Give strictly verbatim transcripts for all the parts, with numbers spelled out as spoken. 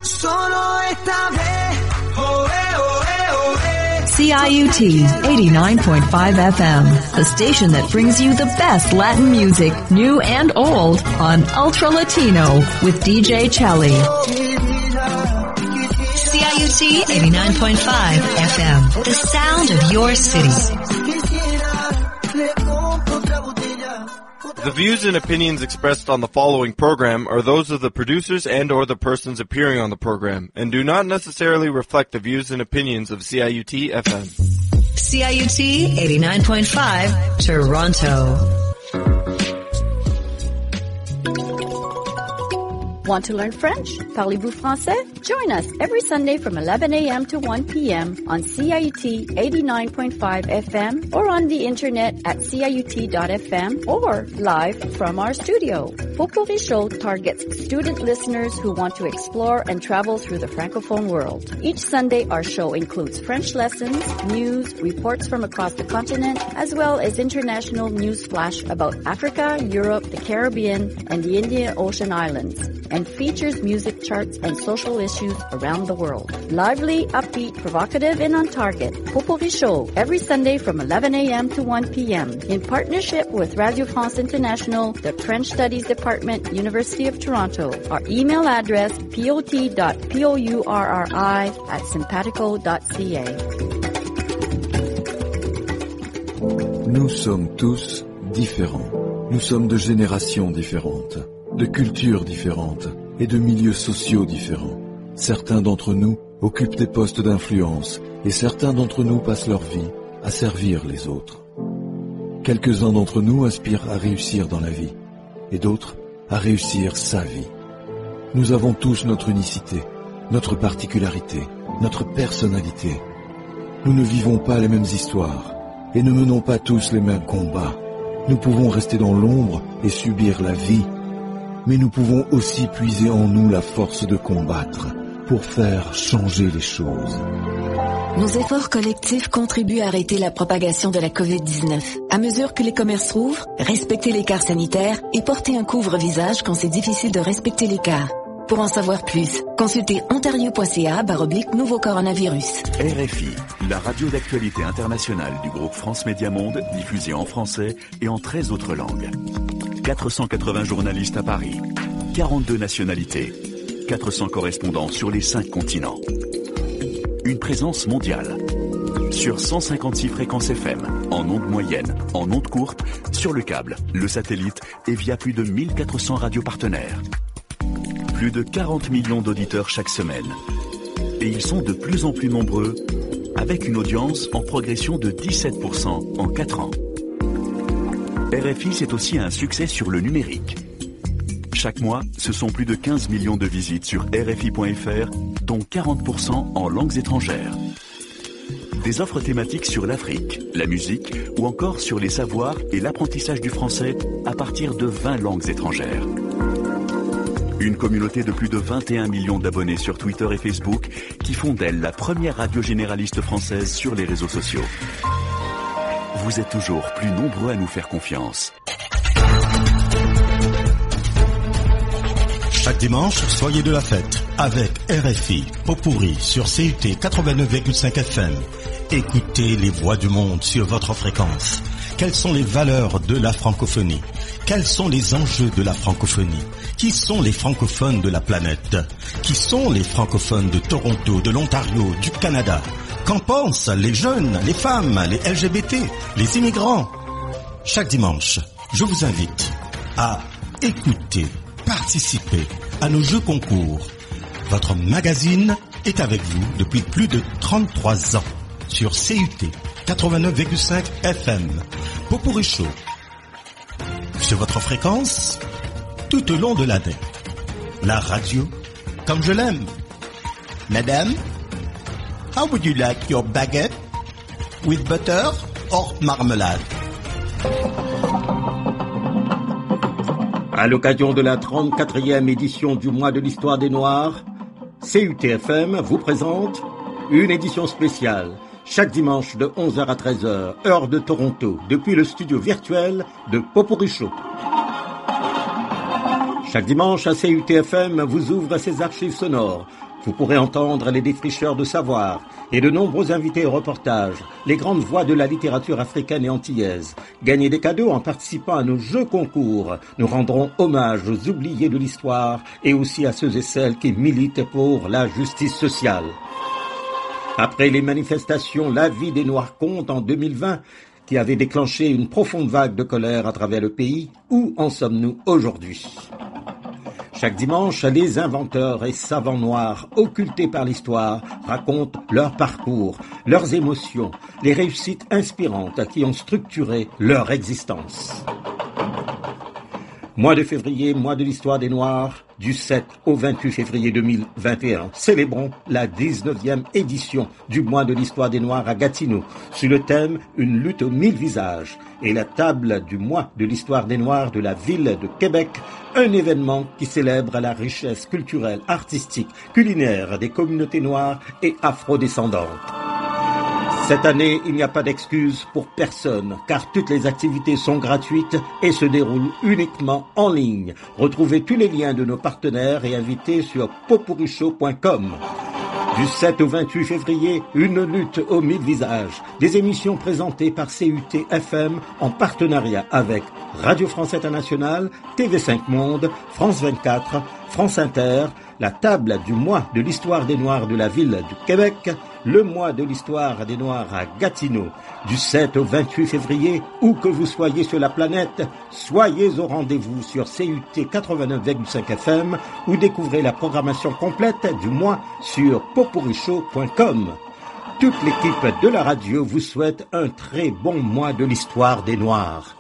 C I U T eighty-nine point five F M, the station that brings you the best Latin music, new and old, on Ultra Latino with D J Chelly. C I U T eighty-nine point five F M, the sound of your city. The views and opinions expressed on the following program are those of the producers and or the persons appearing on the program and do not necessarily reflect the views and opinions of C I U T F M. C I U T eighty-nine point five, Toronto. Want to learn French? Parlez-vous français? Join us every Sunday from eleven a.m. to one p.m. on C I U T eighty-nine point five F M or on the internet at C I U T dot F M or live from our studio. Potpourri Show targets student listeners who want to explore and travel through the Francophone world. Each Sunday, our show includes French lessons, news, reports from across the continent, as well as international news flash about Africa, Europe, the Caribbean, and the Indian Ocean Islands, and features music charts and social issues around the world. Lively, upbeat, provocative, and on target. Potpourri Show, every Sunday from eleven a.m. to one p.m. in partnership with Radio France International, the French Studies Department, University of Toronto. Our email address, pot dot pourri at simpatico dot c a. Nous sommes tous différents. Nous sommes de générations différentes, de cultures différentes et de milieux sociaux différents. Certains d'entre nous occupent des postes d'influence et certains d'entre nous passent leur vie à servir les autres. Quelques-uns d'entre nous aspirent à réussir dans la vie et d'autres à réussir sa vie. Nous avons tous notre unicité, notre particularité, notre personnalité. Nous ne vivons pas les mêmes histoires et ne menons pas tous les mêmes combats. Nous pouvons rester dans l'ombre et subir la vie, mais nous pouvons aussi puiser en nous la force de combattre pour faire changer les choses. Nos efforts collectifs contribuent à arrêter la propagation de la covid dix-neuf. À mesure que les commerces rouvrent, respectez l'écart sanitaire et portez un couvre-visage quand c'est difficile de respecter l'écart. Pour en savoir plus, consultez ontario point c a barre oblique nouveau coronavirus. R F I, la radio d'actualité internationale du groupe France Média Monde, diffusée en français et en treize autres langues. quatre cent quatre-vingts journalistes à Paris, quarante-deux nationalités, quatre cents correspondants sur les cinq continents. Une présence mondiale. Sur cent cinquante-six fréquences F M, en ondes moyennes, en ondes courtes, sur le câble, le satellite et via plus de mille quatre cents radios partenaires. Plus de quarante millions d'auditeurs chaque semaine. Et ils sont de plus en plus nombreux, avec une audience en progression de dix-sept pour cent en quatre ans. R F I, c'est aussi un succès sur le numérique. Chaque mois, ce sont plus de quinze millions de visites sur R F I point F R, dont quarante pour cent en langues étrangères. Des offres thématiques sur l'Afrique, la musique ou encore sur les savoirs et l'apprentissage du français à partir de vingt langues étrangères. Une communauté de plus de vingt et un millions d'abonnés sur Twitter et Facebook qui font d'elle la première radio généraliste française sur les réseaux sociaux. Vous êtes toujours plus nombreux à nous faire confiance. Chaque dimanche, soyez de la fête avec R F I, Potpourri sur C U T quatre-vingt-neuf virgule cinq F M. Écoutez les voix du monde sur votre fréquence. Quelles sont les valeurs de la francophonie? Quels sont les enjeux de la francophonie? Qui sont les francophones de la planète? Qui sont les francophones de Toronto, de l'Ontario, du Canada? Qu'en pensent les jeunes, les femmes, les L G B T, les immigrants? Chaque dimanche, je vous invite à écouter, participer à nos jeux concours. Votre magazine est avec vous depuis plus de trente-trois ans sur C U T quatre-vingt-neuf virgule cinq F M. Potpourri Show. Sur votre fréquence, tout au long de l'année. La radio, comme je l'aime. Madame, how would you like your baguette? With butter or marmelade? À l'occasion de la trente-quatrième édition du mois de l'histoire des Noirs, C U T F M vous présente une édition spéciale, chaque dimanche de onze heures à treize heures, heure de Toronto, depuis le studio virtuel de Potpourri Show. Chaque dimanche, à C U T F M vous ouvre ses archives sonores, Vous pourrez entendre les défricheurs de savoir et de nombreux invités au reportage, les grandes voix de la littérature africaine et antillaise. Gagner des cadeaux en participant à nos jeux concours. Nous rendrons hommage aux oubliés de l'histoire et aussi à ceux et celles qui militent pour la justice sociale. Après les manifestations La vie des Noirs compte en deux mille vingt, qui avait déclenché une profonde vague de colère à travers le pays, où en sommes-nous aujourd'hui ? Chaque dimanche, les inventeurs et savants noirs, occultés par l'histoire, racontent leur parcours, leurs émotions, les réussites inspirantes qui ont structuré leur existence. Mois de février, mois de l'histoire des Noirs, du sept au vingt-huit février deux mille vingt et un. Célébrons la dix-neuvième édition du mois de l'histoire des Noirs à Gatineau, sous le thème « Une lutte aux mille visages » et la table du mois de l'histoire des Noirs de la ville de Québec, un événement qui célèbre la richesse culturelle, artistique, culinaire des communautés noires et afrodescendantes. Cette année, il n'y a pas d'excuse pour personne, car toutes les activités sont gratuites et se déroulent uniquement en ligne. Retrouvez tous les liens de nos partenaires et invités sur popurichaud point com. Du sept au vingt-huit février, une lutte aux mille visages. Des émissions présentées par C U T F M en partenariat avec Radio France Internationale, T V cinq Monde, France vingt-quatre, France Inter, la table du mois de l'histoire des Noirs de la ville de Québec, le mois de l'histoire des Noirs à Gatineau, du sept au vingt-huit février, où que vous soyez sur la planète, soyez au rendez-vous sur C U T quatre-vingt-neuf virgule cinq F M ou découvrez la programmation complète du mois sur popurichaud point com. Toute l'équipe de la radio vous souhaite un très bon mois de l'histoire des Noirs.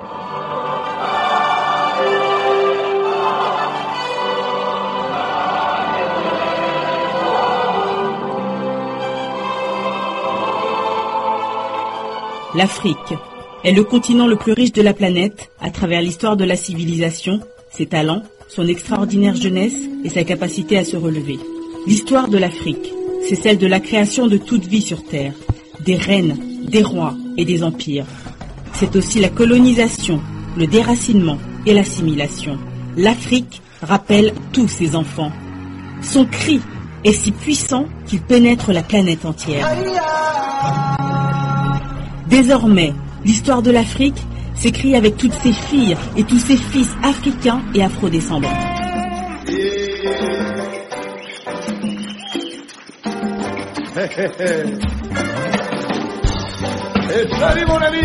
L'Afrique est le continent le plus riche de la planète à travers l'histoire de la civilisation, ses talents, son extraordinaire jeunesse et sa capacité à se relever. L'histoire de l'Afrique, c'est celle de la création de toute vie sur Terre, des reines, des rois et des empires. C'est aussi la colonisation, le déracinement et l'assimilation. L'Afrique rappelle tous ses enfants. Son cri est si puissant qu'il pénètre la planète entière. Désormais, l'histoire de l'Afrique s'écrit avec toutes ses filles et tous ses fils africains et afrodescendants. Salut mon ami.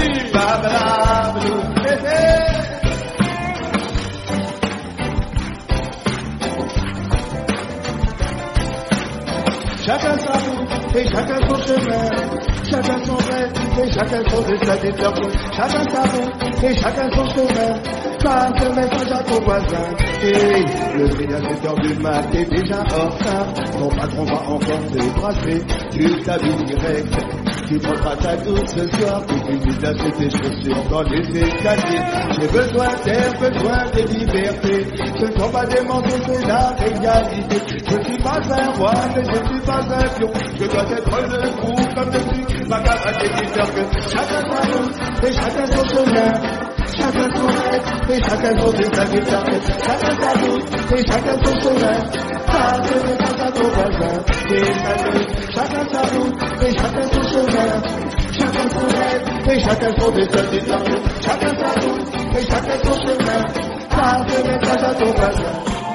Chacun sa route et chacun son chemin, chacun son rêve et chacun son destin déterminé. Chacun sa route et chacun son chemin, passe le message à ton voisin. Et le grillage est heures du mat, t'es déjà hors retard. Ton patron va encore te brasser, tu t'habilles direct. Tu prendras ta douce ce soir, tu finis d'acheter tes chaussures dans les escaliers. J'ai besoin d'air, besoin de liberté. Ce ne sont pas des mensonges, c'est la réalité. Je ne suis pas un roi, mais je ne suis pas un pion. Je dois être debout comme je suis, ma camarade est différente que chacun sa route et chacun son chemin. Chacun son rêve et chacun son destin déterminé. Chacun sa route et chacun son chemin. Passe le message à ton voisin. Chacun sa route et chacun son chemin. Chacun son rêve et chacun son destin déterminé. Chacun sa route et chacun son chemin. Passe le message à ton voisin.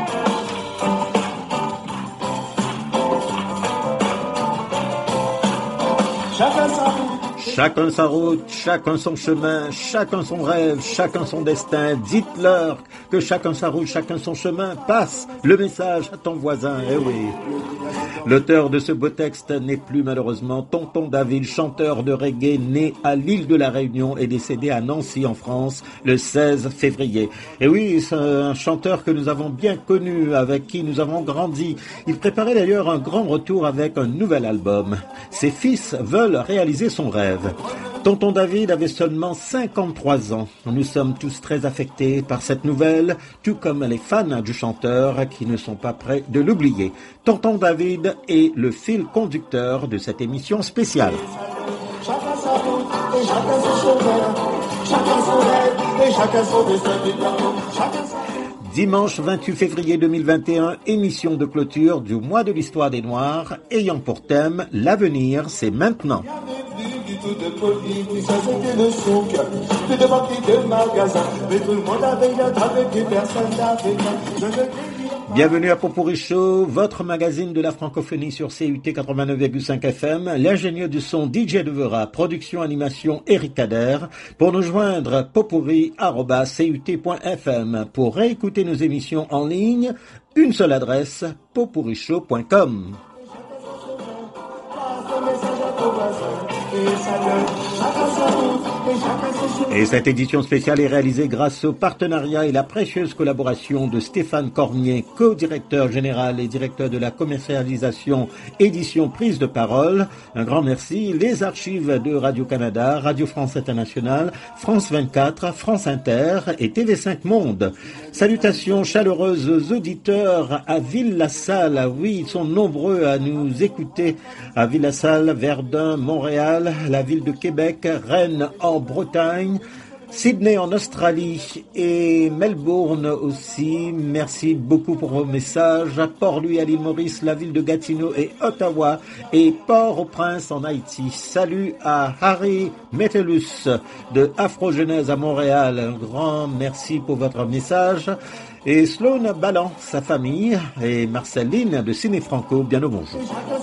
Chacun sa route. Chacun sa route, chacun son chemin, chacun son rêve, chacun son destin. Dites-leur que chacun sa route, chacun son chemin. Passe le message à ton voisin, eh oui. L'auteur de ce beau texte n'est plus malheureusement Tonton David, chanteur de reggae né à l'île de la Réunion et décédé à Nancy en France le seize février. Et oui, c'est un chanteur que nous avons bien connu, avec qui nous avons grandi. Il préparait d'ailleurs un grand retour avec un nouvel album. Ses fils veulent réaliser son rêve. Tonton David avait seulement cinquante-trois ans. Nous sommes tous très affectés par cette nouvelle, tout comme les fans du chanteur qui ne sont pas prêts de l'oublier. Tonton David est le fil conducteur de cette émission spéciale. Chacun sa route et chacun son chemin, chacun son rêve et chacun son destin déterminé. Chacun sa... Dimanche vingt-huit février deux mille vingt et un, émission de clôture du mois de l'histoire des Noirs, ayant pour thème « L'avenir, c'est maintenant ». Bienvenue à Popurrí Show, votre magazine de la francophonie sur C U T quatre-vingt-neuf virgule cinq F M. L'ingénieur du son D J Devera, production animation Eric Kader. Pour nous joindre, popurrí arobase c u t point f m. Pour réécouter nos émissions en ligne, une seule adresse, popurrí show point com. Et cette édition spéciale est réalisée grâce au partenariat et la précieuse collaboration de Stéphane Cormier, co-directeur général et directeur de la commercialisation édition prise de parole. Un grand merci. Les archives de Radio-Canada, Radio France Internationale, France vingt-quatre, France Inter et T V cinq Monde. Salutations chaleureuses aux auditeurs à Ville-la-Salle. Oui, ils sont nombreux à nous écouter à Ville-la-Salle, Verdun, Montréal, la ville de Québec, Rennes en Bretagne, Sydney en Australie et Melbourne aussi. Merci beaucoup pour vos messages. Port-Louis à l'île Maurice, la ville de Gatineau et Ottawa et Port-au-Prince en Haïti. Salut à Harry Metellus de Afro-Genèse à Montréal. Un grand merci pour votre message. Et Sloan Ballan, sa famille, et Marceline de Ciné Franco, bien au bonjour.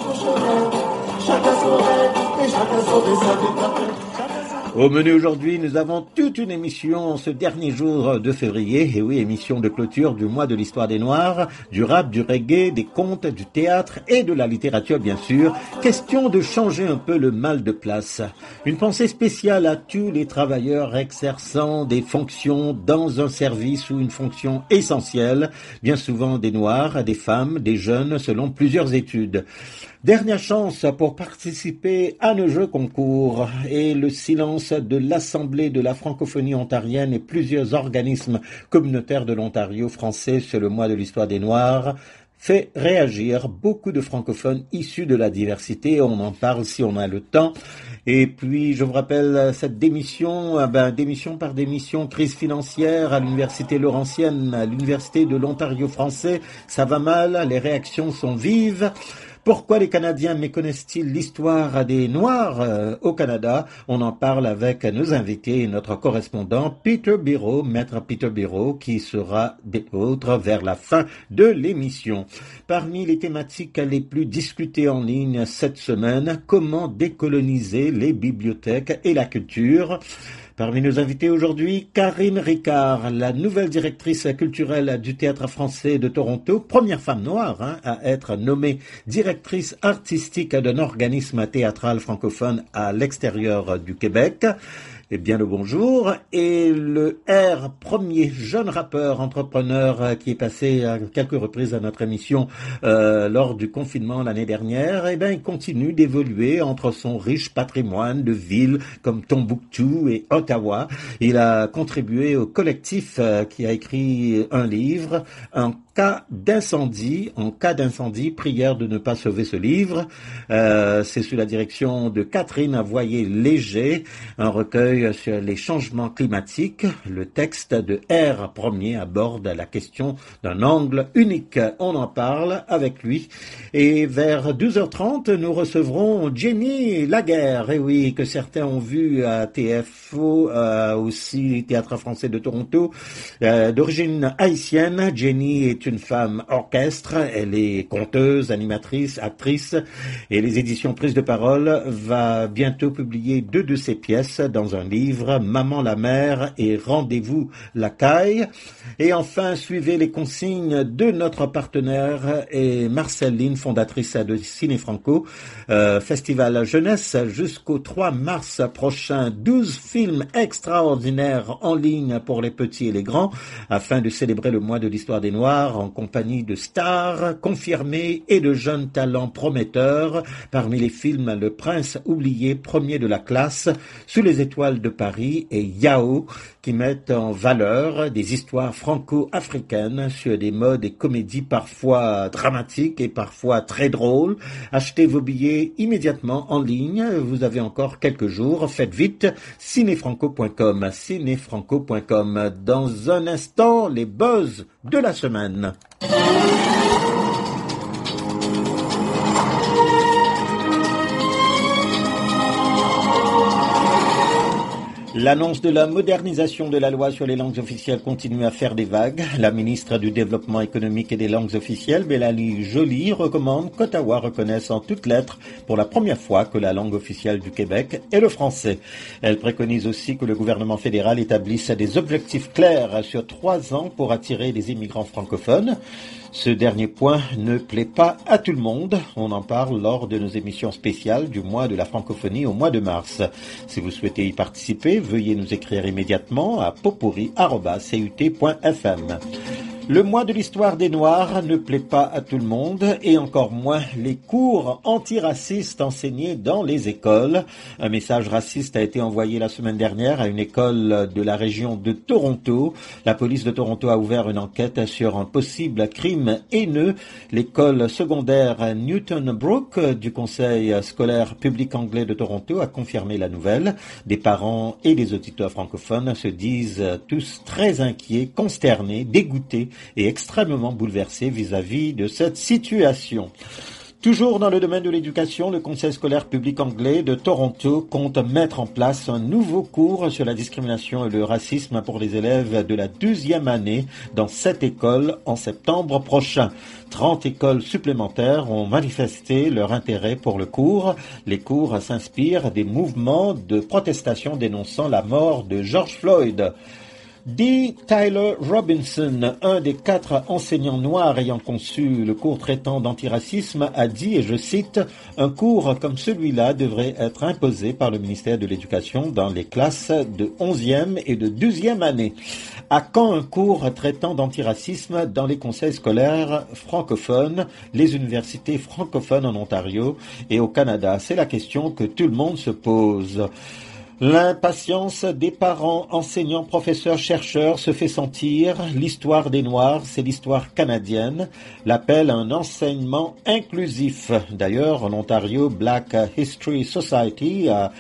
Au menu aujourd'hui, nous avons toute une émission ce dernier jour de février. Et oui, émission de clôture du mois de l'histoire des Noirs, du rap, du reggae, des contes, du théâtre et de la littérature, bien sûr. Question de changer un peu le mal de place. Une pensée spéciale à tous les travailleurs exerçant des fonctions dans un service ou une fonction essentielle, bien souvent des Noirs, des femmes, des jeunes, selon plusieurs études. Dernière chance pour participer à nos jeux concours et le silence de l'Assemblée de la francophonie ontarienne et plusieurs organismes communautaires de l'Ontario français sur le mois de l'histoire des Noirs fait réagir beaucoup de francophones issus de la diversité. On en parle si on a le temps. Et puis, je vous rappelle cette démission, ben, démission par démission, crise financière à l'Université Laurentienne, à l'Université de l'Ontario français. Ça va mal, les réactions sont vives. Pourquoi les Canadiens méconnaissent-ils l'histoire des Noirs euh, au Canada? On en parle avec nos invités et notre correspondant Peter Biro, maître Peter Biro, qui sera des autres vers la fin de l'émission. Parmi les thématiques les plus discutées en ligne cette semaine, comment décoloniser les bibliothèques et la culture? Parmi nos invités aujourd'hui, Karine Ricard, la nouvelle directrice culturelle du Théâtre français de Toronto, première femme noire hein, à être nommée directrice artistique d'un organisme théâtral francophone à l'extérieur du Québec. Eh bien le bonjour. Et le R, premier jeune rappeur entrepreneur qui est passé à quelques reprises à notre émission euh, lors du confinement l'année dernière, eh bien il continue d'évoluer entre son riche patrimoine de villes comme Tombouctou et Ottawa. Il a contribué au collectif euh, qui a écrit un livre, un cas d'incendie, en cas d'incendie, prière de ne pas sauver ce livre. Euh, c'est sous la direction de Catherine Avoyer-Léger, un recueil sur les changements climatiques. Le texte de R premier aborde la question d'un angle unique. On en parle avec lui. Et vers douze heures trente, nous recevrons Jenny Laguerre. Et oui, que certains ont vu à T F O, euh, aussi Théâtre français de Toronto, euh, d'origine haïtienne. Jenny est une femme orchestre. Elle est conteuse, animatrice, actrice. Et les éditions Prise de Parole va bientôt publier deux de ses pièces dans un livre, Maman la mère et Rendez-vous la caille. Et enfin, suivez les consignes de notre partenaire et Marceline, fondatrice de Ciné Franco, euh, Festival Jeunesse jusqu'au trois mars prochain. douze films extraordinaires en ligne pour les petits et les grands afin de célébrer le mois de l'histoire des Noirs en compagnie de stars confirmées et de jeunes talents prometteurs. Parmi les films, Le Prince oublié, premier de la classe, Sous les étoiles de Paris et Yao. qui mettent en valeur des histoires franco-africaines sur des modes et comédies parfois dramatiques et parfois très drôles. Achetez vos billets immédiatement en ligne. Vous avez encore quelques jours. Faites vite. Cinefranco point com. Cinefranco point com. Dans un instant, les buzz de la semaine. L'annonce de la modernisation de la loi sur les langues officielles continue à faire des vagues. La ministre du Développement économique et des langues officielles, Mélanie Joly, recommande qu'Ottawa reconnaisse en toutes lettres pour la première fois que la langue officielle du Québec est le français. Elle préconise aussi que le gouvernement fédéral établisse des objectifs clairs sur trois ans pour attirer des immigrants francophones. Ce dernier point ne plaît pas à tout le monde. On en parle lors de nos émissions spéciales du mois de la francophonie au mois de mars. Si vous souhaitez y participer, veuillez nous écrire immédiatement à potpourri arobase c u t point f m. Le mois de l'histoire des Noirs ne plaît pas à tout le monde et encore moins les cours antiracistes enseignés dans les écoles. Un message raciste a été envoyé la semaine dernière à une école de la région de Toronto. La police de Toronto a ouvert une enquête sur un possible crime haineux. L'école secondaire Newton Brook du Conseil scolaire public anglais de Toronto a confirmé la nouvelle. Des parents et des auditeurs francophones se disent tous très inquiets, consternés, dégoûtés et extrêmement bouleversé vis-à-vis de cette situation. Toujours dans le domaine de l'éducation, le Conseil scolaire public anglais de Toronto compte mettre en place un nouveau cours sur la discrimination et le racisme pour les élèves de la deuxième année dans cette école en septembre prochain. trente écoles supplémentaires ont manifesté leur intérêt pour le cours. Les cours s'inspirent des mouvements de protestation dénonçant la mort de George Floyd. D. Tyler Robinson, un des quatre enseignants noirs ayant conçu le cours traitant d'antiracisme, a dit, et je cite, « Un cours comme celui-là devrait être imposé par le ministère de l'Éducation dans les classes de onzième et de douzième année. » À quand un cours traitant d'antiracisme dans les conseils scolaires francophones, les universités francophones en Ontario et au Canada? C'est la question que tout le monde se pose. L'impatience des parents, enseignants, professeurs, chercheurs se fait sentir. L'histoire des Noirs, c'est l'histoire canadienne. L'appel à un enseignement inclusif. D'ailleurs, en Ontario, Black History Society a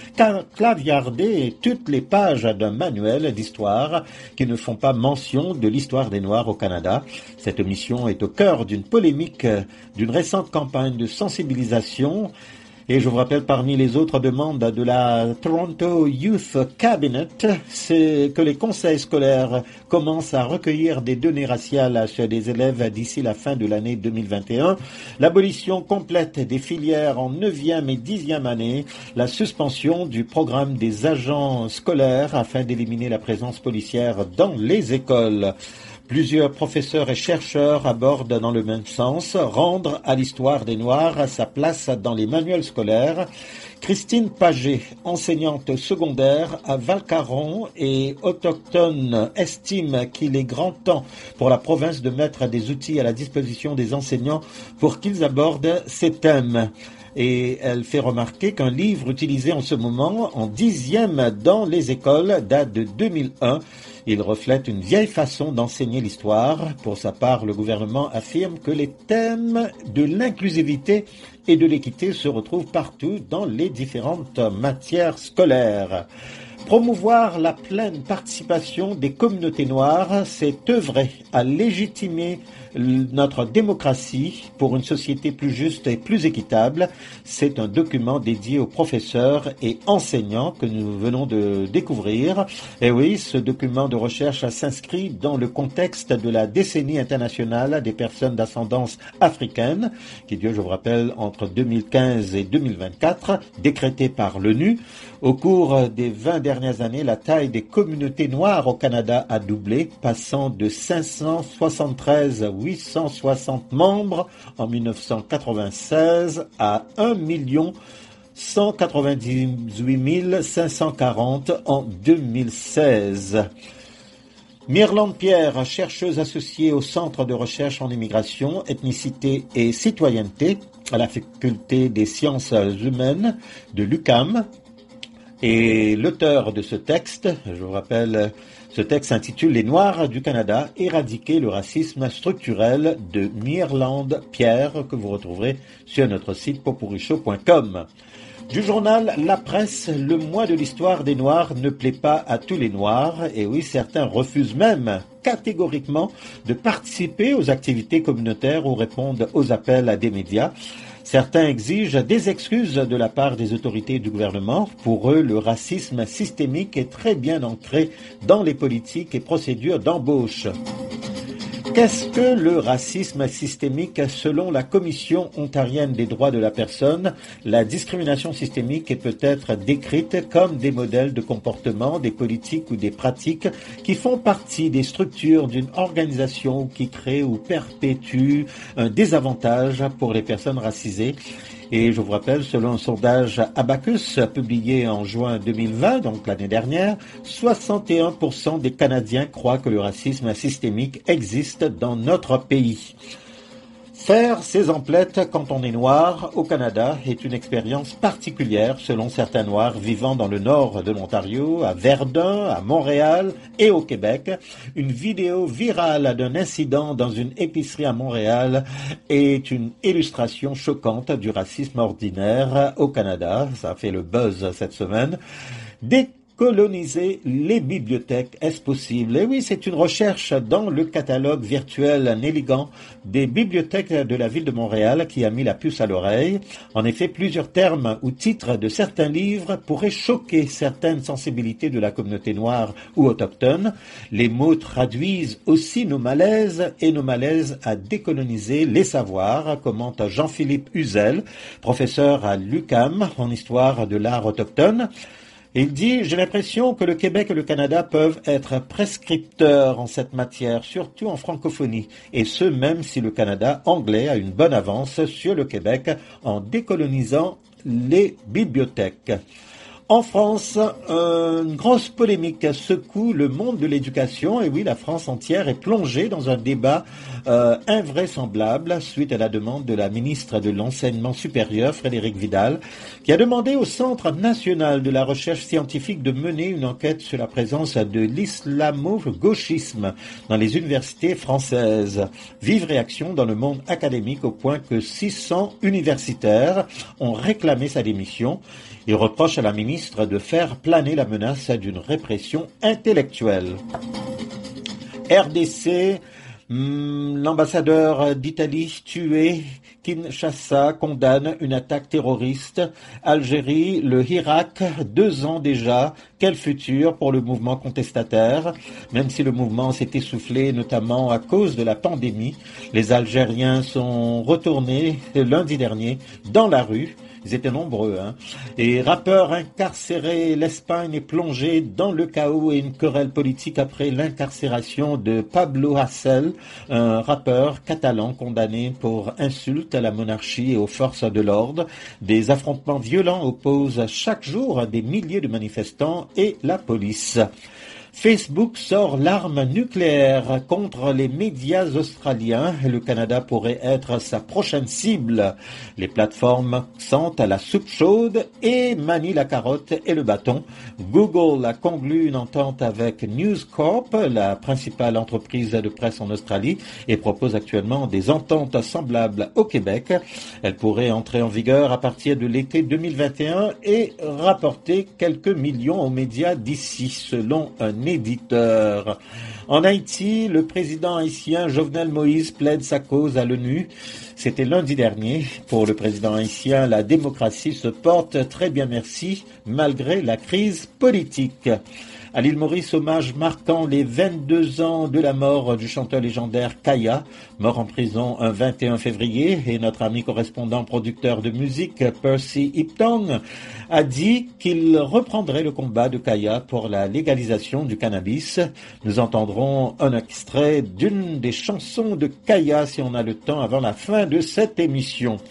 claviardé toutes les pages d'un manuel d'histoire qui ne font pas mention de l'histoire des Noirs au Canada. Cette mission est au cœur d'une polémique, d'une récente campagne de sensibilisation. Et je vous rappelle, parmi les autres demandes de la Toronto Youth Cabinet, c'est que les conseils scolaires commencent à recueillir des données raciales sur des élèves d'ici la fin de l'année deux mille vingt et un, l'abolition complète des filières en neuvième et dixième année, la suspension du programme des agents scolaires afin d'éliminer la présence policière dans les écoles. Plusieurs professeurs et chercheurs abordent dans le même sens, rendre à l'histoire des Noirs sa place dans les manuels scolaires. Christine Paget, enseignante secondaire à Val-Caron et autochtone, estime qu'il est grand temps pour la province de mettre des outils à la disposition des enseignants pour qu'ils abordent ces thèmes. Et elle fait remarquer qu'un livre utilisé en ce moment en dixième dans les écoles date de deux mille un. Il reflète une vieille façon d'enseigner l'histoire. Pour sa part, le gouvernement affirme que les thèmes de l'inclusivité et de l'équité se retrouvent partout dans les différentes matières scolaires. Promouvoir la pleine participation des communautés noires, c'est œuvrer à légitimer notre démocratie pour une société plus juste et plus équitable. C'est un document dédié aux professeurs et enseignants que nous venons de découvrir. Et oui, ce document de recherche s'inscrit dans le contexte de la décennie internationale des personnes d'ascendance africaine, qui dure, je vous rappelle, entre deux mille quinze et deux mille vingt-quatre, décrétée par l'ONU. Au cours des vingt dernières années, la taille des communautés noires au Canada a doublé, passant de cinq cent soixante-treize à huit cent soixante membres en mille neuf cent quatre-vingt-seize à un million cent quatre-vingt-dix-huit mille cinq cent quarante en deux mille seize. Myrlande Pierre, chercheuse associée au Centre de recherche en immigration, ethnicité et citoyenneté à la Faculté des sciences humaines de l'U Q A M, et l'auteur de ce texte, je vous rappelle Ce texte s'intitule « Les Noirs du Canada, éradiquer le racisme structurel » de Myrland Pierre, que vous retrouverez sur notre site popurichaud point com. Du journal La Presse, le mois de l'histoire des Noirs ne plaît pas à tous les Noirs, et oui, certains refusent même catégoriquement de participer aux activités communautaires ou répondent aux appels à des médias. Certains exigent des excuses de la part des autorités du gouvernement. Pour eux, le racisme systémique est très bien ancré dans les politiques et procédures d'embauche. Qu'est-ce que le racisme systémique? Selon la Commission ontarienne des droits de la personne, la discrimination systémique est peut-être décrite comme des modèles de comportement, des politiques ou des pratiques qui font partie des structures d'une organisation qui crée ou perpétue un désavantage pour les personnes racisées. Et je vous rappelle, selon un sondage Abacus publié en juin deux mille vingt, donc l'année dernière, soixante et un pour cent des Canadiens croient que le racisme systémique existe dans notre pays. Faire ses emplettes quand on est noir au Canada est une expérience particulière selon certains Noirs vivant dans le nord de l'Ontario, à Verdun, à Montréal et au Québec. Une vidéo virale d'un incident dans une épicerie à Montréal est une illustration choquante du racisme ordinaire au Canada. Ça a fait le buzz cette semaine. Dès Coloniser les bibliothèques, est-ce possible? Et oui, c'est une recherche dans le catalogue virtuel Néligan des bibliothèques de la ville de Montréal qui a mis la puce à l'oreille. En effet, plusieurs termes ou titres de certains livres pourraient choquer certaines sensibilités de la communauté noire ou autochtone. Les mots traduisent aussi nos malaises et nos malaises à décoloniser les savoirs, commente Jean-Philippe Huzel, professeur à l'U Q A M en histoire de l'art autochtone. Il dit « J'ai l'impression que le Québec et le Canada peuvent être prescripteurs en cette matière, surtout en francophonie, et ce même si le Canada anglais a une bonne avance sur le Québec en décolonisant les bibliothèques. » En France, une grosse polémique secoue le monde de l'éducation. Et oui, la France entière est plongée dans un débat euh, invraisemblable suite à la demande de la ministre de l'Enseignement supérieur, Frédérique Vidal, qui a demandé au Centre national de la recherche scientifique de mener une enquête sur la présence de l'islamo-gauchisme dans les universités françaises. Vive réaction dans le monde académique au point que six cents universitaires ont réclamé sa démission. Il reproche à la ministre de faire planer la menace d'une répression intellectuelle. R D C, hum, l'ambassadeur d'Italie tué, Kinshasa condamne une attaque terroriste. Algérie, le Irak, deux ans déjà. Quel futur pour le mouvement contestataire? Même si le mouvement s'est essoufflé, notamment à cause de la pandémie, les Algériens sont retournés lundi dernier dans la rue. Ils étaient nombreux, hein. Et rappeurs incarcérés, l'Espagne est plongée dans le chaos et une querelle politique après l'incarcération de Pablo Hasél, un rappeur catalan condamné pour insulte à la monarchie et aux forces de l'ordre. Des affrontements violents opposent chaque jour des milliers de manifestants et la police. Facebook sort l'arme nucléaire contre les médias australiens. Le Canada pourrait être sa prochaine cible. Les plateformes sentent la soupe chaude et manient la carotte et le bâton. Google a conclu une entente avec News Corp, la principale entreprise de presse en Australie, et propose actuellement des ententes semblables au Québec. Elles pourraient entrer en vigueur à partir de l'été deux mille vingt et un et rapporter quelques millions aux médias d'ici, selon un éditeur. En Haïti, le président haïtien Jovenel Moïse plaide sa cause à l'ONU. C'était lundi dernier. Pour le président haïtien, la démocratie se porte très bien, merci, malgré la crise politique. À l'île Maurice, hommage marquant les vingt-deux ans de la mort du chanteur légendaire Kaya, mort en prison un vingt et un février, et notre ami correspondant producteur de musique, Percy Ipton, a dit qu'il reprendrait le combat de Kaya pour la légalisation du cannabis. Nous entendrons un extrait d'une des chansons de Kaya si on a le temps avant la fin de cette émission.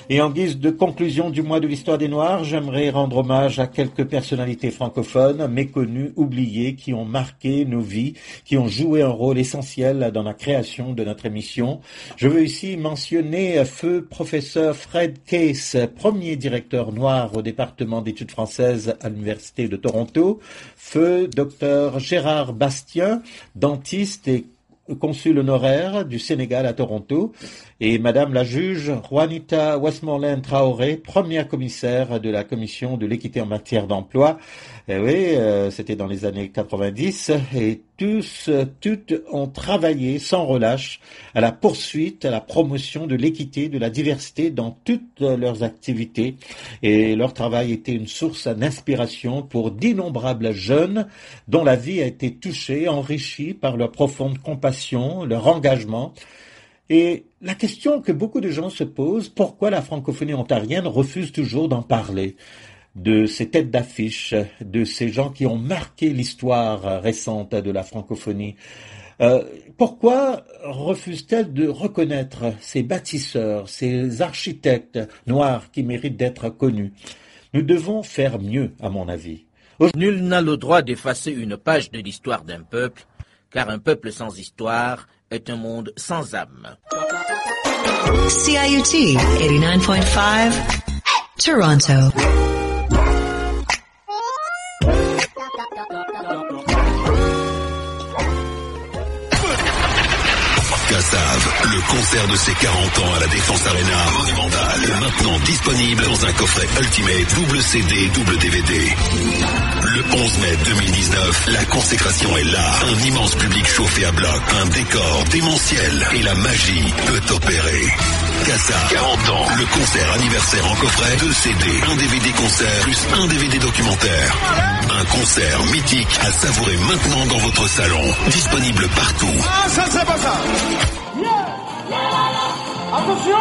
Et en guise de conclusion du mois de l'histoire des Noirs, j'aimerais rendre hommage à quelques personnalités francophones méconnues, oubliées, qui ont marqué nos vies, qui ont joué un rôle essentiel dans la création de notre émission. Je veux ici mentionner feu professeur Fred Case, premier directeur noir au département d'études françaises à l'Université de Toronto, feu docteur Gérard Bastien, dentiste et consul honoraire du Sénégal à Toronto, et Madame la juge Juanita Westmoreland Traoré, première commissaire de la commission de l'équité en matière d'emploi. Et oui, euh, c'était dans les années quatre-vingt-dix, et tous, toutes ont travaillé sans relâche à la poursuite, à la promotion de l'équité, de la diversité dans toutes leurs activités. Et leur travail était une source d'inspiration pour d'innombrables jeunes dont la vie a été touchée, enrichie par leur profonde compassion, leur engagement. Et la question que beaucoup de gens se posent, pourquoi la francophonie ontarienne refuse toujours d'en parler, de ces têtes d'affiche, de ces gens qui ont marqué l'histoire récente de la francophonie. Euh, pourquoi refuse-t-elle de reconnaître ces bâtisseurs, ces architectes noirs qui méritent d'être connus? Nous devons faire mieux, à mon avis. Nul n'a le droit d'effacer une page de l'histoire d'un peuple, car un peuple sans histoire est un monde sans âme. C I U T eighty-nine point five, Toronto. Kassav, le concert de ses quarante ans à la Défense Arena Monumental, est maintenant disponible dans un coffret Ultimate double C D, double D V D. Le onze mai deux mille dix-neuf, la consécration est là. Un immense public chauffé à bloc, un décor démentiel et la magie peut opérer. Kassav, quarante ans, le concert anniversaire en coffret, deux C D, un D V D concert plus un D V D documentaire. Un concert mythique à savourer maintenant dans votre salon. Disponible partout. Ah, ça c'est pas ça. Attention,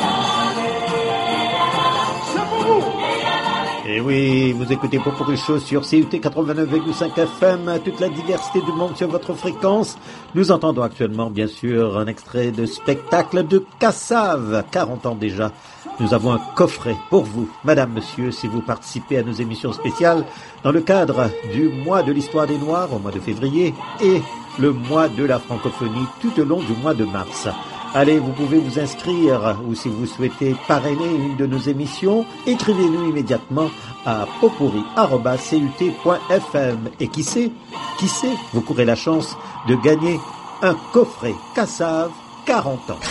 c'est pour vous. Et oui, vous écoutez Popurrí Show sur C U T quatre-vingt-neuf virgule cinq F M, toute la diversité du monde sur votre fréquence. Nous entendons actuellement, bien sûr, un extrait de spectacle de Kassav, quarante ans déjà. Nous avons un coffret pour vous, madame, monsieur, si vous participez à nos émissions spéciales dans le cadre du mois de l'histoire des Noirs au mois de février et le mois de la francophonie tout au long du mois de mars. Allez, vous pouvez vous inscrire ou si vous souhaitez parrainer une de nos émissions, écrivez-nous immédiatement à popurrí arobase c u t point f m. Et qui sait, qui sait, vous courez la chance de gagner un coffret Kassav quarante ans.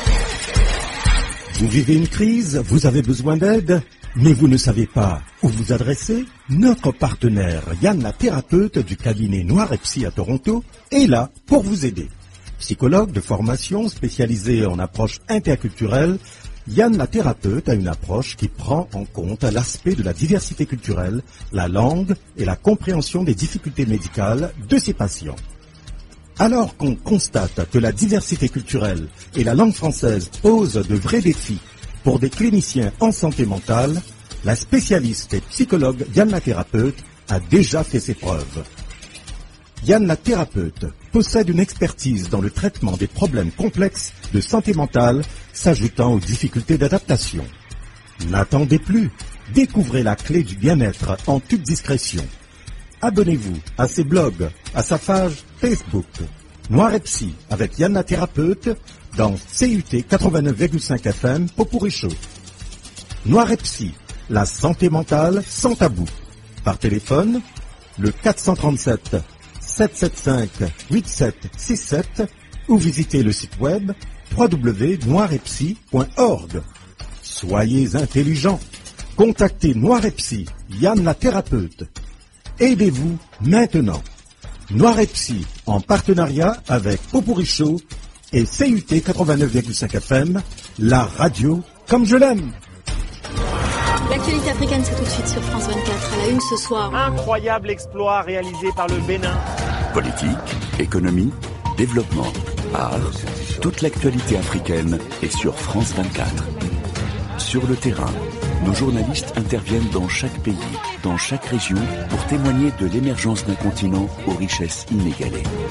Vous vivez une crise, vous avez besoin d'aide, mais vous ne savez pas où vous adresser? Notre partenaire Yann la thérapeute du cabinet Noir et Psy à Toronto est là pour vous aider. Psychologue de formation spécialisé en approche interculturelle, Yann la thérapeute a une approche qui prend en compte l'aspect de la diversité culturelle, la langue et la compréhension des difficultés médicales de ses patients. Alors qu'on constate que la diversité culturelle et la langue française posent de vrais défis pour des cliniciens en santé mentale, la spécialiste et psychologue Yann la thérapeute a déjà fait ses preuves. Yann la thérapeute possède une expertise dans le traitement des problèmes complexes de santé mentale s'ajoutant aux difficultés d'adaptation. N'attendez plus, découvrez la clé du bien-être en toute discrétion. Abonnez-vous à ses blogs, à sa page Facebook. Noir et Psy avec Yann la thérapeute dans C U T quatre-vingt-neuf virgule cinq F M Popurrí Show. Noir et Psy, la santé mentale sans tabou. Par téléphone, le quatre cent trente-sept sept cent soixante-cinq huit sept six sept ou visitez le site web w w w point noir et psy point org. Soyez intelligents. Contactez Noir et Psy, Yann la thérapeute. Aidez-vous maintenant. Noir et Psy en partenariat avec Popurrí Show et C U T quatre-vingt-neuf virgule cinq F M, la radio comme je l'aime. L'actualité africaine, c'est tout de suite sur France vingt-quatre. À la une ce soir. Incroyable exploit réalisé par le Bénin. Politique, économie, développement, art, toute l'actualité africaine est sur France vingt-quatre. Sur le terrain, nos journalistes interviennent dans chaque pays, dans chaque région, pour témoigner de l'émergence d'un continent aux richesses inégalées.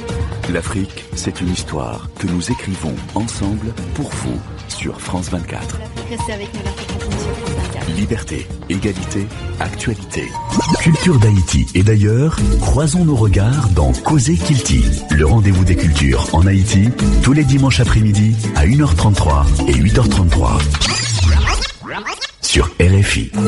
L'Afrique, c'est une histoire que nous écrivons ensemble pour vous sur France vingt-quatre. Restez avec nous, l'Afrique continue sur France vingt-quatre. Liberté, égalité, actualité. Culture d'Haïti et d'ailleurs, croisons nos regards dans Causer Kilti, le rendez-vous des cultures en Haïti, tous les dimanches après-midi à une heure trente-trois et huit heures trente-trois. Sur R F I.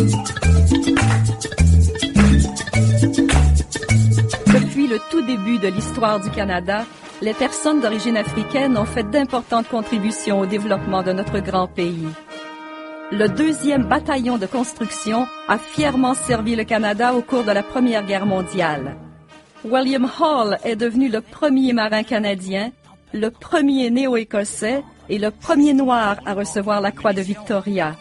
Depuis le tout début de l'histoire du Canada, les personnes d'origine africaine ont fait d'importantes contributions au développement de notre grand pays. Le deuxième bataillon de construction a fièrement servi le Canada au cours de la Première Guerre mondiale. William Hall est devenu le premier marin canadien, le premier néo-écossais et le premier noir à recevoir la croix de Victoria.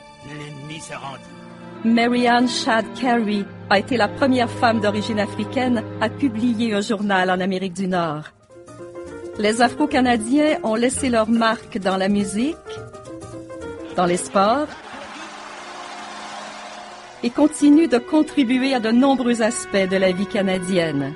Mary Ann Shadd Cary a été la première femme d'origine africaine à publier un journal en Amérique du Nord. Les Afro-Canadiens ont laissé leur marque dans la musique, dans les sports, et continuent de contribuer à de nombreux aspects de la vie canadienne.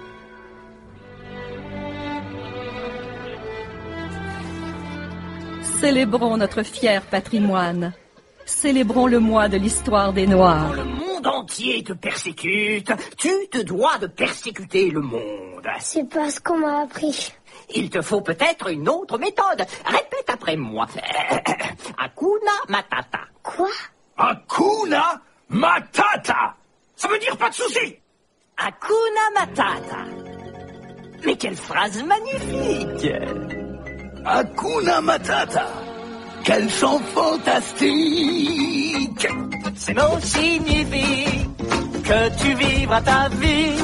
Célébrons notre fier patrimoine. Célébrons le mois de l'histoire des Noirs. Quand le monde entier te persécute, tu te dois de persécuter le monde. C'est pas ce qu'on m'a appris. Il te faut peut-être une autre méthode. Répète après moi. Hakuna Matata. Quoi? Hakuna Matata. Ça veut dire pas de souci. Hakuna Matata. Mais quelle phrase magnifique. Hakuna Matata. Quel chant fantastique. Ces mots signifient que tu vivras ta vie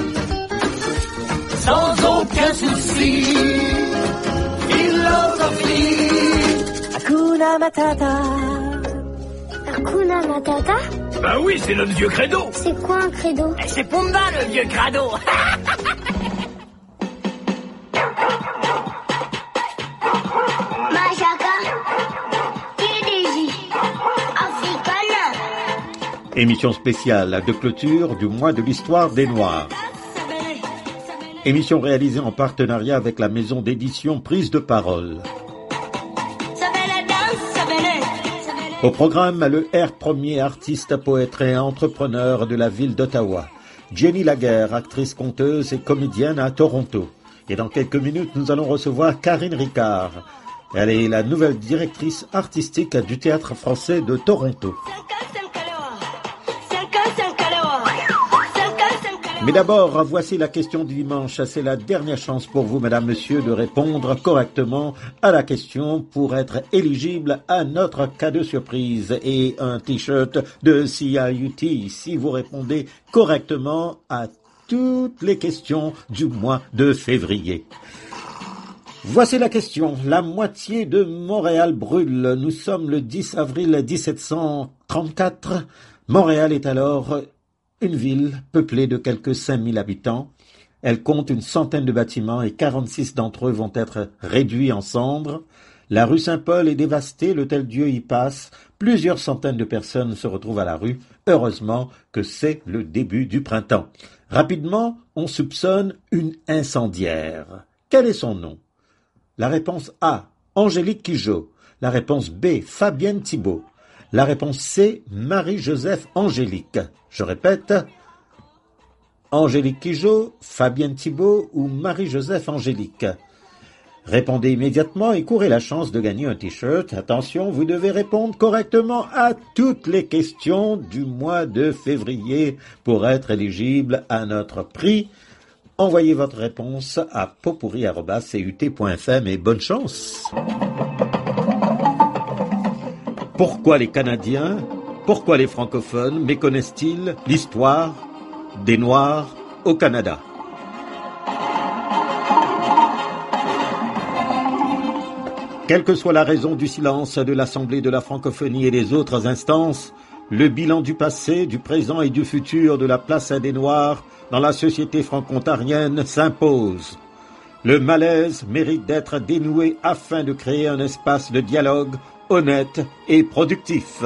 sans aucun souci. Philosophie. Hakuna Matata. Hakuna Matata? Bah oui, c'est notre vieux credo. C'est quoi un credo? C'est Pumba le vieux crado. Émission spéciale de clôture du mois de l'histoire des Noirs. Émission réalisée en partenariat avec la maison d'édition Prise de Parole. Au programme, le R premier artiste, poète et entrepreneur de la ville d'Ottawa. Jenny Laguerre, actrice, conteuse et comédienne à Toronto. Et dans quelques minutes, nous allons recevoir Karine Ricard. Elle est la nouvelle directrice artistique du Théâtre français de Toronto. Mais d'abord, voici la question du dimanche. C'est la dernière chance pour vous, mesdames, messieurs, de répondre correctement à la question pour être éligible à notre cadeau surprise et un t-shirt de C I U T si vous répondez correctement à toutes les questions du mois de février. Voici la question. La moitié de Montréal brûle. Nous sommes le dix avril dix-sept cent trente-quatre. Montréal est alors une ville peuplée de quelques cinq mille habitants. Elle compte une centaine de bâtiments et quarante-six d'entre eux vont être réduits en cendres. La rue Saint-Paul est dévastée, l'Hôtel-Dieu y passe. Plusieurs centaines de personnes se retrouvent à la rue. Heureusement que c'est le début du printemps. Rapidement, on soupçonne une incendiaire. Quel est son nom? La réponse A, Angélique Quigeau. La réponse B, Fabienne Thibault. La réponse C, Marie-Joseph Angélique. Je répète, Angélique Quigeau, Fabienne Thibault ou Marie-Joseph Angélique. Répondez immédiatement et courez la chance de gagner un t-shirt. Attention, vous devez répondre correctement à toutes les questions du mois de février pour être éligible à notre prix. Envoyez votre réponse à potpourri arobase c u t point f m et bonne chance. Pourquoi les Canadiens, pourquoi les francophones méconnaissent-ils l'histoire des Noirs au Canada? Quelle que soit la raison du silence de l'Assemblée de la francophonie et des autres instances, le bilan du passé, du présent et du futur de la place des Noirs dans la société franco-ontarienne s'impose. Le malaise mérite d'être dénoué afin de créer un espace de dialogue honnête et productif.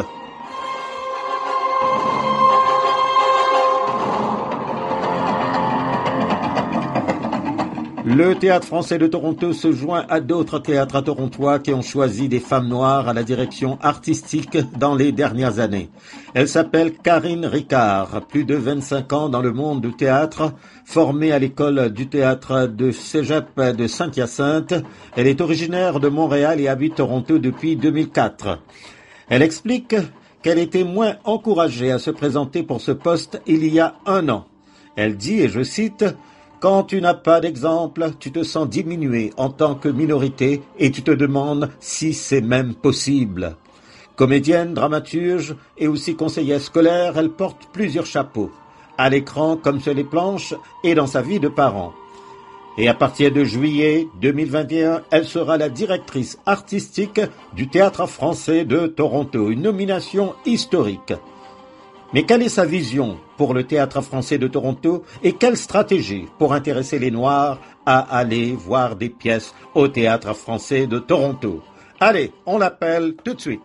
Le Théâtre français de Toronto se joint à d'autres théâtres torontois qui ont choisi des femmes noires à la direction artistique dans les dernières années. Elle s'appelle Karine Ricard, plus de vingt-cinq ans dans le monde du théâtre, formée à l'école du théâtre de Cégep de Saint-Hyacinthe. Elle est originaire de Montréal et habite Toronto depuis deux mille quatre. Elle explique qu'elle était moins encouragée à se présenter pour ce poste il y a un an. Elle dit, et je cite, « Quand tu n'as pas d'exemple, tu te sens diminué en tant que minorité et tu te demandes si c'est même possible. » Comédienne, dramaturge et aussi conseillère scolaire, elle porte plusieurs chapeaux, à l'écran comme sur les planches et dans sa vie de parent. Et à partir de juillet deux mille vingt et un, elle sera la directrice artistique du Théâtre français de Toronto, une nomination historique. Mais quelle est sa vision pour le Théâtre français de Toronto et quelle stratégie pour intéresser les Noirs à aller voir des pièces au Théâtre français de Toronto? Allez, on l'appelle tout de suite.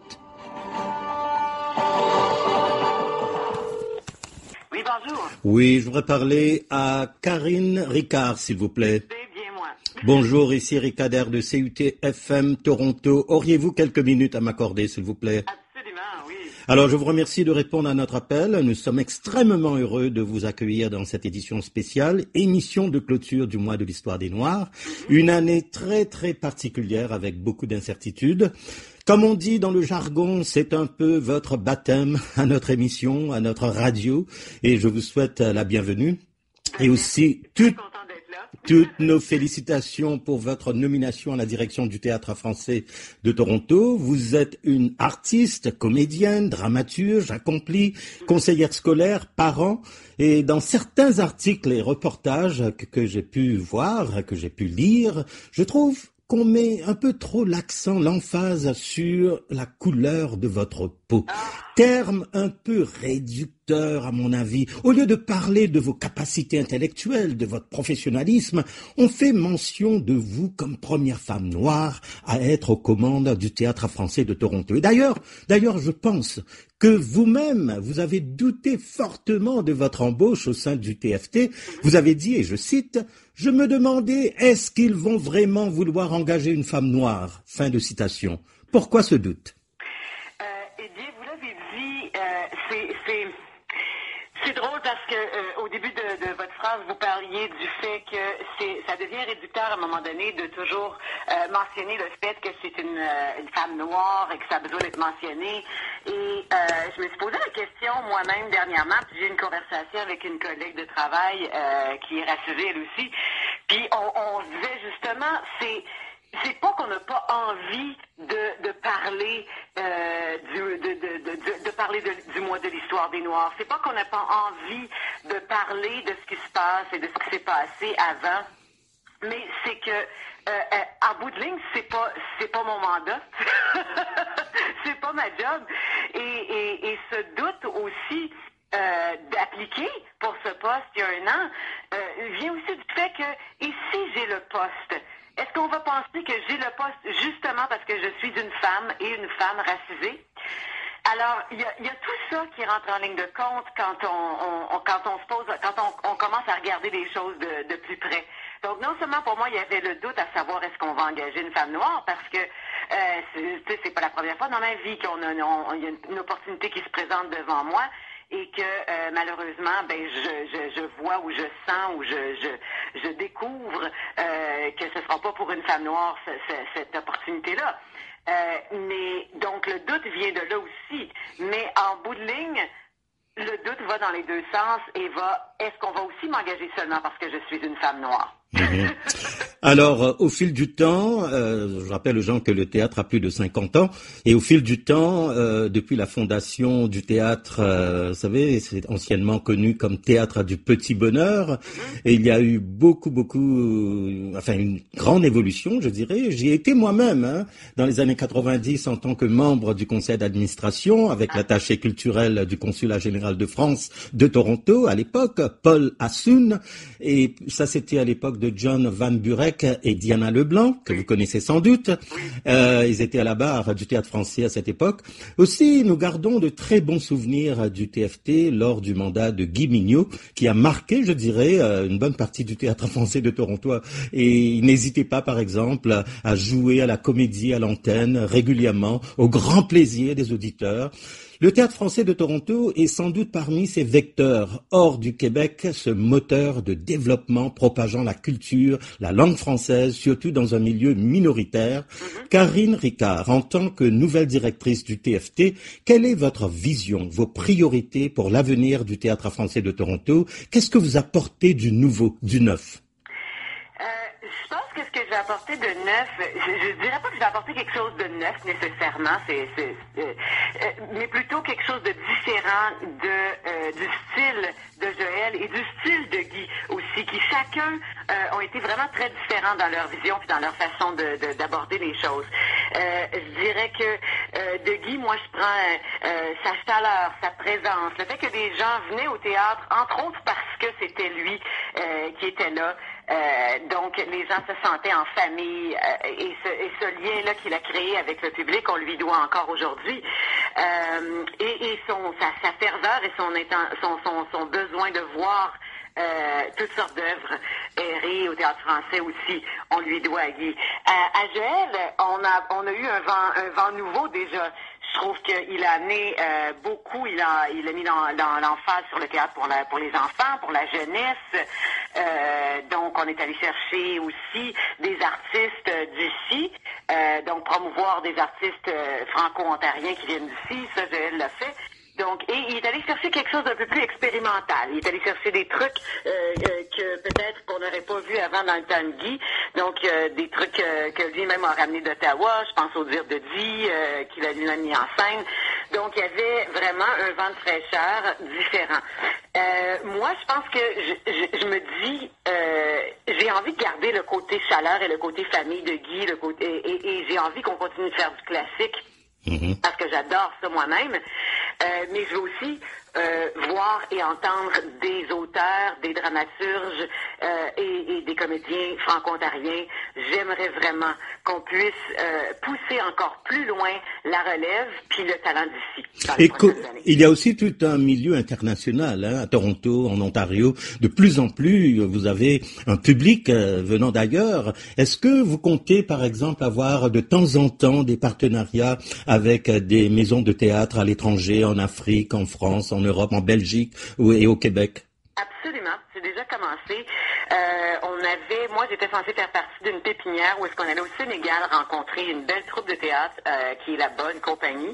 Oui, bonjour. Oui, je voudrais parler à Karine Ricard, s'il vous plaît. C'est bien moi. Bonjour, ici Ricader de C U T F M Toronto. Auriez-vous quelques minutes à m'accorder, s'il vous plaît? Absolument, oui. Alors, je vous remercie de répondre à notre appel. Nous sommes extrêmement heureux de vous accueillir dans cette édition spéciale, émission de clôture du mois de l'histoire des Noirs. Une année très, très particulière avec beaucoup d'incertitudes. Comme on dit dans le jargon, c'est un peu votre baptême à notre émission, à notre radio, et je vous souhaite la bienvenue. Et aussi toutes, toutes nos félicitations pour votre nomination à la direction du Théâtre français de Toronto. Vous êtes une artiste, comédienne, dramaturge, accomplie, conseillère scolaire, parent. Et dans certains articles et reportages que, que j'ai pu voir, que j'ai pu lire, je trouve qu'on met un peu trop l'accent, l'emphase sur la couleur de votre peau. Terme un peu réducteur à mon avis. Au lieu de parler de vos capacités intellectuelles, de votre professionnalisme, on fait mention de vous comme première femme noire à être aux commandes du Théâtre français de Toronto. Et d'ailleurs, d'ailleurs, je pense que vous-même, vous avez douté fortement de votre embauche au sein du T F T. Vous avez dit, et je cite, « Je me demandais, est-ce qu'ils vont vraiment vouloir engager une femme noire ?» Fin de citation. Pourquoi ce doute? Euh, eh bien, vous l'avez dit, euh, c'est, c'est, c'est drôle parce que euh, au début de, de votre phrase, vous parliez du fait que c'est, ça devient réducteur à un moment donné de toujours euh, mentionner le fait que c'est une, euh, une femme noire et que ça a besoin d'être mentionné. Et euh, je me suis posé la question moi-même dernièrement, puis j'ai eu une conversation avec une collègue de travail euh, qui est racisée elle aussi, puis on, on se disait justement, c'est c'est pas qu'on n'a pas envie de, de parler euh, du, de, de, de, de, de parler de, du mois de l'histoire des Noirs. C'est pas qu'on n'a pas envie de parler de ce qui se passe et de ce qui s'est passé avant, mais c'est que euh, euh, en bout de ligne, c'est pas c'est pas mon mandat, c'est pas ma job. Et, et, et ce doute aussi euh, d'appliquer pour ce poste il y a un an euh, vient aussi du fait que et si j'ai le poste, est-ce qu'on va penser que j'ai le poste justement parce que je suis une femme et une femme racisée? Alors, il y a, y a tout ça qui rentre en ligne de compte quand on, on, quand on se pose, quand on, on commence à regarder les choses de, de plus près. Donc, non seulement pour moi, il y avait le doute à savoir est-ce qu'on va engager une femme noire, parce que euh, c'est, c'est pas la première fois dans ma vie qu'on a, on, il y a une, une opportunité qui se présente devant moi. Et que euh, malheureusement, ben je, je, je vois ou je sens ou je, je, je découvre euh, que ce ne sera pas pour une femme noire ce, ce, cette opportunité-là. Euh, mais donc le doute vient de là aussi. Mais en bout de ligne, le doute va dans les deux sens et va. Est-ce qu'on va aussi m'engager seulement parce que je suis une femme noire? Mmh. Alors, euh, au fil du temps, euh, je rappelle aux gens que le théâtre a plus de cinquante ans, et au fil du temps, euh, depuis la fondation du théâtre, euh, vous savez, c'est anciennement connu comme Théâtre du Petit Bonheur, et il y a eu beaucoup, beaucoup, euh, enfin une grande évolution, je dirais. J'y ai été moi-même, hein, dans les années quatre-vingt-dix en tant que membre du conseil d'administration, avec l'attaché culturel du consulat général de France de Toronto, à l'époque, Paul Hassoun, et ça c'était à l'époque de John Van Buren, Québec et Diana Leblanc, que vous connaissez sans doute. Euh, ils étaient à la barre du Théâtre Français à cette époque. Aussi, nous gardons de très bons souvenirs du T F T lors du mandat de Guy Mignot, qui a marqué, je dirais, une bonne partie du Théâtre Français de Toronto. Et n'hésitez pas, par exemple, à jouer à la comédie à l'antenne régulièrement, au grand plaisir des auditeurs. Le Théâtre Français de Toronto est sans doute parmi ces vecteurs hors du Québec, ce moteur de développement propageant la culture, la langue française, surtout dans un milieu minoritaire. Mm-hmm. Karine Ricard, en tant que nouvelle directrice du T F T, quelle est votre vision, vos priorités pour l'avenir du Théâtre Français de Toronto? Qu'est-ce que vous apportez du nouveau, du neuf? Je pense que ce que je vais apporter de neuf, je, je dirais pas que je vais apporter quelque chose de neuf nécessairement, c'est, c'est, c'est euh, mais plutôt quelque chose de différent de euh, du style de Joël et du style de Guy aussi, qui chacun euh, ont été vraiment très différents dans leur vision et dans leur façon de, de, d'aborder les choses. Euh, je dirais que euh, de Guy, moi je prends euh, sa chaleur, sa présence, le fait que des gens venaient au théâtre, entre autres parce que c'était lui euh, qui était là. Euh, donc, les gens se sentaient en famille euh, et ce, et ce lien-là qu'il a créé avec le public, on lui doit encore aujourd'hui. Euh, et, et son, sa, sa ferveur et son, son, son, son besoin de voir euh, toutes sortes d'œuvres errer au Théâtre Français aussi, on lui doit à Guy. À, à Joël, on a, on a eu un vent, un vent nouveau déjà. Je trouve qu'il a amené euh, beaucoup, il a, il a mis dans, dans l'emphase sur le théâtre pour, la, pour les enfants, pour la jeunesse. Euh, donc, on est allé chercher aussi des artistes d'ici, euh, donc promouvoir des artistes euh, franco-ontariens qui viennent d'ici, ça, Joël l'a fait. Donc, et il est allé chercher quelque chose d'un peu plus expérimental. Il est allé chercher des trucs euh, euh, que peut-être qu'on n'aurait pas vu avant dans le temps de Guy. Donc, euh, des trucs euh, que lui-même a ramenés d'Ottawa. Je pense au dire de Guy, euh, qu'il a lui-même mis en scène. Donc, il y avait vraiment un vent de fraîcheur différent. Euh, moi, je pense que je, je, je me dis, euh, j'ai envie de garder le côté chaleur et le côté famille de Guy, le côté, et, et, et j'ai envie qu'on continue de faire du classique. Mm-hmm. Parce que j'adore ça moi-même, euh, mais je veux aussi euh, voir et entendre des auteurs, des dramaturges euh, et, et des comédiens franco-ontariens. J'aimerais vraiment qu'on puisse euh, pousser encore plus loin la relève puis le talent d'ici dans les prochaines années. Il y a aussi tout un milieu international, hein, à Toronto, en Ontario. De plus en plus, vous avez un public euh, venant d'ailleurs. Est-ce que vous comptez, par exemple, avoir de temps en temps des partenariats avec des maisons de théâtre à l'étranger, en Afrique, en France, en Europe, en Belgique et au Québec? Absolument. C'est déjà commencé. Euh, on avait, moi, j'étais censée faire partie d'une pépinière où est-ce qu'on allait au Sénégal rencontrer une belle troupe de théâtre euh, qui est là-bas, une compagnie.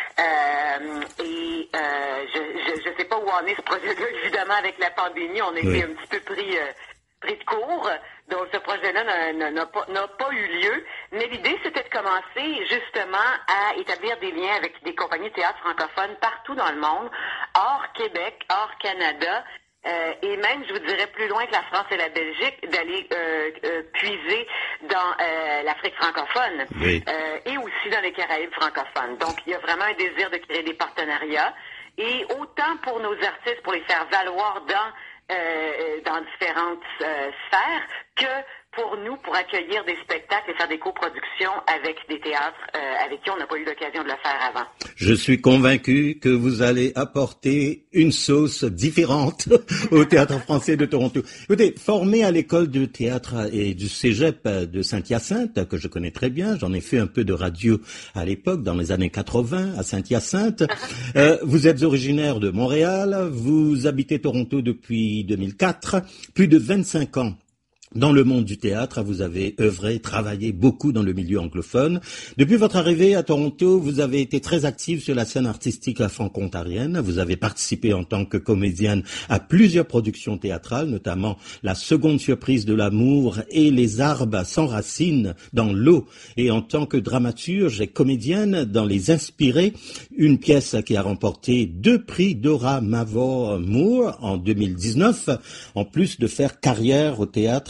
Euh, et euh, je, je je sais pas où en est ce projet-là, évidemment, avec la pandémie, on a oui. été un petit peu pris euh, pris de court. Donc, ce projet-là n'a, n'a, n'a, pas, n'a pas eu lieu. Mais l'idée, c'était de commencer justement à établir des liens avec des compagnies de théâtre francophones partout dans le monde, hors Québec, hors Canada, euh, et même, je vous dirais, plus loin que la France et la Belgique, d'aller euh, euh, puiser dans euh, l'Afrique francophone oui. euh, et aussi dans les Caraïbes francophones. Donc, il y a vraiment un désir de créer des partenariats. Et autant pour nos artistes, pour les faire valoir dans Euh, dans différentes euh, sphères, que pour nous, pour accueillir des spectacles et faire des coproductions avec des théâtres euh, avec qui on n'a pas eu l'occasion de le faire avant. Je suis convaincu que vous allez apporter une sauce différente au Théâtre Français de Toronto. Écoutez, formé à l'école de théâtre et du Cégep de Saint-Hyacinthe, que je connais très bien, j'en ai fait un peu de radio à l'époque, dans les années quatre-vingts, à Saint-Hyacinthe. euh, vous êtes originaire de Montréal, vous habitez Toronto depuis deux mille quatre, plus de vingt-cinq ans. Dans le monde du théâtre, vous avez œuvré, travaillé beaucoup dans le milieu anglophone. Depuis votre arrivée à Toronto, vous avez été très active sur la scène artistique franco-ontarienne. Vous avez participé en tant que comédienne à plusieurs productions théâtrales, notamment La Seconde Surprise de l'amour et Les Arbres sans racines dans l'eau. Et en tant que dramaturge et comédienne dans Les Inspirés, une pièce qui a remporté deux prix Dora Mavor Moore en deux mille dix-neuf, en plus de faire carrière au théâtre.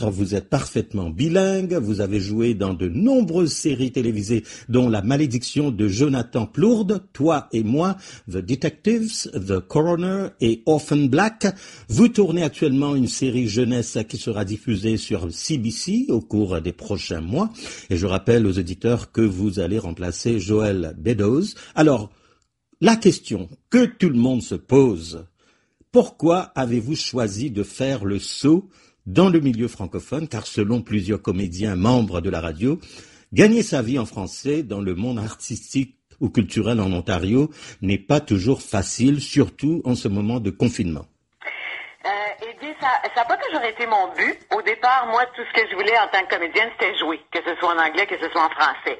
car vous êtes parfaitement bilingue, vous avez joué dans de nombreuses séries télévisées, dont La Malédiction de Jonathan Plourde, Toi et moi, The Detectives, The Coroner et Orphan Black. Vous tournez actuellement une série jeunesse qui sera diffusée sur C B C au cours des prochains mois. Et je rappelle aux auditeurs que vous allez remplacer Joel Beddoes. Alors, la question que tout le monde se pose, pourquoi avez-vous choisi de faire le saut dans le milieu francophone? Car selon plusieurs comédiens membres de la radio, gagner sa vie en français dans le monde artistique ou culturel en Ontario n'est pas toujours facile, surtout en ce moment de confinement. Euh, eh bien, ça n'a pas toujours été mon but. Au départ, moi, tout ce que je voulais en tant que comédienne, c'était jouer, que ce soit en anglais, que ce soit en français.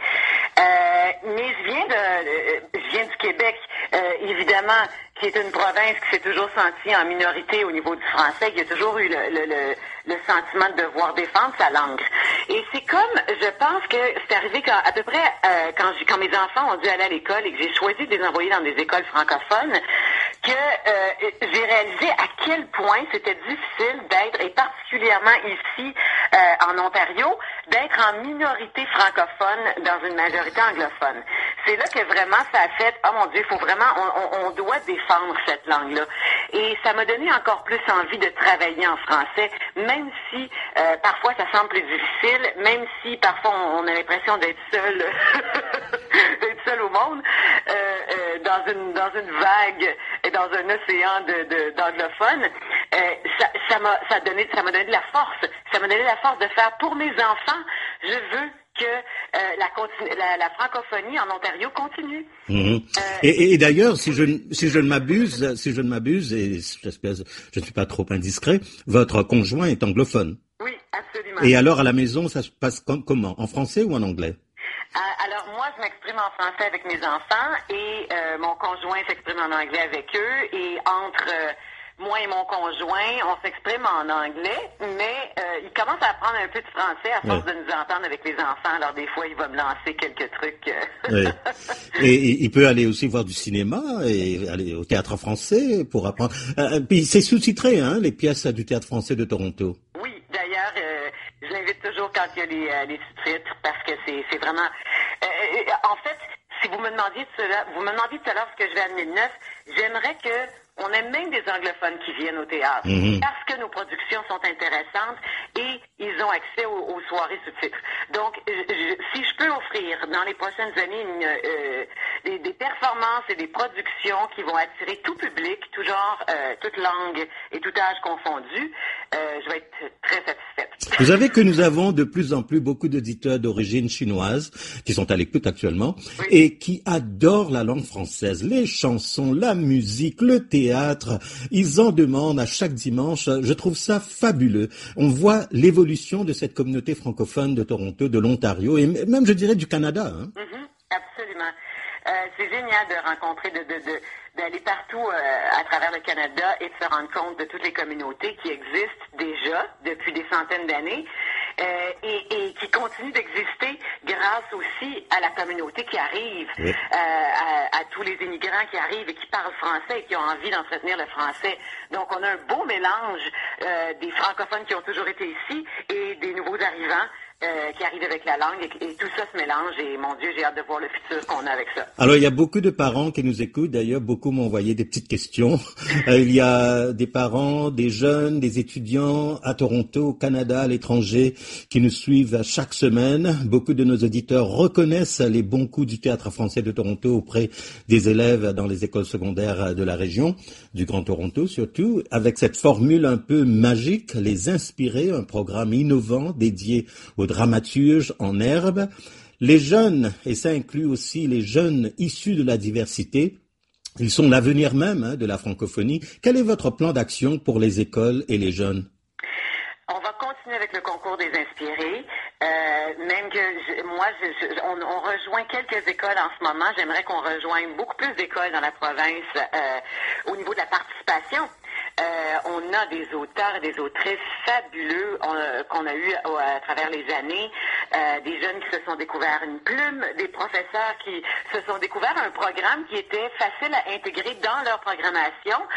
Euh, mais je viens de, euh, je viens du Québec, euh, évidemment, qui est une province qui s'est toujours sentie en minorité au niveau du français, qui a toujours eu le, le, le, le sentiment de devoir défendre sa langue. Et c'est comme, je pense que c'est arrivé quand, à peu près euh, quand, quand mes enfants ont dû aller à l'école et que j'ai choisi de les envoyer dans des écoles francophones, que euh, j'ai réalisé à quel point c'était difficile d'être, et particulièrement ici euh, en Ontario, d'être en minorité francophone dans une majorité anglophone. C'est là que vraiment ça a fait, oh mon Dieu, il faut vraiment, on, on, on doit défendre cette langue-là. Et ça m'a donné encore plus envie de travailler en français, même si euh, parfois ça semble plus difficile, même si parfois on, on a l'impression d'être seul, d'être seul au monde, euh, euh, dans une dans une vague et dans un océan de, de d'anglophones. Euh, ça, ça m'a ça a donné ça m'a donné de la force. Ça m'a donné la force de faire pour mes enfants. Je veux que euh, la, continu- la, la francophonie en Ontario continue. Mmh. Euh, et, et d'ailleurs, si je si je ne m'abuse, si je ne m'abuse, et j'espère je ne suis pas trop indiscret, votre conjoint est anglophone. Oui, absolument. Et alors à la maison, ça se passe com- comment? En français ou en anglais? Euh, alors moi, je m'exprime en français avec mes enfants et euh, mon conjoint s'exprime en anglais avec eux. Et entre euh, moi et mon conjoint, on s'exprime en anglais, mais euh, il commence à apprendre un peu de français à force ouais. de nous entendre avec les enfants. Alors des fois, il va me lancer quelques trucs. Oui. Et, et il peut aller aussi voir du cinéma et aller au théâtre français pour apprendre. Euh, puis c'est sous-titré, hein, les pièces du théâtre français de Toronto. Oui, d'ailleurs, euh, je l'invite toujours quand il y a les, euh, les sous-titres parce que c'est, c'est vraiment... Euh, en fait, si vous me demandiez de cela, vous me demandiez tout à l'heure ce que je vais amener de neuf, j'aimerais que on ait même des anglophones qui viennent au théâtre mm-hmm. parce que nos productions sont intéressantes et ils ont accès aux, aux soirées sous-titres. Donc, je, je, si je peux offrir dans les prochaines années une, euh, des, des performances et des productions qui vont attirer tout public, tout genre, euh, toute langue et tout âge confondu, euh, je vais être très satisfaite. Vous savez que nous avons de plus en plus beaucoup d'auditeurs d'origine chinoise qui sont à l'écoute actuellement oui. et qui adorent la langue française, les chansons, la musique, le théâtre. Ils en demandent à chaque dimanche. Je trouve ça fabuleux. On voit l'évolution de cette communauté francophone de Toronto, de l'Ontario et même, je dirais, du Canada. Hein. Mm-hmm, absolument. Euh, c'est génial de rencontrer, de, de, de, d'aller partout euh, à travers le Canada et de se rendre compte de toutes les communautés qui existent déjà depuis des centaines d'années euh, et, et qui continuent d'exister grâce aussi à la communauté qui arrive, oui. euh, à, à tous les immigrants qui arrivent et qui parlent français et qui ont envie d'entretenir le français. Donc on a un beau mélange euh, des francophones qui ont toujours été ici et des nouveaux arrivants. Euh, qui arrive avec la langue et, et tout ça se mélange et mon Dieu, j'ai hâte de voir le futur qu'on a avec ça. Alors il y a beaucoup de parents qui nous écoutent, d'ailleurs beaucoup m'ont envoyé des petites questions. euh, il y a des parents, des jeunes, des étudiants à Toronto, au Canada, à l'étranger qui nous suivent chaque semaine. Beaucoup de nos auditeurs reconnaissent les bons coups du théâtre français de Toronto auprès des élèves dans les écoles secondaires de la région, du Grand Toronto surtout, avec cette formule un peu magique, les inspirer, un programme innovant dédié aux dramaturges en herbe. Les jeunes, et ça inclut aussi les jeunes issus de la diversité, ils sont l'avenir même hein, de la francophonie. Quel est votre plan d'action pour les écoles et les jeunes? On va continuer avec le concours des inspirés. Euh, même que je, moi, je, je, on, on rejoint quelques écoles en ce moment. J'aimerais qu'on rejoigne beaucoup plus d'écoles dans la province euh, au niveau de la participation. Euh, on a des auteurs et des autrices fabuleux on, qu'on a eu à, à travers les années, euh, des jeunes qui se sont découverts une plume, des professeurs qui se sont découverts un programme qui était facile à intégrer dans leur programmation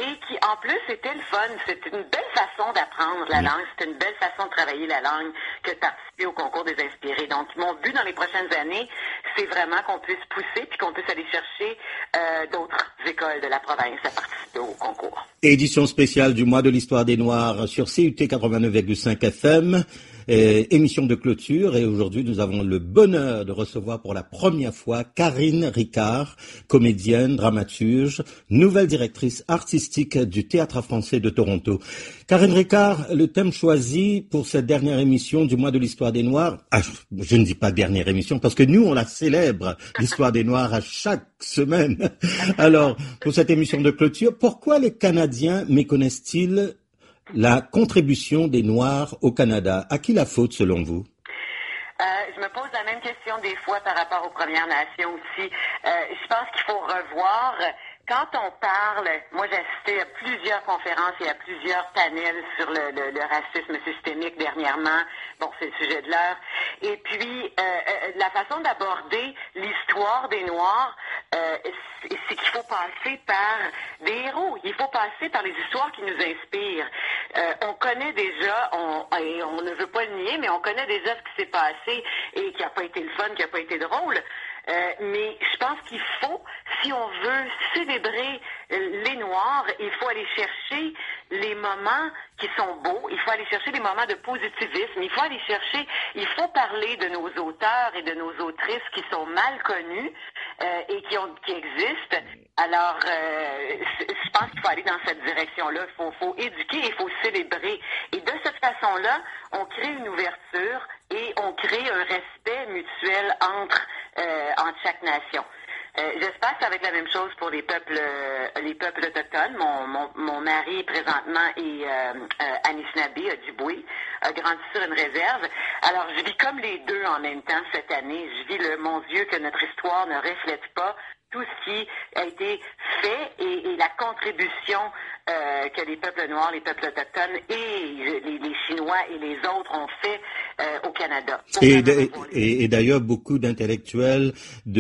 et qui, en plus, était le fun. C'était une belle façon d'apprendre la langue. C'était une belle façon de travailler la langue que de participer au concours des inspirés. Donc, mon but dans les prochaines années, c'est vraiment qu'on puisse pousser puis qu'on puisse aller chercher euh, d'autres écoles de la province à participer au concours. Édition spéciale du mois de l'histoire des Noirs sur C U T quatre-vingt-neuf virgule cinq F M. Euh, émission de clôture, et aujourd'hui nous avons le bonheur de recevoir pour la première fois Karine Ricard, comédienne, dramaturge, nouvelle directrice artistique du Théâtre français de Toronto. Karine Ricard, le thème choisi pour cette dernière émission du mois de l'histoire des Noirs, ah, je ne dis pas dernière émission parce que nous on la célèbre, l'histoire des Noirs, à chaque semaine. Alors, pour cette émission de clôture, pourquoi les Canadiens méconnaissent-ils la contribution des Noirs au Canada? À qui la faute, selon vous? Euh, je me pose la même question des fois par rapport aux Premières Nations aussi. Euh, je pense qu'il faut revoir... Quand on parle, moi j'ai assisté à plusieurs conférences et à plusieurs panels sur le, le, le racisme systémique dernièrement. Bon, c'est le sujet de l'heure. Et puis, euh, euh, la façon d'aborder l'histoire des Noirs, euh, c'est, c'est qu'il faut passer par des héros. Il faut passer par les histoires qui nous inspirent. Euh, on connaît déjà, on, et on ne veut pas le nier, mais on connaît déjà ce qui s'est passé et qui n'a pas été le fun, qui n'a pas été drôle. Euh, mais je pense qu'il faut, si on veut célébrer les Noirs, il faut aller chercher les moments qui sont beaux, il faut aller chercher des moments de positivisme, il faut aller chercher, il faut parler de nos auteurs et de nos autrices qui sont mal connus euh, et qui, ont, qui existent. Alors, euh, je pense qu'il faut aller dans cette direction-là. Il faut, faut éduquer et il faut célébrer. Et de cette façon-là, on crée une ouverture et on crée un respect mutuel entre, euh, entre chaque nation. Euh, j'espère que ça va être la même chose pour les peuples euh, les peuples autochtones. Mon, mon, mon mari, présentement, est euh, euh, Anishinaabe, à Duboué, a grandi sur une réserve. Alors, je vis comme les deux en même temps cette année. Je vis le mon Dieu que notre histoire ne reflète pas tout ce qui a été fait et, et la contribution euh, que les peuples noirs, les peuples autochtones et les, les Chinois et les autres ont fait euh, au Canada. Au et, Canada et, et d'ailleurs, beaucoup d'intellectuels,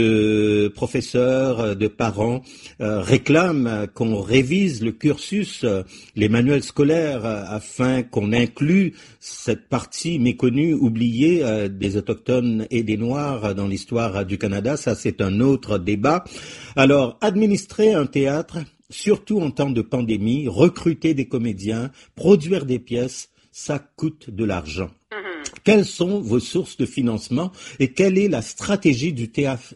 de professeurs, de parents euh, réclament qu'on révise le cursus, les manuels scolaires, afin qu'on inclue cette partie méconnue, oubliée euh, des Autochtones et des Noirs dans l'histoire du Canada. Ça, c'est un autre débat. Alors, administrer un théâtre, surtout en temps de pandémie, recruter des comédiens, produire des pièces, ça coûte de l'argent. Mm-hmm. Quelles sont vos sources de financement et quelle est la stratégie du T F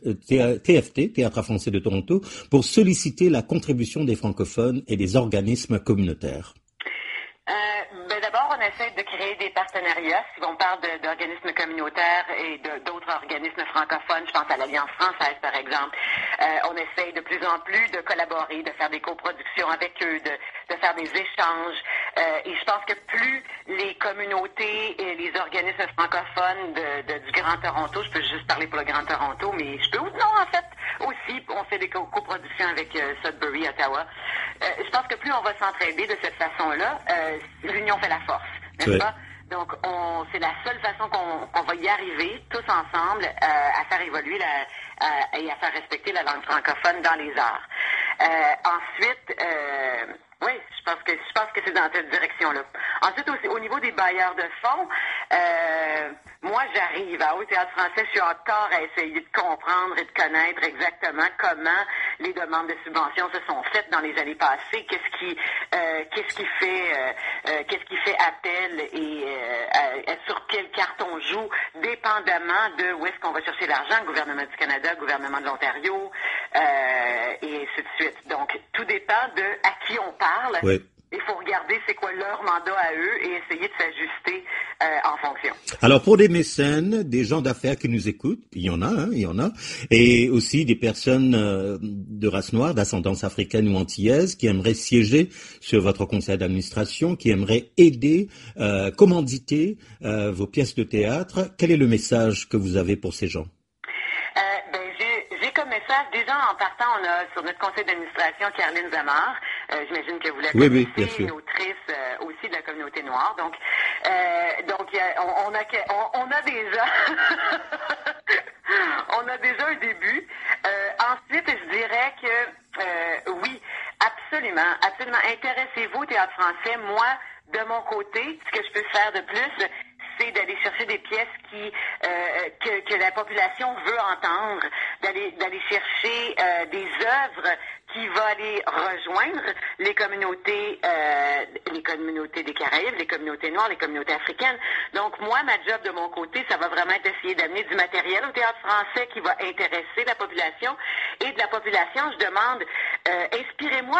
T, Théâtre français de Toronto, pour solliciter la contribution des francophones et des organismes communautaires? Euh, ben d'abord, on essaie de créer des partenariats. Si on parle de, d'organismes communautaires et de, d'autres organismes francophones, je pense à l'Alliance française, par exemple, euh, on essaie de plus en plus de collaborer, de faire des coproductions avec eux, de, de faire des échanges. Euh, et je pense que plus les communautés et les organismes francophones de, de, du Grand Toronto, je peux juste parler pour le Grand Toronto, mais je peux, non, en fait, aussi, on fait des co- coproductions avec euh, Sudbury, Ottawa. Euh, je pense que plus on va s'entraider de cette façon-là, euh, l'union fait la force, n'est-ce oui. pas? Donc, on, c'est la seule façon qu'on, qu'on va y arriver, tous ensemble, euh, à faire évoluer la, euh, et à faire respecter la langue francophone dans les arts. Euh, ensuite, euh, oui, je pense que je pense que c'est dans cette direction-là. Ensuite, aussi, au niveau des bailleurs de fonds, euh, moi, j'arrive à, au Théâtre français, je suis encore à essayer de comprendre et de connaître exactement comment les demandes de subventions se sont faites dans les années passées, qu'est-ce qui, euh, qu'est-ce qui fait, euh, euh, qu'est-ce qui fait appel et euh, euh, sur quelle carte on joue, dépendamment de où est-ce qu'on va chercher l'argent, gouvernement du Canada, gouvernement de l'Ontario, euh, et ainsi de suite. Donc, tout dépend de à qui on parle. Oui. Il faut regarder c'est quoi leur mandat à eux et essayer de s'ajuster euh, en fonction. Alors, pour des mécènes, des gens d'affaires qui nous écoutent, il y en a, hein, il y en a, et aussi des personnes euh, de race noire, d'ascendance africaine ou antillaise, qui aimeraient siéger sur votre conseil d'administration, qui aimeraient aider, euh, commanditer euh, vos pièces de théâtre. Quel est le message que vous avez pour ces gens? Euh, ben, j'ai, j'ai comme message, déjà en partant, on a sur notre conseil d'administration Caroline Zamar, euh, j'imagine que vous la oui, connaissez, oui, bien sûr. une autrice euh, aussi de la communauté noire. Donc, euh, donc on, on, a, on, on a déjà, on a déjà un début. Euh, ensuite, je dirais que euh, oui, absolument. absolument, absolument. Intéressez-vous au théâtre français. Moi, de mon côté, ce que je peux faire de plus, c'est d'aller chercher des pièces qui euh, que, que la population veut entendre, d'aller d'aller chercher euh, des œuvres qui vont aller rejoindre les communautés euh, les communautés des Caraïbes, les communautés noires, les communautés africaines. Donc moi, ma job de mon côté, ça va vraiment être d'essayer d'amener du matériel au théâtre français qui va intéresser la population. Et de la population, je demande euh, inspirez-moi.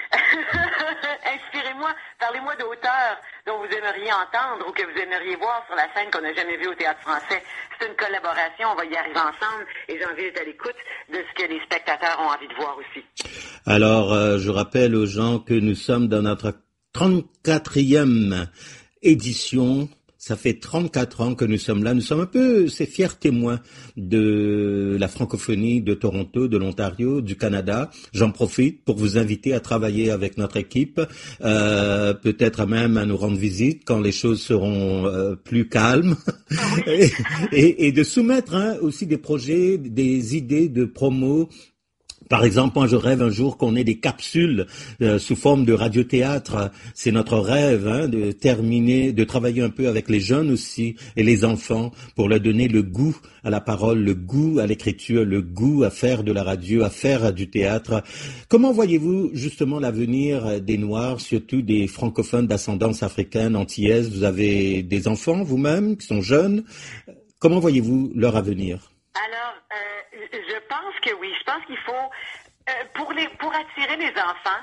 Inspirez-moi, parlez-moi d'auteurs dont vous aimeriez entendre ou que vous aimeriez voir sur la scène qu'on n'a jamais vu au théâtre français. C'est une collaboration, on va y arriver ensemble et j'ai envie d'être à l'écoute de ce que les spectateurs ont envie de voir aussi. Alors, euh, je rappelle aux gens que nous sommes dans notre trente-quatrième édition. Ça fait trente-quatre ans que nous sommes là. Nous sommes un peu ces fiers témoins de la francophonie de Toronto, de l'Ontario, du Canada. J'en profite pour vous inviter à travailler avec notre équipe, euh, peut-être même à nous rendre visite quand les choses seront euh, plus calmes, et, et, et de soumettre hein, aussi des projets, des idées de promo. Par exemple, moi, je rêve un jour qu'on ait des capsules euh, sous forme de radiothéâtre. C'est notre rêve, hein, de terminer, de travailler un peu avec les jeunes aussi et les enfants pour leur donner le goût à la parole, le goût à l'écriture, le goût à faire de la radio, à faire du théâtre. Comment voyez-vous justement l'avenir des Noirs, surtout des francophones d'ascendance africaine, antillaise? Vous avez des enfants vous-même qui sont jeunes. Comment voyez-vous leur avenir? Alors, euh, je pense que oui. Je pense qu'il faut, euh, pour les, pour attirer les enfants,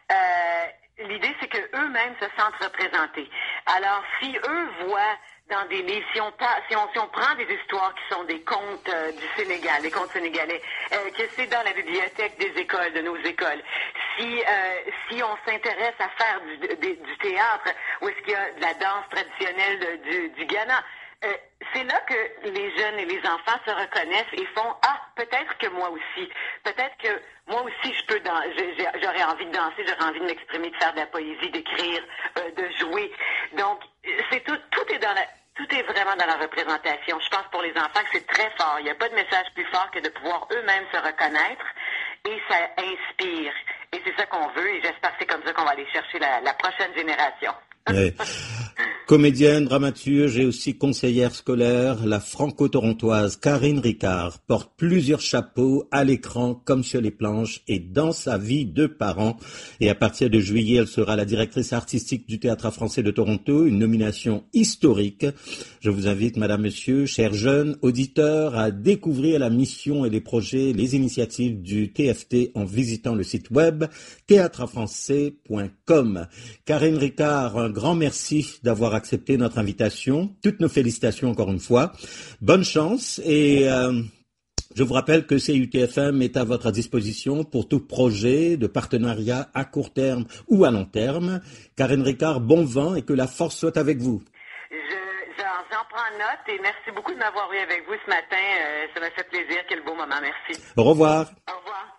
euh, l'idée c'est que eux-mêmes se sentent représentés. Alors, si eux voient dans des livres, si on, si on, si on prend des histoires qui sont des contes euh, du Sénégal, des contes sénégalais, euh, que c'est dans la bibliothèque des écoles, de nos écoles, si euh, si on s'intéresse à faire du, du, du théâtre, où est-ce qu'il y a de la danse traditionnelle de, du, du Ghana, Euh, c'est là que les jeunes et les enfants se reconnaissent et font « Ah, peut-être que moi aussi, peut-être que moi aussi je peux dan- j'aurais envie de danser, j'aurais envie de m'exprimer, de faire de la poésie, d'écrire, euh, de jouer. » Donc, c'est tout, tout est dans la... Tout est vraiment dans la représentation. Je pense pour les enfants que c'est très fort. Il n'y a pas de message plus fort que de pouvoir eux-mêmes se reconnaître et ça inspire. Et c'est ça qu'on veut et j'espère que c'est comme ça qu'on va aller chercher la, la prochaine génération. Ouais. Comédienne, dramaturge et aussi conseillère scolaire, la franco-torontoise Karine Ricard porte plusieurs chapeaux à l'écran comme sur les planches et dans sa vie de parent. Et à partir de juillet, elle sera la directrice artistique du Théâtre français de Toronto, une nomination historique. Je vous invite, madame, monsieur, chers jeunes auditeurs, à découvrir la mission et les projets, les initiatives du T F T en visitant le site web théâtre français point com. Karine Ricard, un grand merci d'avoir accepté notre invitation. Toutes nos félicitations encore une fois. Bonne chance et euh, je vous rappelle que C I U T F M est à votre disposition pour tout projet de partenariat à court terme ou à long terme. Karine Ricard, bon vent et que la force soit avec vous. Je, j'en, j'en prends note et merci beaucoup de m'avoir eu avec vous ce matin. Euh, ça m'a fait plaisir. Quel beau moment. Merci. Au revoir. Au revoir.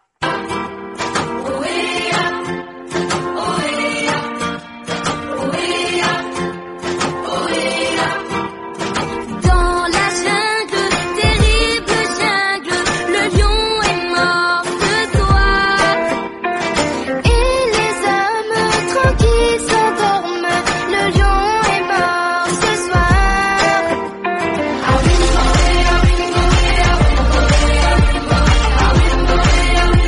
We'll be right back.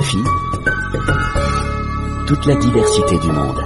R F I, toute la diversité du monde.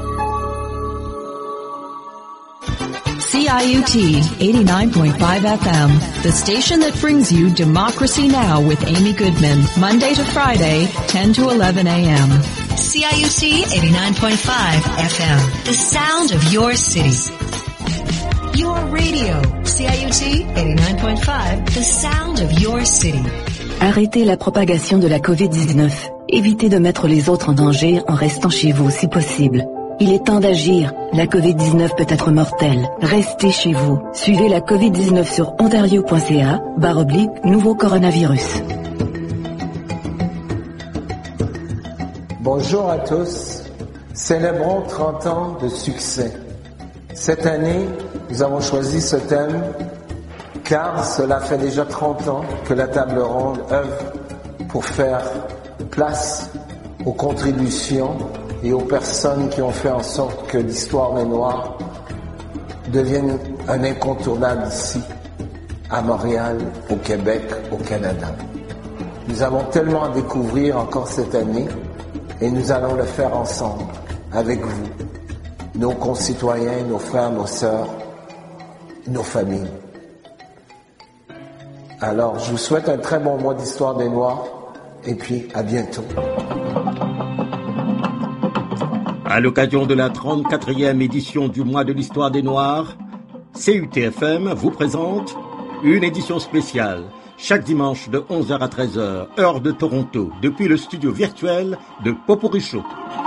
C I U T eighty-nine point five F M, the station that brings you Democracy Now! With Amy Goodman, Monday to Friday, ten to eleven a.m. C I U T eighty-nine point five F M, the sound of your city. Your radio, C I U T eighty-nine point five, the sound of your city. Arrêtez la propagation de la covid dix-neuf. Évitez de mettre les autres en danger en restant chez vous si possible. Il est temps d'agir. La covid dix-neuf peut être mortelle. Restez chez vous. Suivez la covid dix-neuf sur ontario point c a, barre oblique, nouveau coronavirus. Bonjour à tous. Célébrons trente ans de succès. Cette année, nous avons choisi ce thème car cela fait déjà trente ans que la table ronde œuvre pour faire place aux contributions et aux personnes qui ont fait en sorte que l'histoire des Noirs devienne un incontournable ici, à Montréal, au Québec, au Canada. Nous avons tellement à découvrir encore cette année et nous allons le faire ensemble, avec vous, nos concitoyens, nos frères, nos sœurs, nos familles. Alors, je vous souhaite un très bon mois d'histoire des Noirs et puis à bientôt. À l'occasion de la trente-quatrième édition du mois de l'histoire des Noirs, C U T F M vous présente une édition spéciale, chaque dimanche de onze heures à treize heures, heure de Toronto, depuis le studio virtuel de Popuri Show.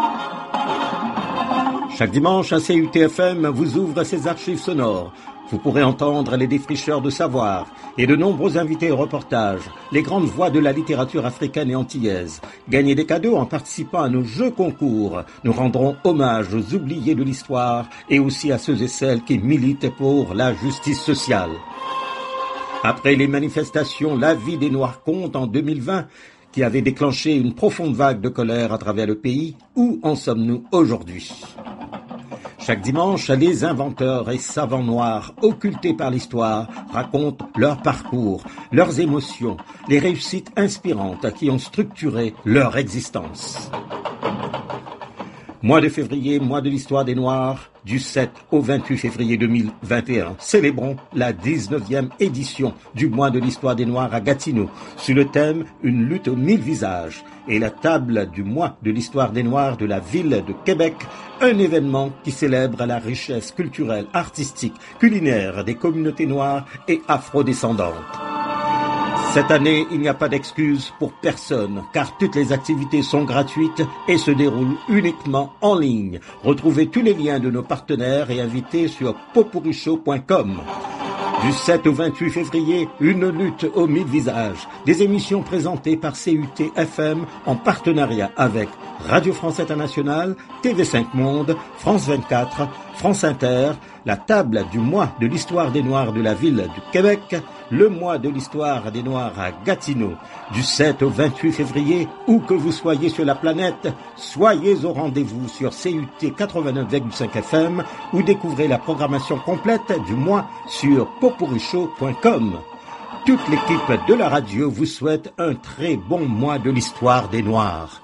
Chaque dimanche, à C U T F M vous ouvre ses archives sonores. Vous pourrez entendre les défricheurs de savoir et de nombreux invités et reportages, les grandes voix de la littérature africaine et antillaise. Gagner des cadeaux en participant à nos jeux concours. Nous rendrons hommage aux oubliés de l'histoire et aussi à ceux et celles qui militent pour la justice sociale. Après les manifestations La vie des Noirs compte en deux mille vingt, qui avait déclenché une profonde vague de colère à travers le pays, où en sommes-nous aujourd'hui ? Chaque dimanche, les inventeurs et savants noirs, occultés par l'histoire, racontent leur parcours, leurs émotions, les réussites inspirantes qui ont structuré leur existence. Mois de février, mois de l'histoire des Noirs, du sept au vingt-huit février deux mille vingt et un. Célébrons la dix-neuvième édition du mois de l'histoire des Noirs à Gatineau, sous le thème « Une lutte aux mille visages » et la table du mois de l'histoire des Noirs de la ville de Québec, un événement qui célèbre la richesse culturelle, artistique, culinaire des communautés noires et afrodescendantes. Cette année, il n'y a pas d'excuse pour personne, car toutes les activités sont gratuites et se déroulent uniquement en ligne. Retrouvez tous les liens de nos partenaires et invités sur popurichow point com. Du sept au vingt-huit février, une lutte aux mille visages. Des émissions présentées par C U T F M en partenariat avec Radio France Internationale, T V cinq Monde, France vingt-quatre, France Inter, la table du mois de l'histoire des Noirs de la ville du Québec, le mois de l'histoire des Noirs à Gatineau. Du sept au vingt-huit février, où que vous soyez sur la planète, soyez au rendez-vous sur C U T quatre-vingt-neuf virgule cinq F M ou découvrez la programmation complète du mois sur popurichow point com. Toute l'équipe de la radio vous souhaite un très bon mois de l'histoire des Noirs.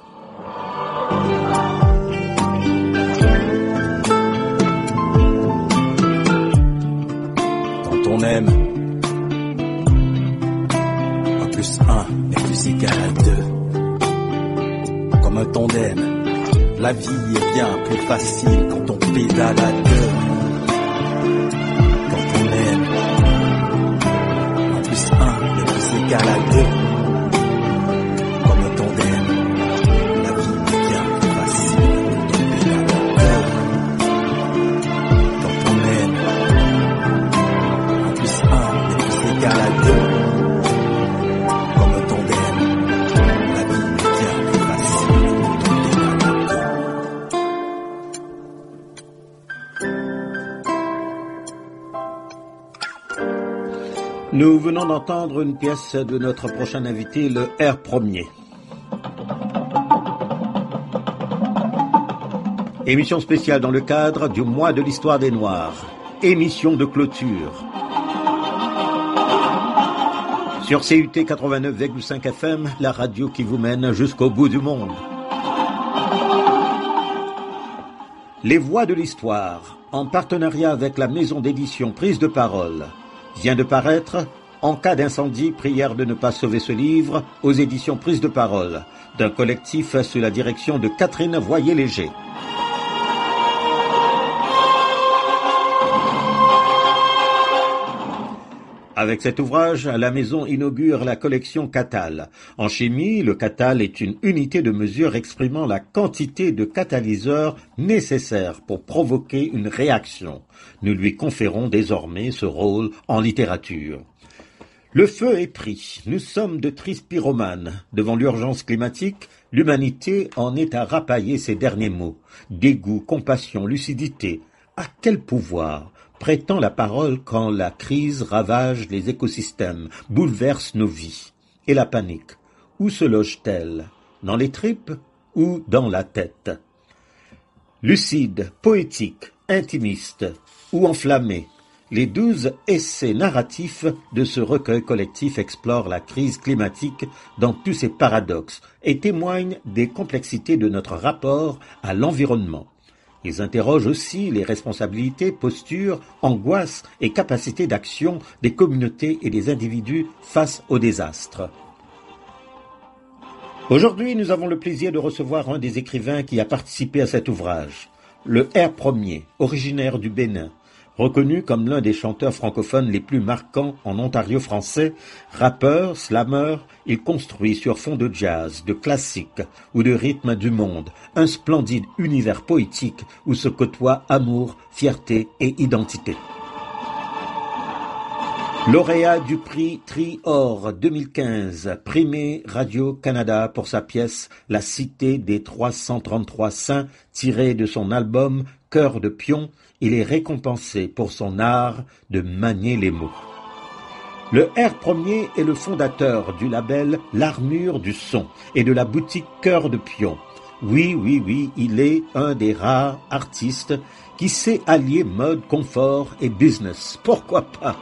Quand on aime, un plus un est plus égal à deux. Comme un tandem, la vie est bien plus facile quand on pédale à deux. Quand on aime, un plus un est plus égal à deux. Comme un tandem, la vie est bien plus facile quand on pédale à deux. Quand on aime, un plus un est plus égal à deux. Nous venons d'entendre une pièce de notre prochain invité, le R premier. Émission spéciale dans le cadre du mois de l'histoire des Noirs. Émission de clôture. Sur C U T quatre-vingt-neuf virgule cinq F M, la radio qui vous mène jusqu'au bout du monde. Les Voix de l'Histoire, en partenariat avec la maison d'édition Prise de Parole, vient de paraître En cas d'incendie, prière de ne pas sauver ce livre, aux éditions Prise de Parole, d'un collectif sous la direction de Catherine Voyer-Léger. Avec cet ouvrage, la maison inaugure la collection Catal. En chimie, le Catal est une unité de mesure exprimant la quantité de catalyseurs nécessaires pour provoquer une réaction. Nous lui conférons désormais ce rôle en littérature. Le feu est pris. Nous sommes de tristes pyromanes. Devant l'urgence climatique, l'humanité en est à rapailler ses derniers mots. Dégoût, compassion, lucidité. À quel pouvoir prétend la parole quand la crise ravage les écosystèmes, bouleverse nos vies? Et la panique, où se loge-t-elle? Dans les tripes ou dans la tête? Lucide, poétique, intimiste ou enflammé, les douze essais narratifs de ce recueil collectif explorent la crise climatique dans tous ses paradoxes et témoignent des complexités de notre rapport à l'environnement. Ils interrogent aussi les responsabilités, postures, angoisses et capacités d'action des communautés et des individus face au désastre. Aujourd'hui, nous avons le plaisir de recevoir un des écrivains qui a participé à cet ouvrage, le R Premier, originaire du Bénin. Reconnu comme l'un des chanteurs francophones les plus marquants en Ontario français, rappeur, slammer, il construit sur fond de jazz, de classique ou de rythme du monde un splendide univers poétique où se côtoient amour, fierté et identité. Lauréat du prix Tri-Or deux mille quinze, primé Radio-Canada pour sa pièce La Cité des trois cent trente-trois Saints, tirée de son album Cœur de Pion, il est récompensé pour son art de manier les mots. Le R Premier est le fondateur du label L'Armure du Son et de la boutique Cœur de Pion. Oui, oui, oui, il est un des rares artistes qui sait allier mode, confort et business. Pourquoi pas?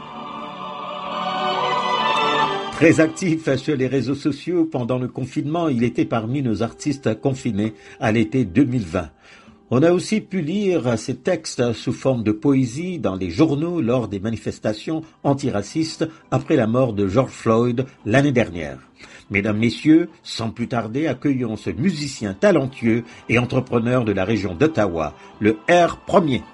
Très actif sur les réseaux sociaux pendant le confinement, il était parmi nos artistes confinés à l'été deux mille vingt. On a aussi pu lire ses textes sous forme de poésie dans les journaux lors des manifestations antiracistes après la mort de George Floyd l'année dernière. Mesdames, Messieurs, sans plus tarder, accueillons ce musicien talentueux et entrepreneur de la région d'Ottawa, le R Premier.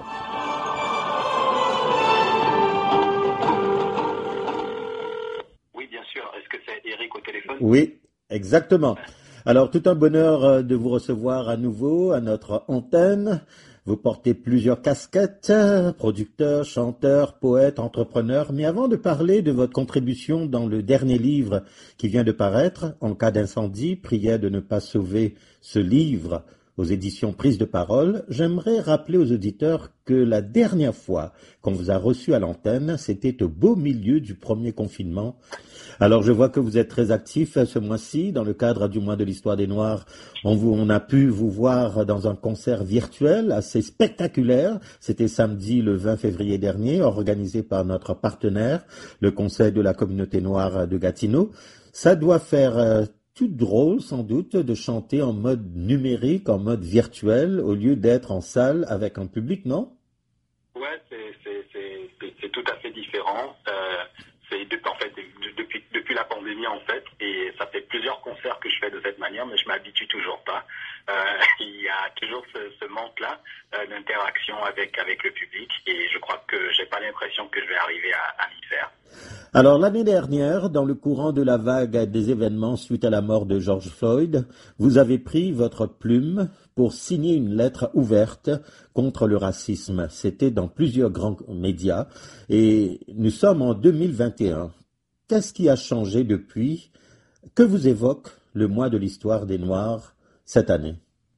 Oui, bien sûr. Est-ce que c'est Eric au téléphone? Oui, exactement. Alors, tout un bonheur de vous recevoir à nouveau à notre antenne. Vous portez plusieurs casquettes, producteur, chanteur, poète, entrepreneur. Mais avant de parler de votre contribution dans le dernier livre qui vient de paraître, En cas d'incendie, prière de ne pas sauver ce livre aux éditions Prise de Parole, j'aimerais rappeler aux auditeurs que la dernière fois qu'on vous a reçu à l'antenne, c'était au beau milieu du premier confinement. Alors je vois que vous êtes très actif ce mois-ci dans le cadre du mois de l'histoire des Noirs. On, vous, on a pu vous voir dans un concert virtuel assez spectaculaire. C'était samedi le vingt février dernier, organisé par notre partenaire, le Conseil de la communauté noire de Gatineau. Ça doit faire euh, tout drôle sans doute de chanter en mode numérique, en mode virtuel, au lieu d'être en salle avec un public, non? Ouais, c'est, c'est, c'est, c'est, c'est tout à fait différent. Euh, c'est en fait depuis depuis la pandémie en fait, et ça fait plusieurs concerts que je fais de cette manière, mais je m'habitue toujours pas. Euh, il y a toujours ce, ce manque-là euh, d'interaction avec avec le public, et je crois que j'ai pas l'impression que je vais arriver à, à m'y faire. Alors l'année dernière, dans le courant de la vague des événements suite à la mort de George Floyd, vous avez pris votre plume pour signer une lettre ouverte contre le racisme. C'était dans plusieurs grands médias et nous sommes en deux mille vingt et un. Qu'est-ce qui a changé depuis? Que vous évoque le mois de l'histoire des Noirs cette année?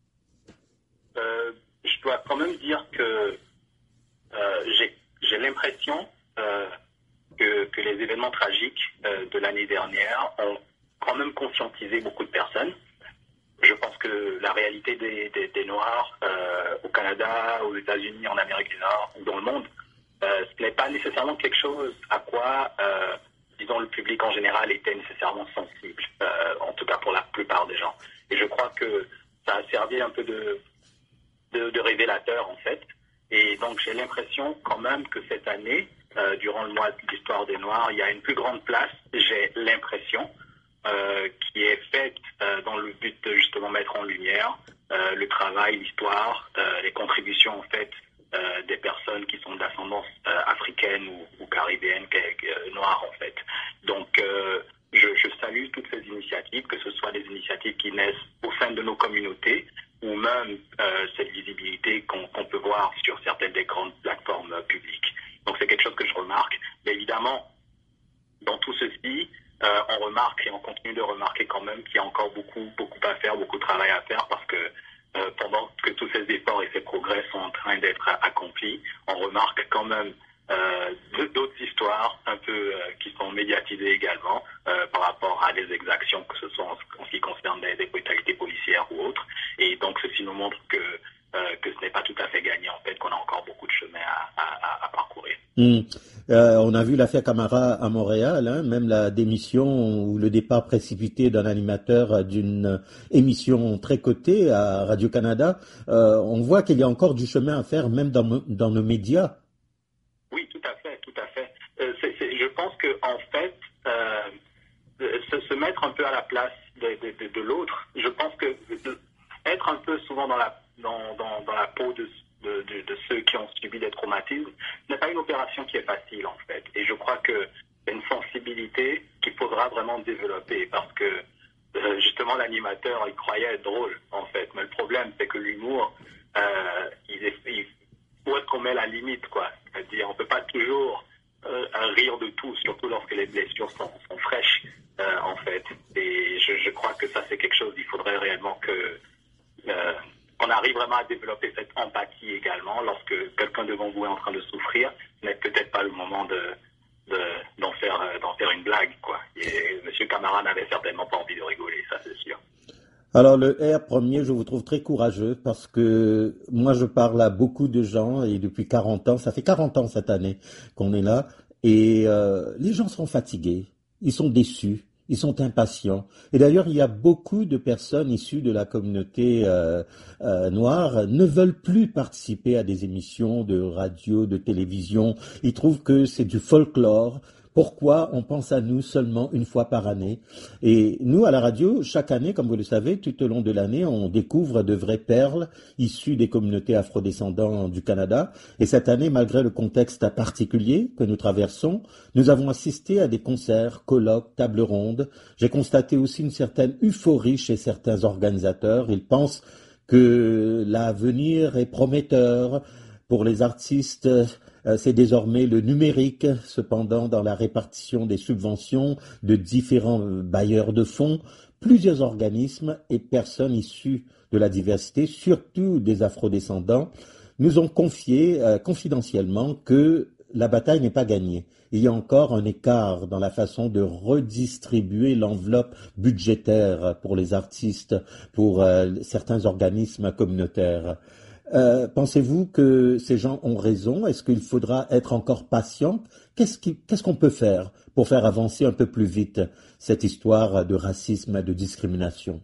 euh, Je dois quand même dire que euh, j'ai, j'ai l'impression euh, que, que les événements tragiques euh, de l'année dernière ont quand même conscientisé beaucoup de personnes. Je pense que la réalité des, des, des Noirs euh, au Canada, aux États-Unis, en Amérique du Nord, dans le monde, euh, ce n'est pas nécessairement quelque chose à quoi, euh, disons, dont le public en général était nécessairement sensible, euh, en tout cas pour la plupart des gens. Et je crois que ça a servi un peu de, de, de révélateur, en fait. Et donc, j'ai l'impression quand même que cette année, euh, durant le mois de l'histoire des Noirs, il y a une plus grande place, j'ai l'impression, euh, qui est faite euh, dans le but de justement mettre en lumière euh, le travail, l'histoire, euh, les contributions, en fait, euh, des personnes qui sont d'ascendance euh, africaine ou, ou caribéenne, euh, noire, en fait. Donc, euh, je, je salue toutes ces initiatives, que ce soit des initiatives qui naissent au sein de nos communautés, ou même euh, cette visibilité qu'on qu'on peut voir sur certaines des grandes plateformes euh, publiques. Donc c'est quelque chose que je remarque. Mais évidemment, dans tout ceci, euh, on remarque et on continue de remarquer quand même qu'il y a encore beaucoup, beaucoup à faire, beaucoup de travail à faire, parce que euh, pendant que tous ces efforts et ces progrès sont en train d'être accomplis, on remarque quand même euh, d'autres histoires un peu euh, qui sont médiatisées également euh, par rapport à des exactions, que ce soit en, en ce qui concerne des, des brutalités policières ou autres. Et donc ceci nous montre que, euh, que ce n'est pas tout à fait gagné, en fait, qu'on a encore beaucoup de chemin à, à, à parcourir. Mmh. Euh, on a vu l'affaire Camara à Montréal, hein, même la démission ou le départ précipité d'un animateur d'une émission très cotée à Radio-Canada. Euh, on voit qu'il y a encore du chemin à faire, même dans, dans nos médias. Oui, tout à fait, tout à fait. Euh, c'est, c'est, je pense que en fait, euh, se, se mettre un peu à la place de, de, de, de l'autre, je pense que de, être un peu souvent dans la dans, dans, dans la peau de, de, de, de ceux qui ont subi des traumatismes n'est pas une opération qui est facile, en fait. Et je crois que c'est une sensibilité qu'il faudra vraiment développer, parce que euh, justement l'animateur, il croyait être drôle, en fait. Mais le problème, c'est que l'humour, euh, il est, il, où est-ce qu'on met la limite, quoi? C'est-à-dire, on peut pas toujours euh, rire de tout, surtout lorsque les blessures sont, sont fraîches, euh, en fait. Et je, je crois que ça, c'est quelque chose, il faudrait réellement que euh, qu'on arrive vraiment à développer cette empathie également lorsque quelqu'un devant vous est en train de souffrir. Ce n'est peut-être pas le moment de, de d'en faire d'en faire une blague, quoi. Et M. Camara n'avait certainement pas envie de rigoler, ça c'est sûr. Alors le R premier, je vous trouve très courageux, parce que moi je parle à beaucoup de gens, et depuis quarante ans, ça fait quarante ans cette année qu'on est là, et euh, les gens sont fatigués, ils sont déçus, ils sont impatients. Et d'ailleurs, il y a beaucoup de personnes issues de la communauté euh, euh, noire ne veulent plus participer à des émissions de radio, de télévision. Ils trouvent que c'est du folklore. Pourquoi on pense à nous seulement une fois par année? Et nous, à la radio, chaque année, comme vous le savez, tout au long de l'année, on découvre de vraies perles issues des communautés afrodescendantes du Canada. Et cette année, malgré le contexte particulier que nous traversons, nous avons assisté à des concerts, colloques, tables rondes. J'ai constaté aussi une certaine euphorie chez certains organisateurs. Ils pensent que l'avenir est prometteur pour les artistes. C'est désormais le numérique. Cependant, dans la répartition des subventions de différents bailleurs de fonds, plusieurs organismes et personnes issues de la diversité, surtout des afrodescendants, nous ont confié euh, confidentiellement que la bataille n'est pas gagnée. Il y a encore un écart dans la façon de redistribuer l'enveloppe budgétaire pour les artistes, pour euh, certains organismes communautaires. Euh, pensez-vous que ces gens ont raison? Est-ce qu'il faudra être encore patient? Qu'est-ce qui, qu'est-ce qu'on peut faire pour faire avancer un peu plus vite cette histoire de racisme et de discrimination?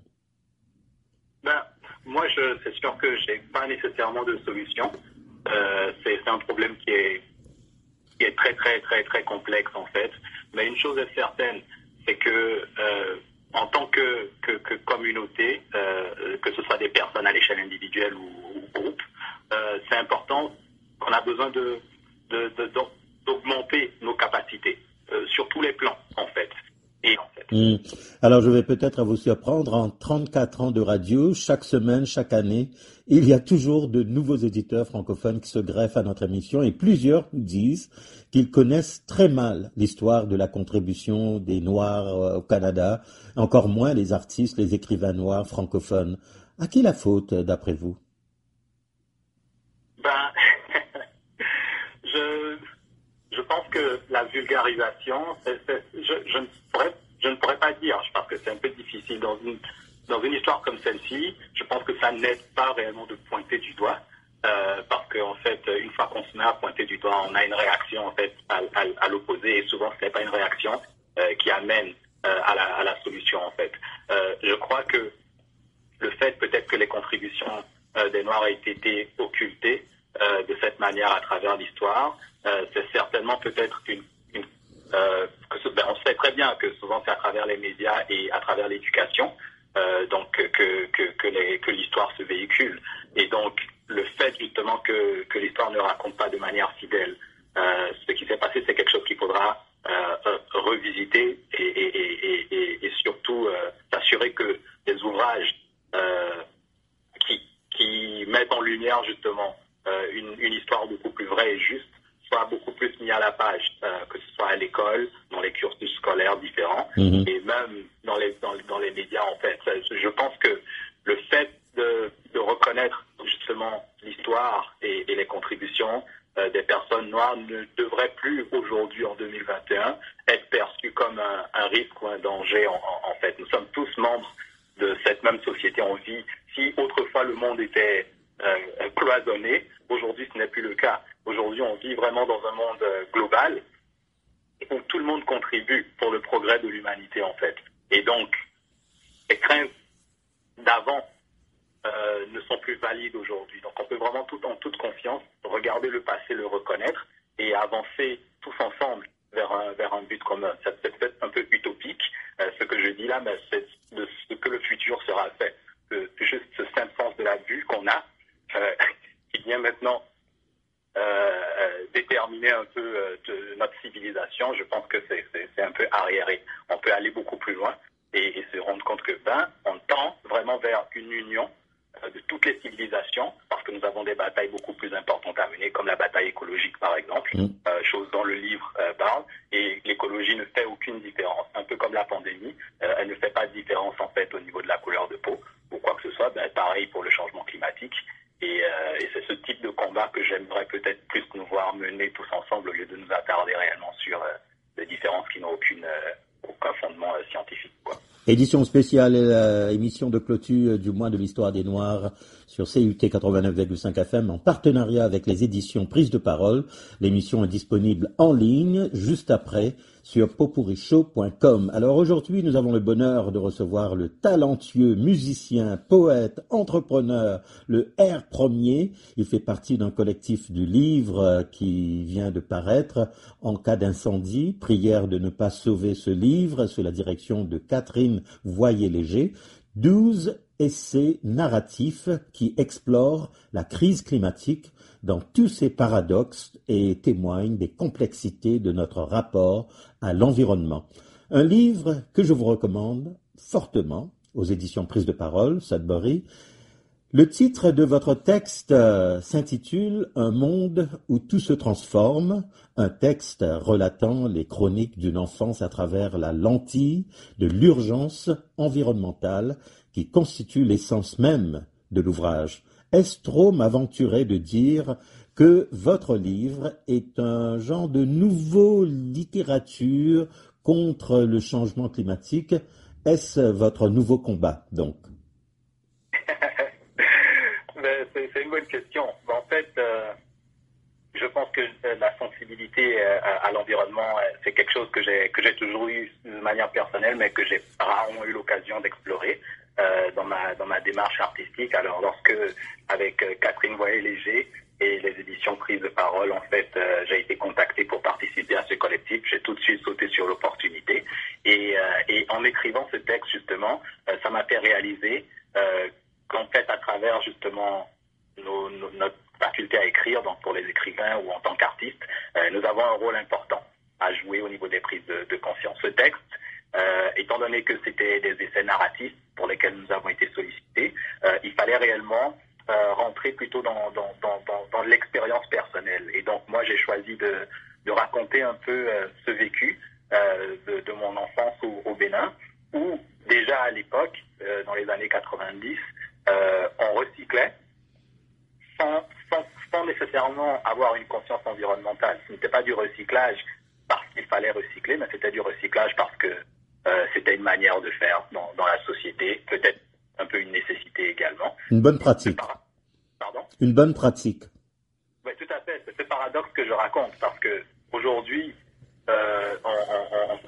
Ben, moi, je, c'est sûr que j'ai pas nécessairement de solution. Euh, c'est, c'est un problème qui est, qui est très, très, très, très complexe, en fait. Mais une chose est certaine, c'est que euh, en tant que, que, que communauté, euh, que ce soit des personnes à l'échelle individuelle ou, ou groupe, euh, c'est important qu'on a besoin de, de, de, d'augmenter nos capacités euh, sur tous les plans, en fait. Et en fait. Mmh. Alors, je vais peut-être vous surprendre. En trente-quatre ans de radio, chaque semaine, chaque année, il y a toujours de nouveaux auditeurs francophones qui se greffent à notre émission, et plusieurs nous disent qu'ils connaissent très mal l'histoire de la contribution des Noirs au Canada, encore moins les artistes, les écrivains noirs francophones. À qui la faute, d'après vous? Ben, je, je pense que la vulgarisation, c'est, c'est, je, je, ne pourrais, je ne pourrais pas dire, je pense que c'est un peu difficile dans une, dans une histoire comme celle-ci. Je pense que ça n'aide pas réellement de pointer du doigt, euh, parce qu'en fait, une fois qu'on se met à pointer du doigt, on a une réaction en fait à, à, à l'opposé, et souvent ce n'est pas une réaction, euh, qui amène euh, à, la, à la solution en fait. Euh, je crois que le fait peut-être que les contributions euh, des Noirs aient été occultées euh, de cette manière à travers l'histoire, euh, c'est certainement peut-être une, une euh, que ce, ben, on sait très bien que souvent c'est à travers les médias et à travers l'éducation euh, donc que que que, les, que l'histoire se véhicule, et donc le fait justement que que l'histoire ne raconte pas de manière fidèle euh, ce qui s'est passé, c'est quelque chose qu'il faudra euh, euh, revisiter et et et et, et surtout euh, s'assurer que les ouvrages euh, qui qui mettent en lumière justement euh, une une histoire beaucoup plus vraie et juste soit beaucoup plus mis à la page, euh, que ce soit à l'école, dans les cursus scolaires différents, mmh. et même dans les dans, dans les médias en fait. Je pense que le fait de, de reconnaître justement l'histoire et, et les contributions euh, des personnes noires ne devrait plus aujourd'hui en deux mille vingt et un être perçu comme un, un risque ou un danger en, en, en fait. Nous sommes tous membres de cette même société. On vit, si autrefois le monde était euh, cloisonné, aujourd'hui ce n'est plus le cas. Aujourd'hui, on vit vraiment dans un monde euh, global où tout le monde contribue pour le progrès de l'humanité, en fait. Et donc, les craintes d'avant euh, ne sont plus valides aujourd'hui. Donc, on peut vraiment, tout en toute confiance, regarder le passé, le reconnaître et avancer tous ensemble vers un, vers un but commun. Ça peut être un peu utopique, euh, ce que je dis là, mais c'est de ce que le futur sera fait. Euh, juste ce simple sens de la vue qu'on a, euh, qui vient maintenant Euh, déterminer un peu euh, de notre civilisation, je pense que c'est, c'est, c'est un peu arriéré. On peut aller beaucoup plus loin et, et se rendre compte que ben, on tend vraiment vers une union euh, de toutes les civilisations, parce que nous avons des batailles beaucoup plus importantes à mener, comme la bataille écologique par exemple, mmh. euh, chose dont le livre euh, parle, et l'écologie ne fait aucune différence. Un peu comme la pandémie, euh, elle ne fait pas de différence en fait au niveau de la couleur de peau ou quoi que ce soit. Ben, pareil pour le changement climatique. Et, euh, et c'est ce type de combat que j'aimerais peut-être plus nous voir mener tous ensemble au lieu de nous attarder réellement sur euh, des différences qui n'ont aucune, euh, aucun fondement euh, scientifique, quoi. Édition spéciale, euh, émission de clôture du mois de l'histoire des Noirs sur C U T quatre-vingt-neuf virgule cinq F M en partenariat avec les éditions Prise de Parole. L'émission est disponible en ligne juste après sur popurichaud point com. Alors aujourd'hui, nous avons le bonheur de recevoir le talentueux musicien, poète, entrepreneur, le R Premier. Il fait partie d'un collectif du livre qui vient de paraître en cas d'incendie. Prière de ne pas sauver ce livre sous la direction de Catherine Voyer-Léger. douze essais narratifs qui explorent la crise climatique dans tous ses paradoxes et témoignent des complexités de notre rapport à l'environnement. Un livre que je vous recommande fortement aux éditions Prise de Parole, Sudbury. Le titre de votre texte euh, s'intitule « Un monde où tout se transforme », un texte relatant les chroniques d'une enfance à travers la lentille de l'urgence environnementale qui constitue l'essence même de l'ouvrage. Est-ce trop m'aventurer de dire que votre livre est un genre de nouveau littérature contre le changement climatique? Est-ce votre nouveau combat, donc? c'est, c'est une bonne question. En fait, euh, je pense que la sensibilité à, à l'environnement, c'est quelque chose que j'ai que j'ai toujours eu de manière personnelle, mais que j'ai rarement eu l'occasion d'explorer euh, dans ma dans ma démarche artistique. Alors, lorsque avec Catherine Voyer-Léger et les éditions Prise de Parole, en fait, euh, j'ai été contacté pour participer à ce collectif. J'ai tout de suite sauté sur l'opportunité et, euh, et en écrivant ce texte, justement, euh, ça m'a fait réaliser euh, qu'en fait, à travers justement nos, nos, notre faculté à écrire, donc pour les écrivains ou en tant qu'artistes, euh, nous avons un rôle important à jouer au niveau des prises de, de conscience. Ce texte, euh, étant donné que c'était des essais narratifs pour lesquels nous avons été sollicités, euh, il fallait réellement euh, rentrer plutôt dans, dans, dans, dans, dans l'expérience personnelle. Et donc moi, j'ai choisi de, de raconter un peu euh, ce vécu euh, de, de mon enfance au, au Bénin, où déjà à l'époque, euh, dans les années quatre-vingt-dix, euh, on recyclait sans, sans, sans nécessairement avoir une conscience environnementale. Ce n'était pas du recyclage parce qu'il fallait recycler, mais c'était du recyclage parce que euh, c'était une manière de faire dans, dans la société, peut-être un peu une nécessité également. Une bonne pratique. Pardon ? Une bonne pratique. Oui, tout à fait. C'est ce paradoxe que je raconte parce que aujourd'hui, euh, on, on, on fait